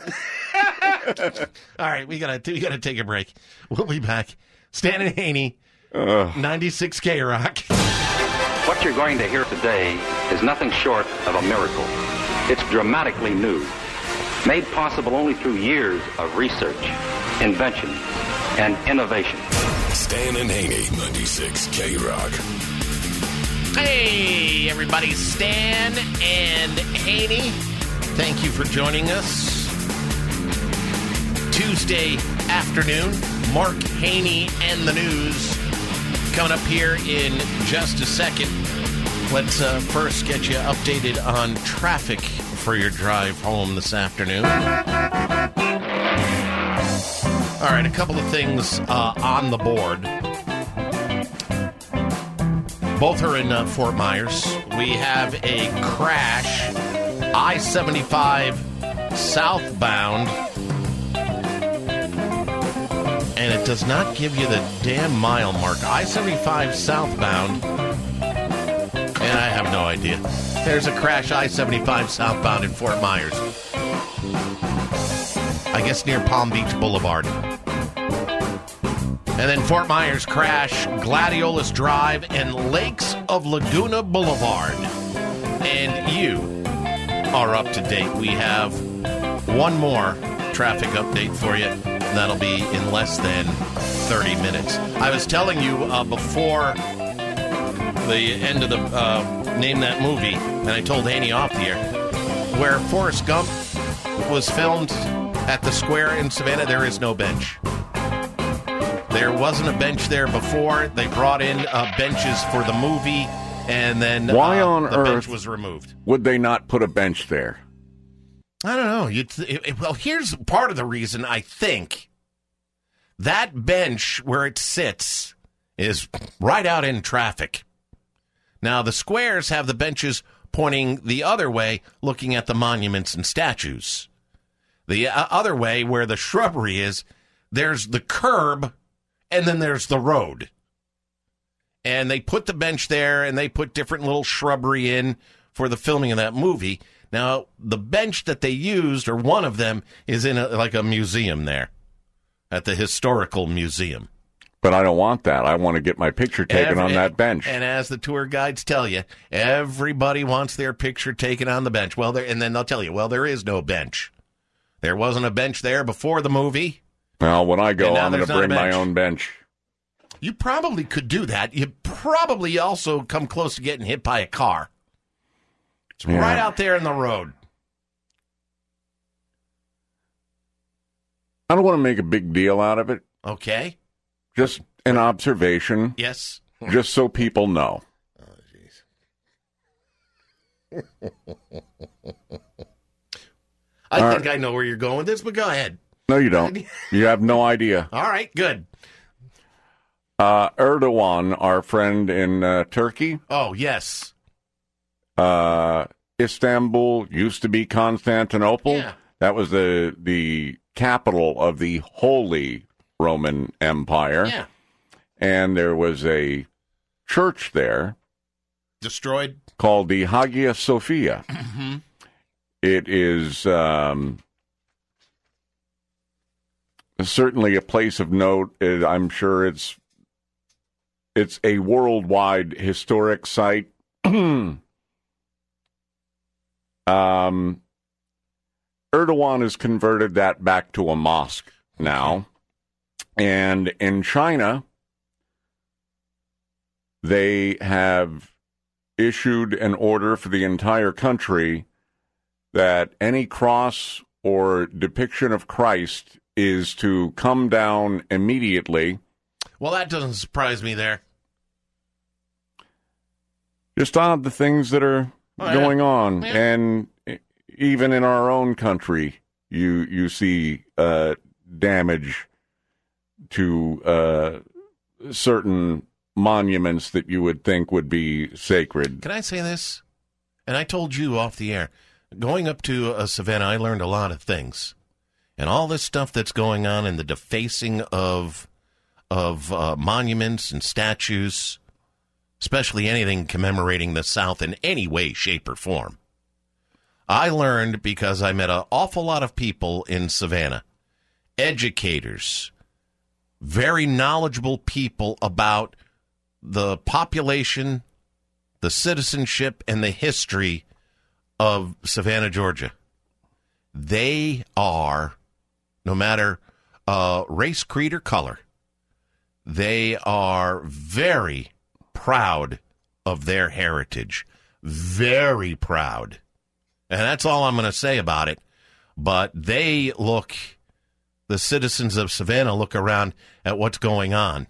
All right, we gotta we gotta take a break. We'll be back. Stan and Haney, ninety-six K Rock. What you're going to hear today is nothing short of a miracle. It's dramatically new, made possible only through years of research, invention, and innovation. Stan and Haney, ninety-six K Rock. Hey, everybody, Stan and Haney. Thank you for joining us. Tuesday afternoon, Mark Haney and the news. Coming up here in just a second. Let's uh, first get you updated on traffic for your drive home this afternoon. All right, a couple of things uh, on the board. Both are in uh, Fort Myers. We have a crash, I seventy-five southbound. And it does not give you the damn mile mark. I seventy-five southbound. And I have no idea. There's a crash, I seventy-five southbound in Fort Myers. I guess near Palm Beach Boulevard. And then Fort Myers crash, Gladiolus Drive, and Lakes of Laguna Boulevard. And you are up to date. We have one more traffic update for you. That'll be in less than thirty minutes. I was telling you uh, before the end of the uh, Name That Movie, and I told Haney off the air, where Forrest Gump was filmed at the square in Savannah, there is no bench. There wasn't a bench there before. They brought in uh, benches for the movie, and then Why uh, on the earth bench was removed. Would they not put a bench there? I don't know. You'd th- it, well, here's part of the reason I think that bench where it sits is right out in traffic. Now, the squares have the benches pointing the other way, looking at the monuments and statues. The uh, other way, where the shrubbery is, there's the curb, and then there's the road. And they put the bench there, and they put different little shrubbery in for the filming of that movie. Now, the bench that they used, or one of them, is in a, like a museum there, at the Historical Museum. But I don't want that. I want to get my picture taken Every, on that bench. And as the tour guides tell you, everybody wants their picture taken on the bench. Well, there, and then they'll tell you, well, there is no bench. There wasn't a bench there before the movie. Well, when I go, I'm going to there's not a bring my bench. own bench. You probably could do that. You probably also come close to getting hit by a car. It's Yeah. right out there in the road. I don't want to make a big deal out of it. Okay. Just an observation. Yes. Just so people know. Oh, jeez. I All think right. I know where you're going with this, but go ahead. No, you don't. You have no idea. All right, good. Uh, Erdogan, our friend in uh, Turkey. Oh, yes. Uh, Istanbul used to be Constantinople. Yeah. That was the the capital of the Holy Roman Empire. Yeah. And there was a church there Destroyed. called the Hagia Sophia. Mm-hmm. It is um, certainly a place of note. It, I'm sure it's it's a worldwide historic site. um, Erdogan has converted that back to a mosque now. And in China, they have issued an order for the entire country that any cross or depiction of Christ is to come down immediately. Well, that doesn't surprise me there. Just odd the things that are Oh, yeah. going on. Yeah. And even in our own country, you you see uh, damage to uh, certain monuments that you would think would be sacred. Can I say this? And I told you off the air, going up to uh, Savannah, I learned a lot of things. And all this stuff that's going on and the defacing of of uh, monuments and statues, especially anything commemorating the South in any way, shape, or form. I learned because I met an awful lot of people in Savannah, educators, very knowledgeable people about the population, the citizenship, and the history of Savannah, Georgia. They are, no matter uh, race, creed, or color, they are very proud of their heritage. Very proud. And that's all I'm going to say about it. But they look, the citizens of Savannah look around at what's going on.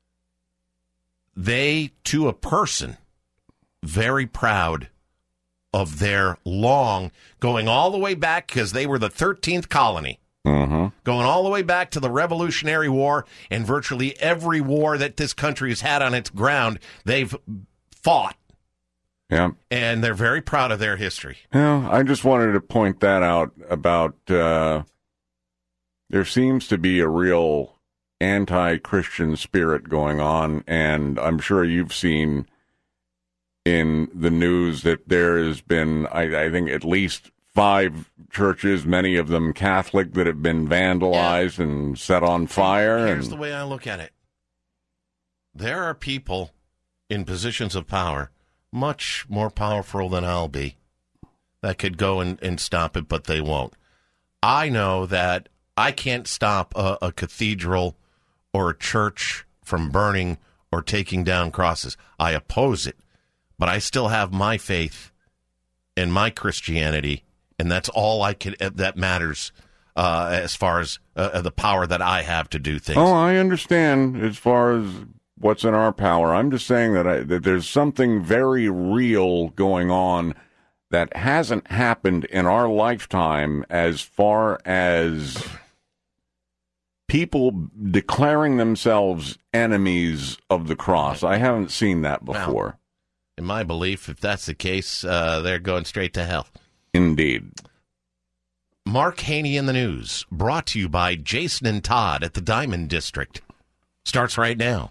They, to a person, very proud of their long, going all the way back, because they were the thirteenth colony. Mm-hmm. Going all the way back to the Revolutionary War, and virtually every war that this country has had on its ground, they've fought. Yeah. And they're very proud of their history. Yeah, I just wanted to point that out about uh, there seems to be a real anti-Christian spirit going on, and I'm sure you've seen in the news that there has been, I, I think, at least five churches, many of them Catholic, that have been vandalized yeah. and set on fire. Here's and... the way I look at it. There are people in positions of power, much more powerful than I'll be, that could go and, and stop it, but they won't. I know that I can't stop a, a cathedral or a church from burning or taking down crosses. I oppose it, but I still have my faith and my Christianity. And that's all I can. That matters uh, as far as uh, the power that I have to do things. Oh, I understand as far as what's in our power. I'm just saying that, I, that there's something very real going on that hasn't happened in our lifetime as far as people declaring themselves enemies of the cross. I haven't seen that before. Well, in my belief, if that's the case, uh, they're going straight to hell. Indeed. Mark Haney in the news, brought to you by Jason and Todd at the Diamond District. Starts right now.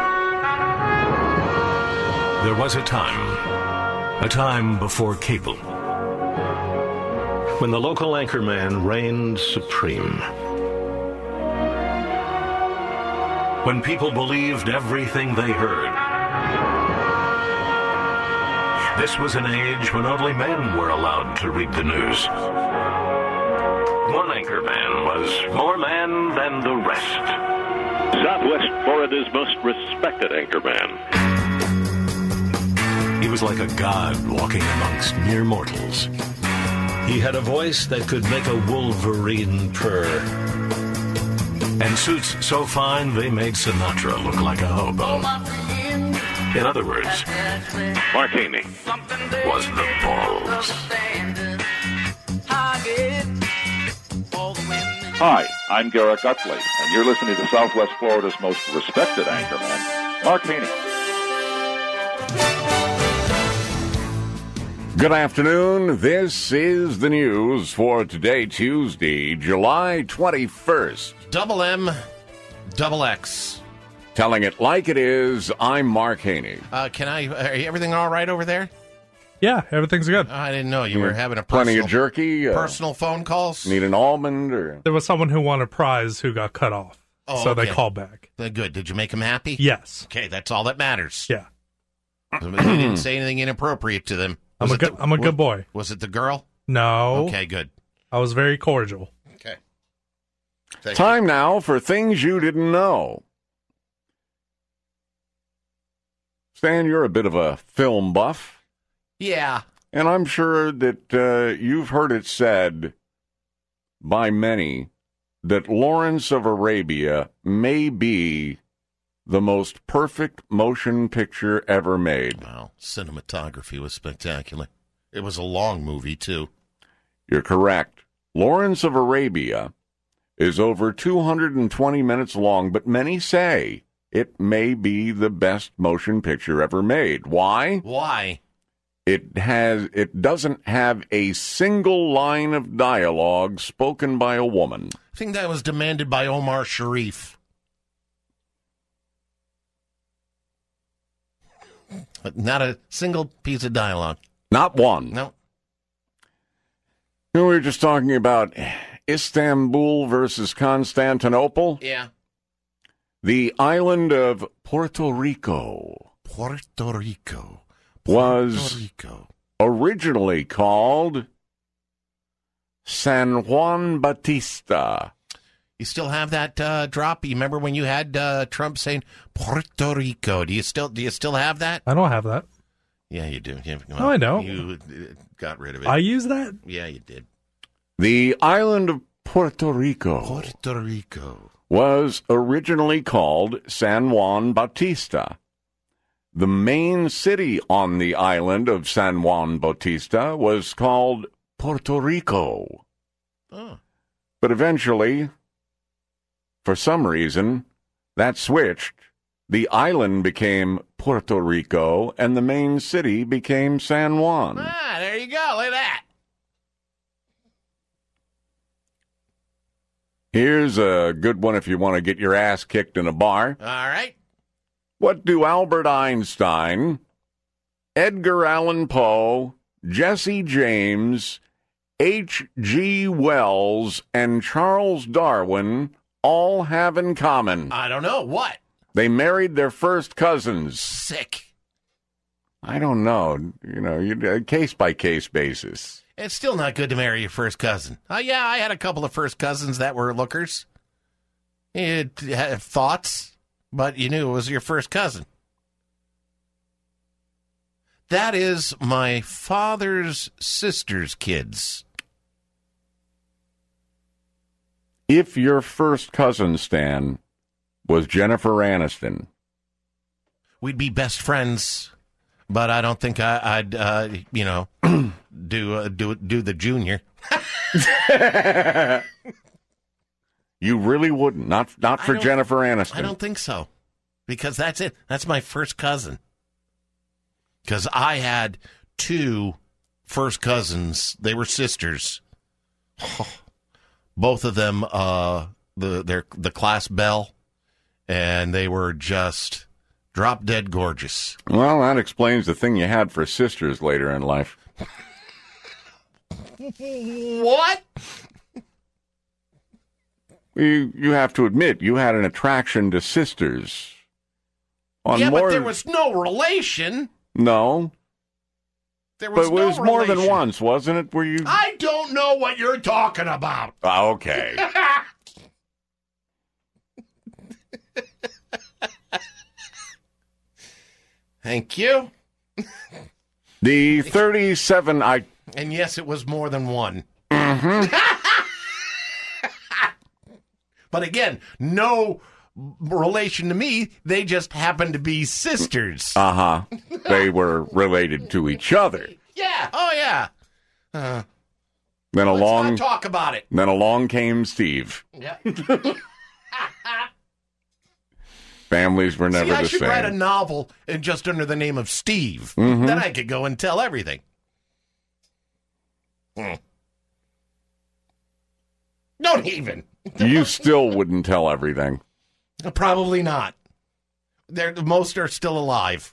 There was a time, a time before cable, when the local anchorman reigned supreme. When people believed everything they heard. This was an age when only men were allowed to read the news. One anchorman was more man than the rest. Southwest Florida's most respected anchorman. He was like a god walking amongst mere mortals. He had a voice that could make a wolverine purr. And suits so fine they made Sinatra look like a hobo. In other words, Mark Haney was the balls. Hi, I'm Garrett Gutley, and you're listening to Southwest Florida's most respected anchorman, Mark Haney. Good afternoon. This is the news for today, Tuesday, July twenty-first. Double M, double X. Telling it like it is, I'm Mark Haney. Uh, can I, are everything all right over there? Yeah, everything's good. Oh, I didn't know you Yeah. were having a personal, Plenty of jerky. Uh, personal phone calls. Need an almond? Or There was someone who won a prize who got cut off. Oh, so okay. they called back. Uh, Good. Did you make them happy? Yes. Okay, that's all that matters. Yeah. You didn't say anything inappropriate to them. I'm Was a it good, the- I'm a wa- good boy. Was it the girl? No. Okay, good. I was very cordial. Okay. Thank Time now for things you didn't know. Stan, you're a bit of a film buff. Yeah. And I'm sure that uh, you've heard it said by many that Lawrence of Arabia may be the most perfect motion picture ever made. Wow. Cinematography was spectacular. It was a long movie, too. You're correct. Lawrence of Arabia is over two hundred twenty minutes long, but many say it may be the best motion picture ever made. Why? Why? It has. It doesn't have a single line of dialogue spoken by a woman. I think that was demanded by Omar Sharif. But not a single piece of dialogue. Not one. No. We were just talking about Istanbul versus Constantinople. Yeah. The island of Puerto Rico. Puerto Rico. Was Rico. originally called San Juan Bautista. You still have that uh, drop? You remember when you had uh, Trump saying Puerto Rico? Do you still do you still have that? I don't have that. Yeah, you do. You, well, no, I don't. You uh, got rid of it. I use that? Yeah, you did. The island of Puerto Rico. Puerto Rico. Was originally called San Juan Bautista. The main city on the island of San Juan Bautista was called Puerto Rico. Oh. But eventually, for some reason, that switched. The island became Puerto Rico, and the main city became San Juan. Ah, there you go. Look at that. Here's a good one if you want to get your ass kicked in a bar. All right. What do Albert Einstein, Edgar Allan Poe, Jesse James, H G Wells, and Charles Darwin all have in common? I don't know. What? They married their first cousins. Sick. I don't know. You know, you, case-by-case basis. It's still not good to marry your first cousin. Uh, yeah, I had a couple of first cousins that were lookers. You had thoughts, but you knew it was your first cousin. That is my father's sister's kids. If your first cousin, Stan, was Jennifer Aniston, we'd be best friends, but I don't think I, I'd, uh, you know, do uh, do do the junior. You really wouldn't. Not not for Jennifer Aniston. I don't think so, because that's it. That's my first cousin. Because I had two first cousins. They were sisters. Both of them, uh, the their the class belle, and they were just drop dead gorgeous. Well, that explains the thing you had for sisters later in life. What? You you have to admit you had an attraction to sisters. On yeah, more... but there was no relation. No. There was but it was no more relation. than once, wasn't it? Were you? I don't know what you're talking about. Oh, okay. Thank you. The thirty-seven I And yes, it was more than one. Mm-hmm. But again, no relation to me. They just happened to be sisters. Uh-huh. They were related to each other. Yeah. Oh, yeah. Uh, then let's along not talk about it. Then along came Steve. Yeah. Families were never See, I the should same. write a novel and just under the name of Steve. Mm-hmm. Then I could go and tell everything. Hmm. Don't even. You still wouldn't tell everything. Probably not. They're, most are still alive.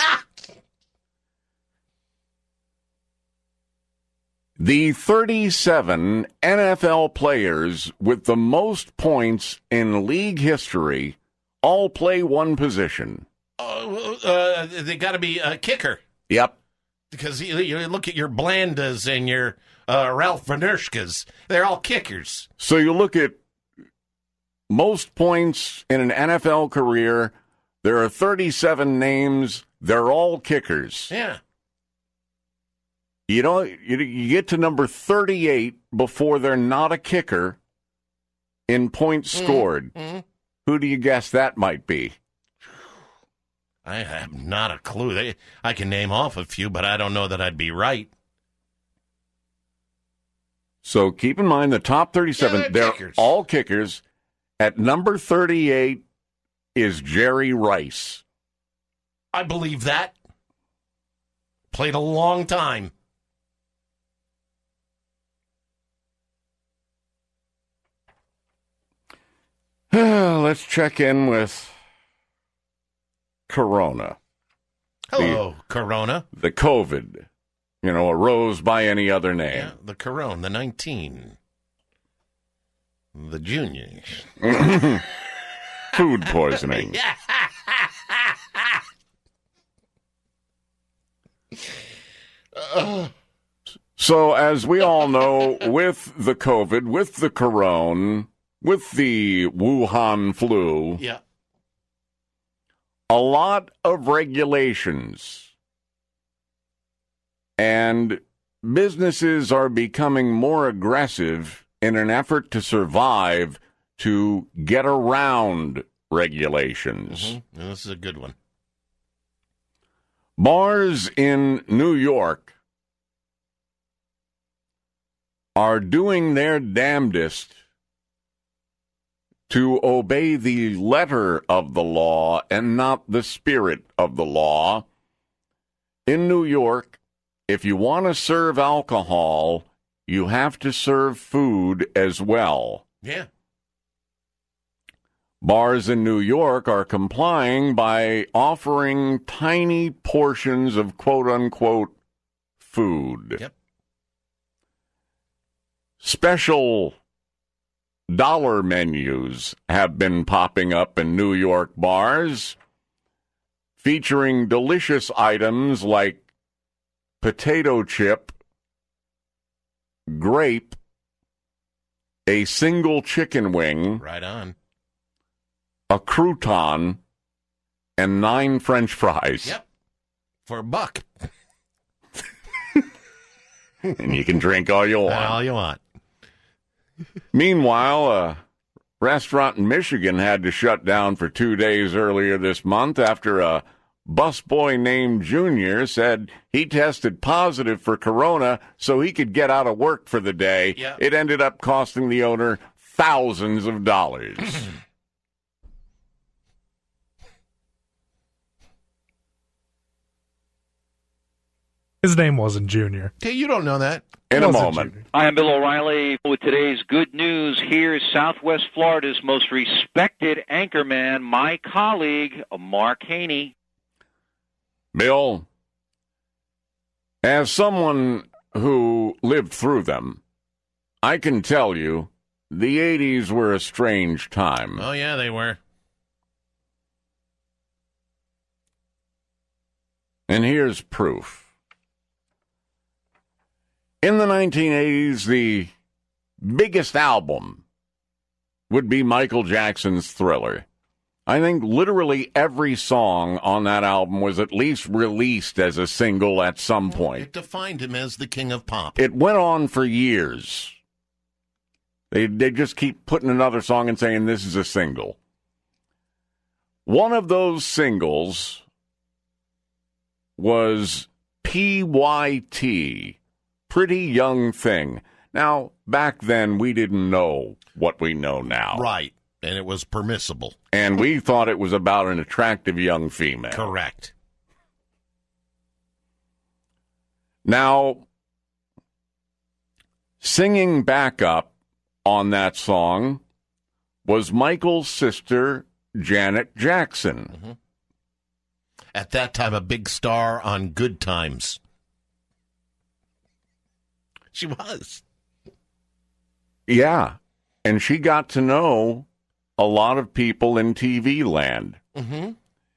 The thirty-seven N F L players with the most points in league history all play one position. Uh, uh, they got to be a kicker. Yep. Because you, you look at your Blandas and your uh, Ralph Vanushkas. They're all kickers. So you look at most points in an N F L career, there are thirty-seven names. They're all kickers. Yeah. You know, you, you get to number thirty-eight before they're not a kicker in points scored. Mm-hmm. Who do you guess that might be? I have not a clue. They, I can name off a few, but I don't know that I'd be right. So keep in mind the top thirty-seven, Yeah, they're they're kickers. all kickers. At number thirty-eight is Jerry Rice. I believe that. Played a long time. Let's check in with Corona. Hello, the, Corona. The COVID, you know, arose by any other name. Yeah, the Corona, the nineteen. The juniors. Food poisoning. So, as we all know, with the COVID, with the Corona, with the Wuhan flu, yeah. a lot of regulations, and businesses are becoming more aggressive in an effort to survive, to get around regulations. Mm-hmm. And this is a good one. Bars in New York are doing their damnedest to obey the letter of the law and not the spirit of the law. In New York, if you want to serve alcohol, you have to serve food as well. Yeah. Bars in New York are complying by offering tiny portions of quote-unquote food. Yep. Special dollar menus have been popping up in New York bars, featuring delicious items like potato chip, grape, a single chicken wing, right on, a crouton, and nine French fries. Yep, for a buck. And you can drink all you want. All you want. Meanwhile, a restaurant in Michigan had to shut down for two days earlier this month after a busboy named Junior said he tested positive for corona so he could get out of work for the day. Yep. It ended up costing the owner thousands of dollars. His name wasn't Junior. Okay, you don't know that. In a moment. Junior. Hi, I'm Bill O'Reilly with today's good news. Here's Southwest Florida's most respected anchorman, my colleague, Mark Haney. Bill, as someone who lived through them, I can tell you the eighties were a strange time. Oh, yeah, they were. And here's proof. In the nineteen eighties, the biggest album would be Michael Jackson's Thriller. I think literally every song on that album was at least released as a single at some point. It defined him as the king of pop. It went on for years. They they just keep putting another song and saying this is a single. One of those singles was P Y T, Pretty Young Thing. Now, back then, we didn't know what we know now. Right, and it was permissible. And we thought it was about an attractive young female. Correct. Now, singing backup on that song was Michael's sister, Janet Jackson. Mm-hmm. At that time, a big star on Good Times. She was. Yeah, and she got to know a lot of people in T V land. Mm-hmm.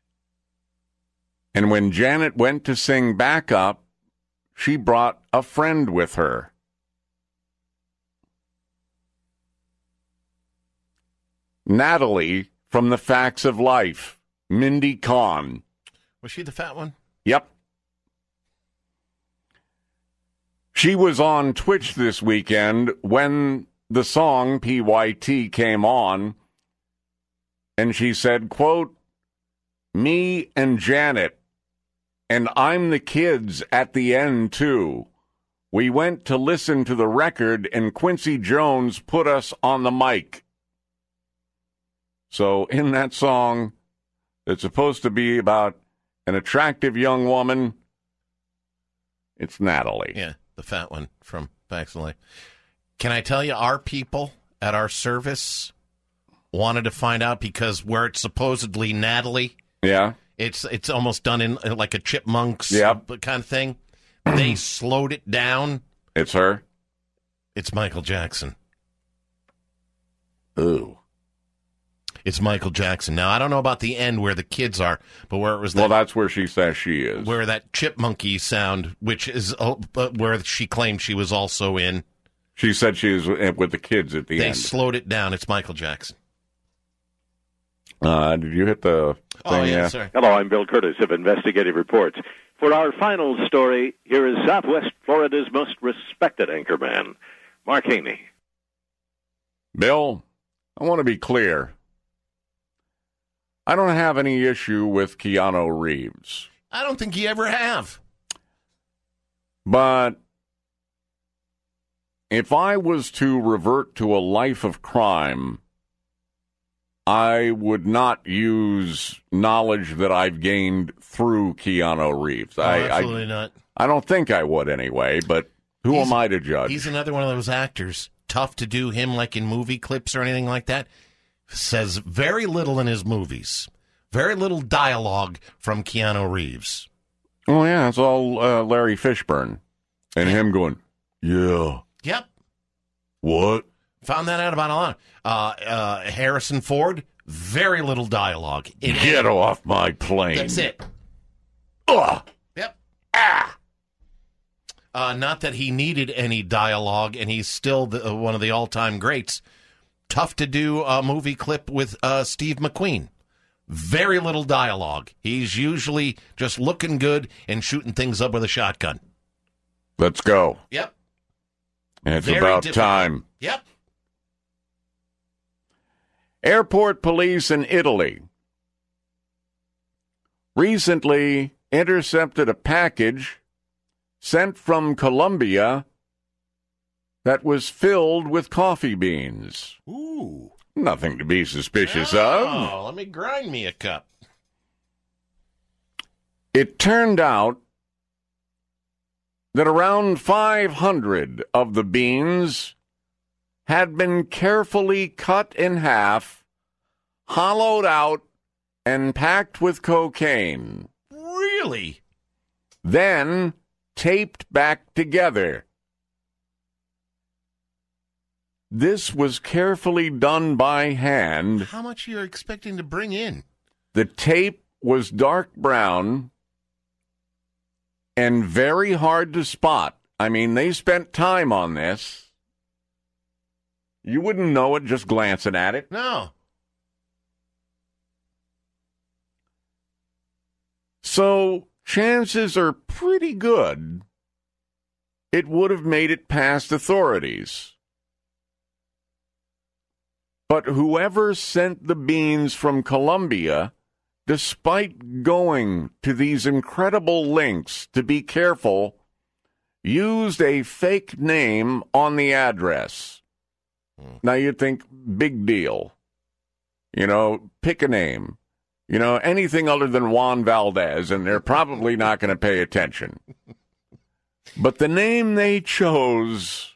And when Janet went to sing backup, she brought a friend with her. Natalie from The Facts of Life, Mindy Kahn. Was she the fat one? Yep. She was on Twitch this weekend when the song P Y T came on, and she said, quote, "Me and Janet, and I'm the kids at the end, too. We went to listen to the record, and Quincy Jones put us on the mic." So in that song, it's supposed to be about an attractive young woman It's Natalie. Yeah, the fat one from Facts of Life. Can I tell you, our people at our service wanted to find out because where it's supposedly Natalie, Yeah. it's it's almost done in uh, like a Chipmunks Yep. kind of thing. They slowed it down. It's her? It's Michael Jackson. Ooh. It's Michael Jackson. Now, I don't know about the end where the kids are, but where it was that, Well, that's where she says she is. where that chipmunky sound, which is uh, uh, where she claimed she was also in. She said she was with the kids at the They end. slowed it down. It's Michael Jackson. Uh, did you hit the thing? Oh, yeah, sorry. Hello, I'm Bill Curtis of Investigative Reports. For our final story, here is Southwest Florida's most respected anchorman, Mark Haney. Bill, I want to be clear. I don't have any issue with Keanu Reeves. I don't think you ever have. But if I was to revert to a life of crime, I would not use knowledge that I've gained through Keanu Reeves. Oh, I, absolutely I, not. I don't think I would anyway, but who He's- am I to judge? He's another one of those actors. Tough to do him like in movie clips or anything like that. Says very little in his movies. Very little dialogue from Keanu Reeves. Oh, yeah, it's all uh, Larry Fishburne. And him going, yeah. Yep. What? Found that out about a lot. Uh, uh, Harrison Ford, very little dialogue. In Get any- off my plane. That's it. Ugh. Yep. Ah. Uh, not that he needed any dialogue, and he's still the, uh, one of the all-time greats. Tough to do a movie clip with uh, Steve McQueen. Very little dialogue. He's usually just looking good and shooting things up with a shotgun. Let's go. Yep. It's Very about difficult. time. Yep. Airport police in Italy recently intercepted a package sent from Colombia that was filled with coffee beans. Ooh. Nothing to be suspicious Oh, of. let me grind me a cup. It turned out that around five hundred of the beans had been carefully cut in half, hollowed out, and packed with cocaine. Really? Then taped back together. This was carefully done by hand. How much are you expecting to bring in? The tape was dark brown and very hard to spot. I mean, they spent time on this. You wouldn't know it just glancing at it. No. So chances are pretty good it would have made it past authorities. But whoever sent the beans from Colombia, despite going to these incredible lengths to be careful, used a fake name on the address. Now you'd think, big deal. You know, pick a name. You know, anything other than Juan Valdez, and they're probably not going to pay attention. But the name they chose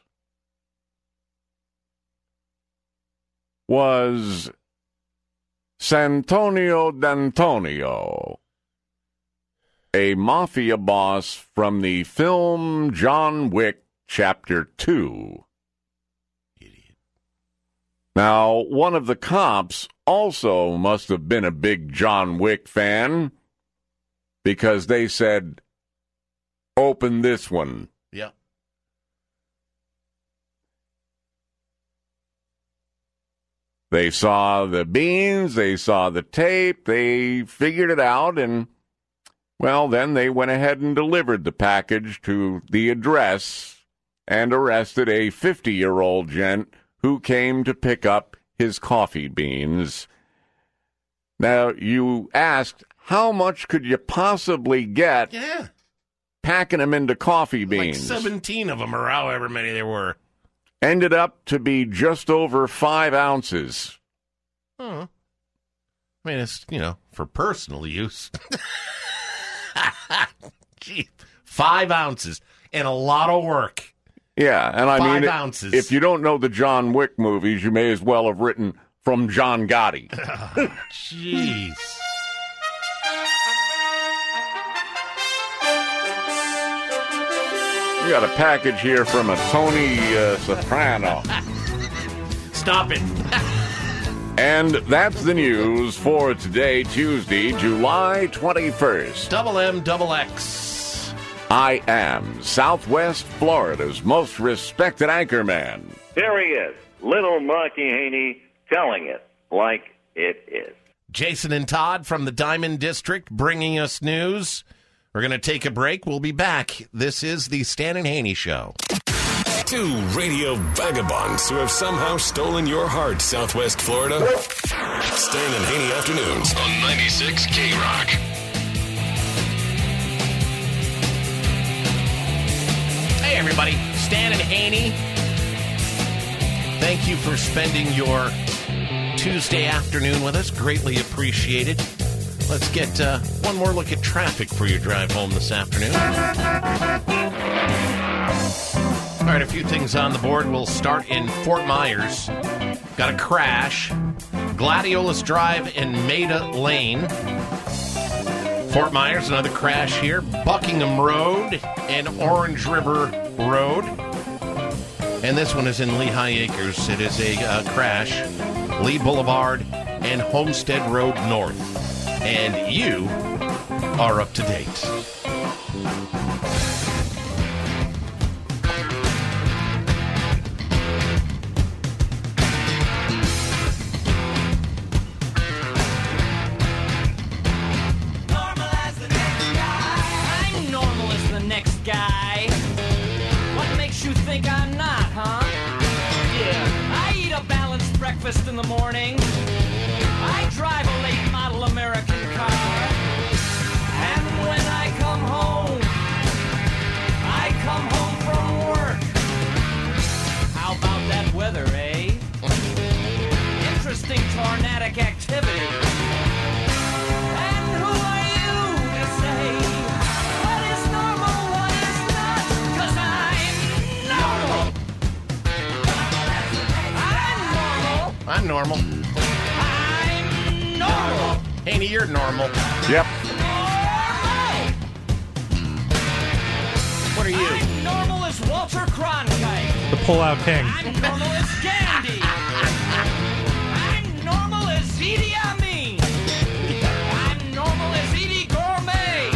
was Santonio D'Antonio, a mafia boss from the film John Wick Chapter two. Idiot. Now, one of the cops also must have been a big John Wick fan, because they said, open this one. Yeah. They saw the beans, they saw the tape, they figured it out, and, well, then they went ahead and delivered the package to the address and arrested a fifty-year-old gent who came to pick up his coffee beans. Now, you asked, how much could you possibly get Yeah. packing them into coffee Like beans? seventeen of them, or however many there were. Ended up to be just over five ounces. Oh. I mean, it's, you know, for personal use. Gee, five ounces. and a lot of work. Yeah, and I Five mean, ounces. if you don't know the John Wick movies, you may as well have written from John Gotti. Jeez. We got a package here from a Tony uh, Soprano. Stop it. And that's the news for today, Tuesday, July twenty-first. Double M, double X. I am Southwest Florida's most respected anchorman. There he is, little Marky Haney, telling it like it is. Jason and Todd from the Diamond District bringing us news. We're going to take a break. We'll be back. This is the Stan and Haney Show. Two radio vagabonds who have somehow stolen your heart, Southwest Florida. Stan and Haney Afternoons on ninety-six K-Rock. Hey, everybody. Stan and Haney. Thank you for spending your Tuesday afternoon with us. Greatly appreciated. Let's get uh, one more look at traffic for your drive home this afternoon. All right, a few things on the board. We'll start in Fort Myers. Got a crash. Gladiolus Drive and Maida Lane. Fort Myers, another crash here. Buckingham Road and Orange River Road. And this one is in Lehigh Acres. It is a uh, crash. Lee Boulevard and Homestead Road North. And you are up to date. I'm normal as the next guy. What makes you think I'm not, huh? Yeah, I eat a balanced breakfast in the morning. I drive a late model American car. And when I come home, I come home from work. How about that weather, eh? Interesting tornadic activity. And who are you to say what is normal, what is not? 'Cause I'm normal. I'm I'm normal. normal. Normal. Haney, you're normal. Yep. What are you? I'm normal as Walter Cronkite. The Pull-Out King. I'm normal as Gandhi. I'm normal as Idi Amin. I'm normal as Edie Gourmet.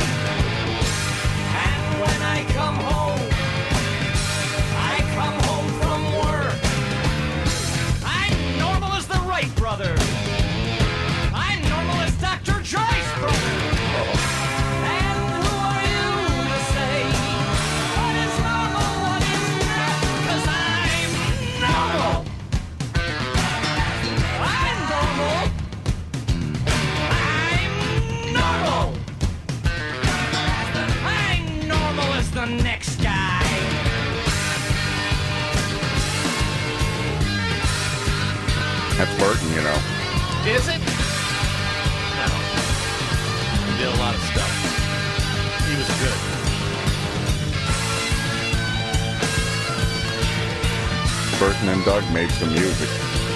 And when I come home, I come home from work. I'm normal as the Wright brothers. I'm normal as Doctor Joyce brothers. And who are you to say what is normal, what is not? 'Cause I'm normal. I'm normal. I'm normal. I'm normal as the next guy. That's Burton, you know. Is it? No. He did a lot of stuff. He was good. Burton and Doug made some music.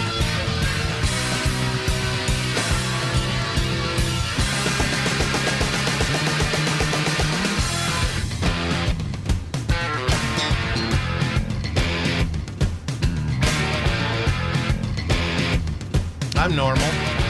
I'm normal.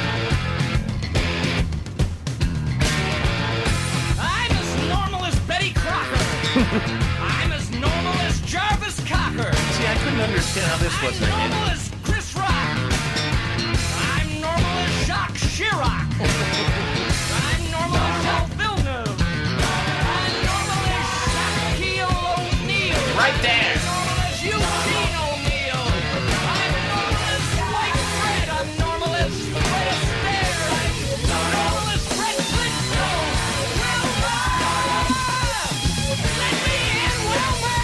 I'm as normal as Betty Crocker. I'm as normal as Jarvis Cocker. See, I couldn't understand how this wasn't a I'm normal hit. as Chris Rock. I'm normal as Jacques Chirac. I'm normal as Al Villeneuve. I'm normal as Shaquille O'Neal. Right there. I'm normal as Eugene O'Neal. I'm normal as White Fred. I'm normal as Fred Astaire. I'm normal as Fred Flintstone. Wilma! Let me in, Wilma!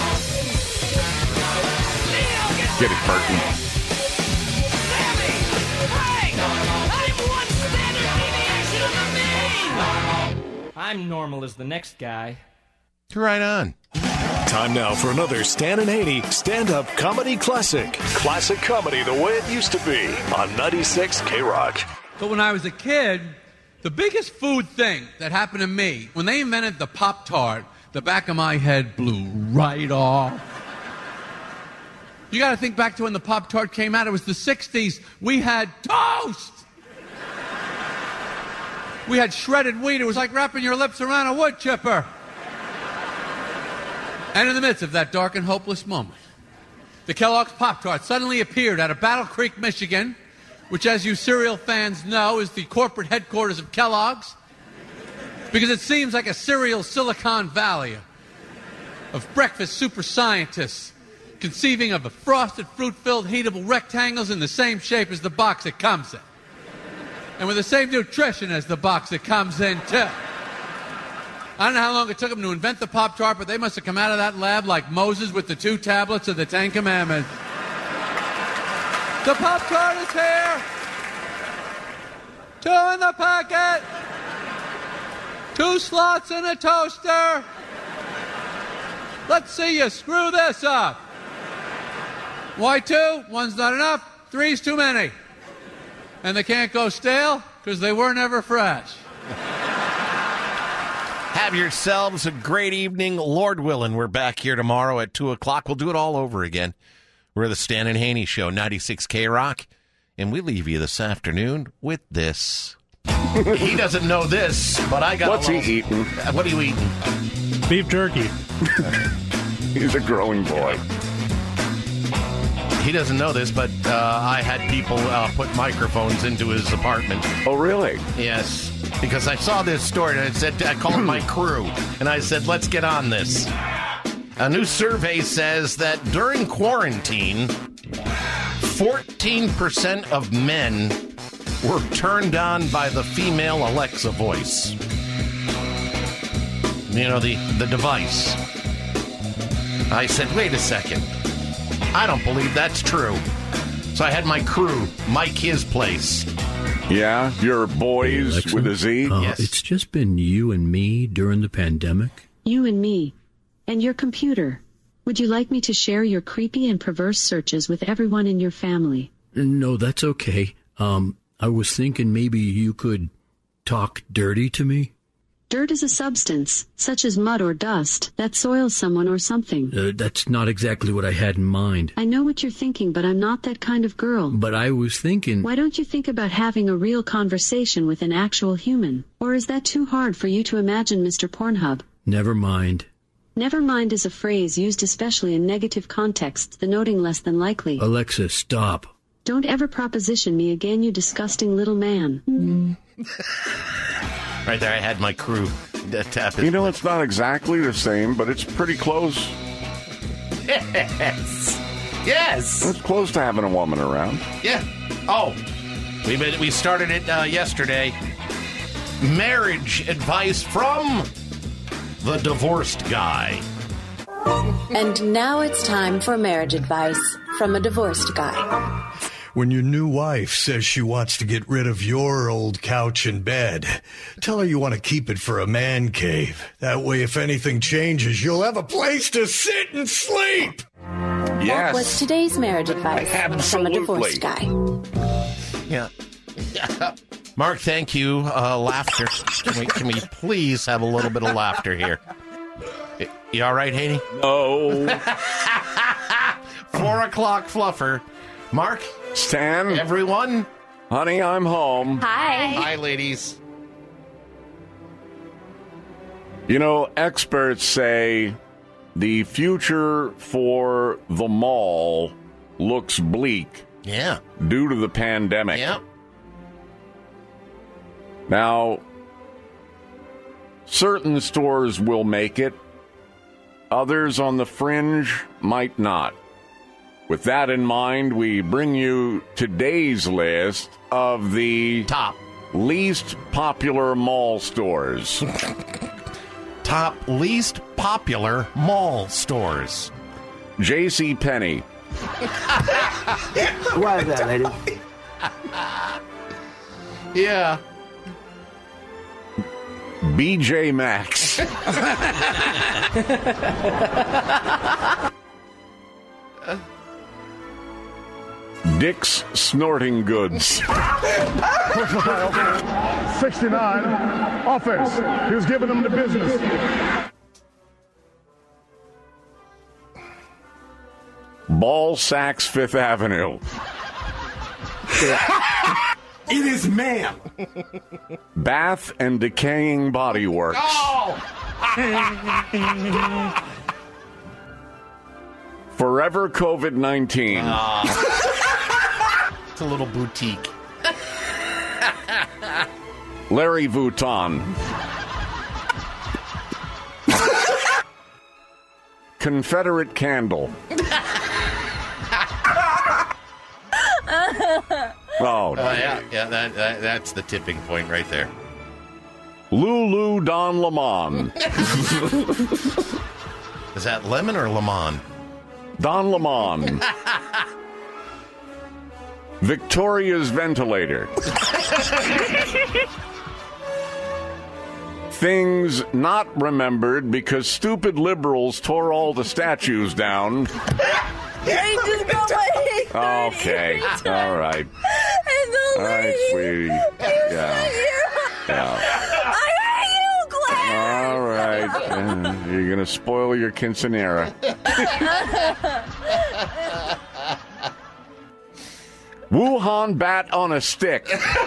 Leo, get Get it, Burton. Sammy! Frank! I'm one standard deviation of the mean! I'm normal as the next guy. Right on. Time now for another Stan and Haney stand-up comedy classic. Classic comedy the way it used to be on ninety-six K-Rock. So when I was a kid, the biggest food thing that happened to me, when they invented the Pop-Tart, the back of my head blew right off. You got to think back to when the Pop-Tart came out. It was the sixties. We had toast. We had shredded wheat. It was like wrapping your lips around a wood chipper. And in the midst of that dark and hopeless moment, the Kellogg's Pop-Tart suddenly appeared out of Battle Creek, Michigan, which, as you cereal fans know, is the corporate headquarters of Kellogg's, because it seems like a cereal Silicon Valley of breakfast super scientists conceiving of a frosted, fruit-filled, heatable rectangles in the same shape as the box it comes in, and with the same nutrition as the box it comes in, too. I don't know how long it took them to invent the Pop-Tart, but they must have come out of that lab like Moses with the two tablets of the Ten Commandments. The Pop-Tart is here! Two in the packet! Two slots in a toaster! Let's see you screw this up! Why two? One's not enough. Three's too many. And they can't go stale because they were never fresh. Have yourselves a great evening. Lord willing, we're back here tomorrow at two o'clock. We'll do it all over again. We're the Stan and Haney Show, ninety-six K-Rock. And we leave you this afternoon with this. He doesn't know this, but I got What's a little... he eating? What are you eating? Beef jerky. He's a growing boy. He doesn't know this, but uh, I had people uh, put microphones into his apartment. Oh, really? Yes. Because I saw this story, and I said, I called my crew, and I said, let's get on this. A new survey says that during quarantine, fourteen percent of men were turned on by the female Alexa voice. You know, the, the device. I said, wait a second. I don't believe that's true. So I had my crew mic his place. Yeah, your boys Alexa, with a Z? Uh, Yes. It's just been you and me during the pandemic. You and me. And your computer. Would you like me to share your creepy and perverse searches with everyone in your family? No, that's okay. Um, I was thinking maybe you could talk dirty to me. Dirt is a substance, such as mud or dust, that soils someone or something. Uh, that's not exactly what I had in mind. I know what you're thinking, but I'm not that kind of girl. But I was thinking... Why don't you think about having a real conversation with an actual human? Or is that too hard for you to imagine, Mister Pornhub? Never mind. Never mind is a phrase used especially in negative contexts, denoting less than likely. Alexa, stop. Don't ever proposition me again, you disgusting little man. Mm. Right there, I had my crew tap it. You know, it's not exactly the same, but it's pretty close. Yes. Yes. It's close to having a woman around. Yeah. Oh, we we started it uh, yesterday. Marriage advice from the divorced guy. And now it's time for marriage advice from a divorced guy. When your new wife says she wants to get rid of your old couch and bed, tell her you want to keep it for a man cave. That way, if anything changes, you'll have a place to sit and sleep. Yes. That was today's marriage advice from a divorced guy. Yeah. Mark, thank you. Uh, laughter. Can we, can we please have a little bit of laughter here? You all right, Haney? No. Four o'clock fluffer. Mark? Stan? Everyone? Honey, I'm home. Hi. Hi, ladies. You know, experts say the future for the mall looks bleak. Yeah. Due to the pandemic. Yeah. Now, certain stores will make it. Others on the fringe might not. With that in mind, we bring you today's list of the top least popular mall stores. Top least popular mall stores. JCPenney. Why is that, lady? Yeah. B J Maxx. Dick's Snorting Goods. sixty-nine, offense. He was giving them the business. Ball Sacks, Fifth Avenue. It is ma'am. Bath and Decaying Body Works. Oh! Forever COVID nineteen. Oh. It's a little boutique. Larry Vuitton. Confederate Candle. Oh, uh, yeah, yeah that, that, that's the tipping point right there. Lulu Don Lemon. Is that lemon or lemon? Don Lemon. Victoria's Ventilator. Things not remembered because stupid liberals tore all the statues down. They just got my hate. Okay. All right. And the All right, sweetie. Yeah. Yeah. I hate you, Claire. All right. Uh, you're going to spoil your quinceanera. Wuhan bat on a stick.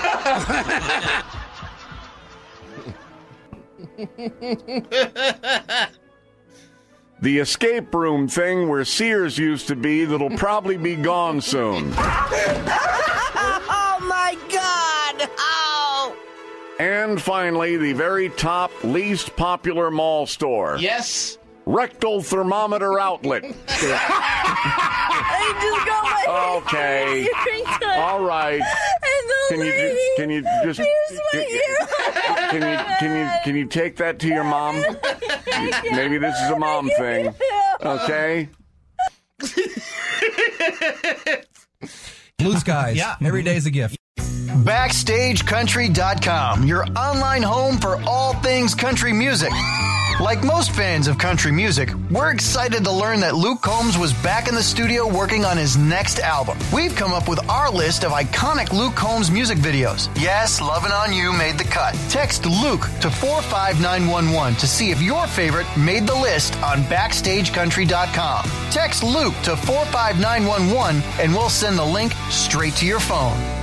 The escape room thing where Sears used to be that'll probably be gone soon. Oh, my God. Oh. And finally, the very top, least popular mall store. Yes. Rectal Thermometer Outlet. I just got my Okay. All right. And the Can you lady ju- can you just pierced my ear. can you can you can you take that to your mom? Maybe this is a mom thing. Okay. Blue skies. Yeah. Every day's a gift. Backstage Country dot com, your online home for all things country music. Like most fans of country music, we're excited to learn that Luke Combs was back in the studio working on his next album. We've come up with our list of iconic Luke Combs music videos. Yes, Lovin' On You made the cut. Text Luke to four five nine one one to see if your favorite made the list on Backstage Country dot com. Text Luke to four five nine one one and we'll send the link straight to your phone.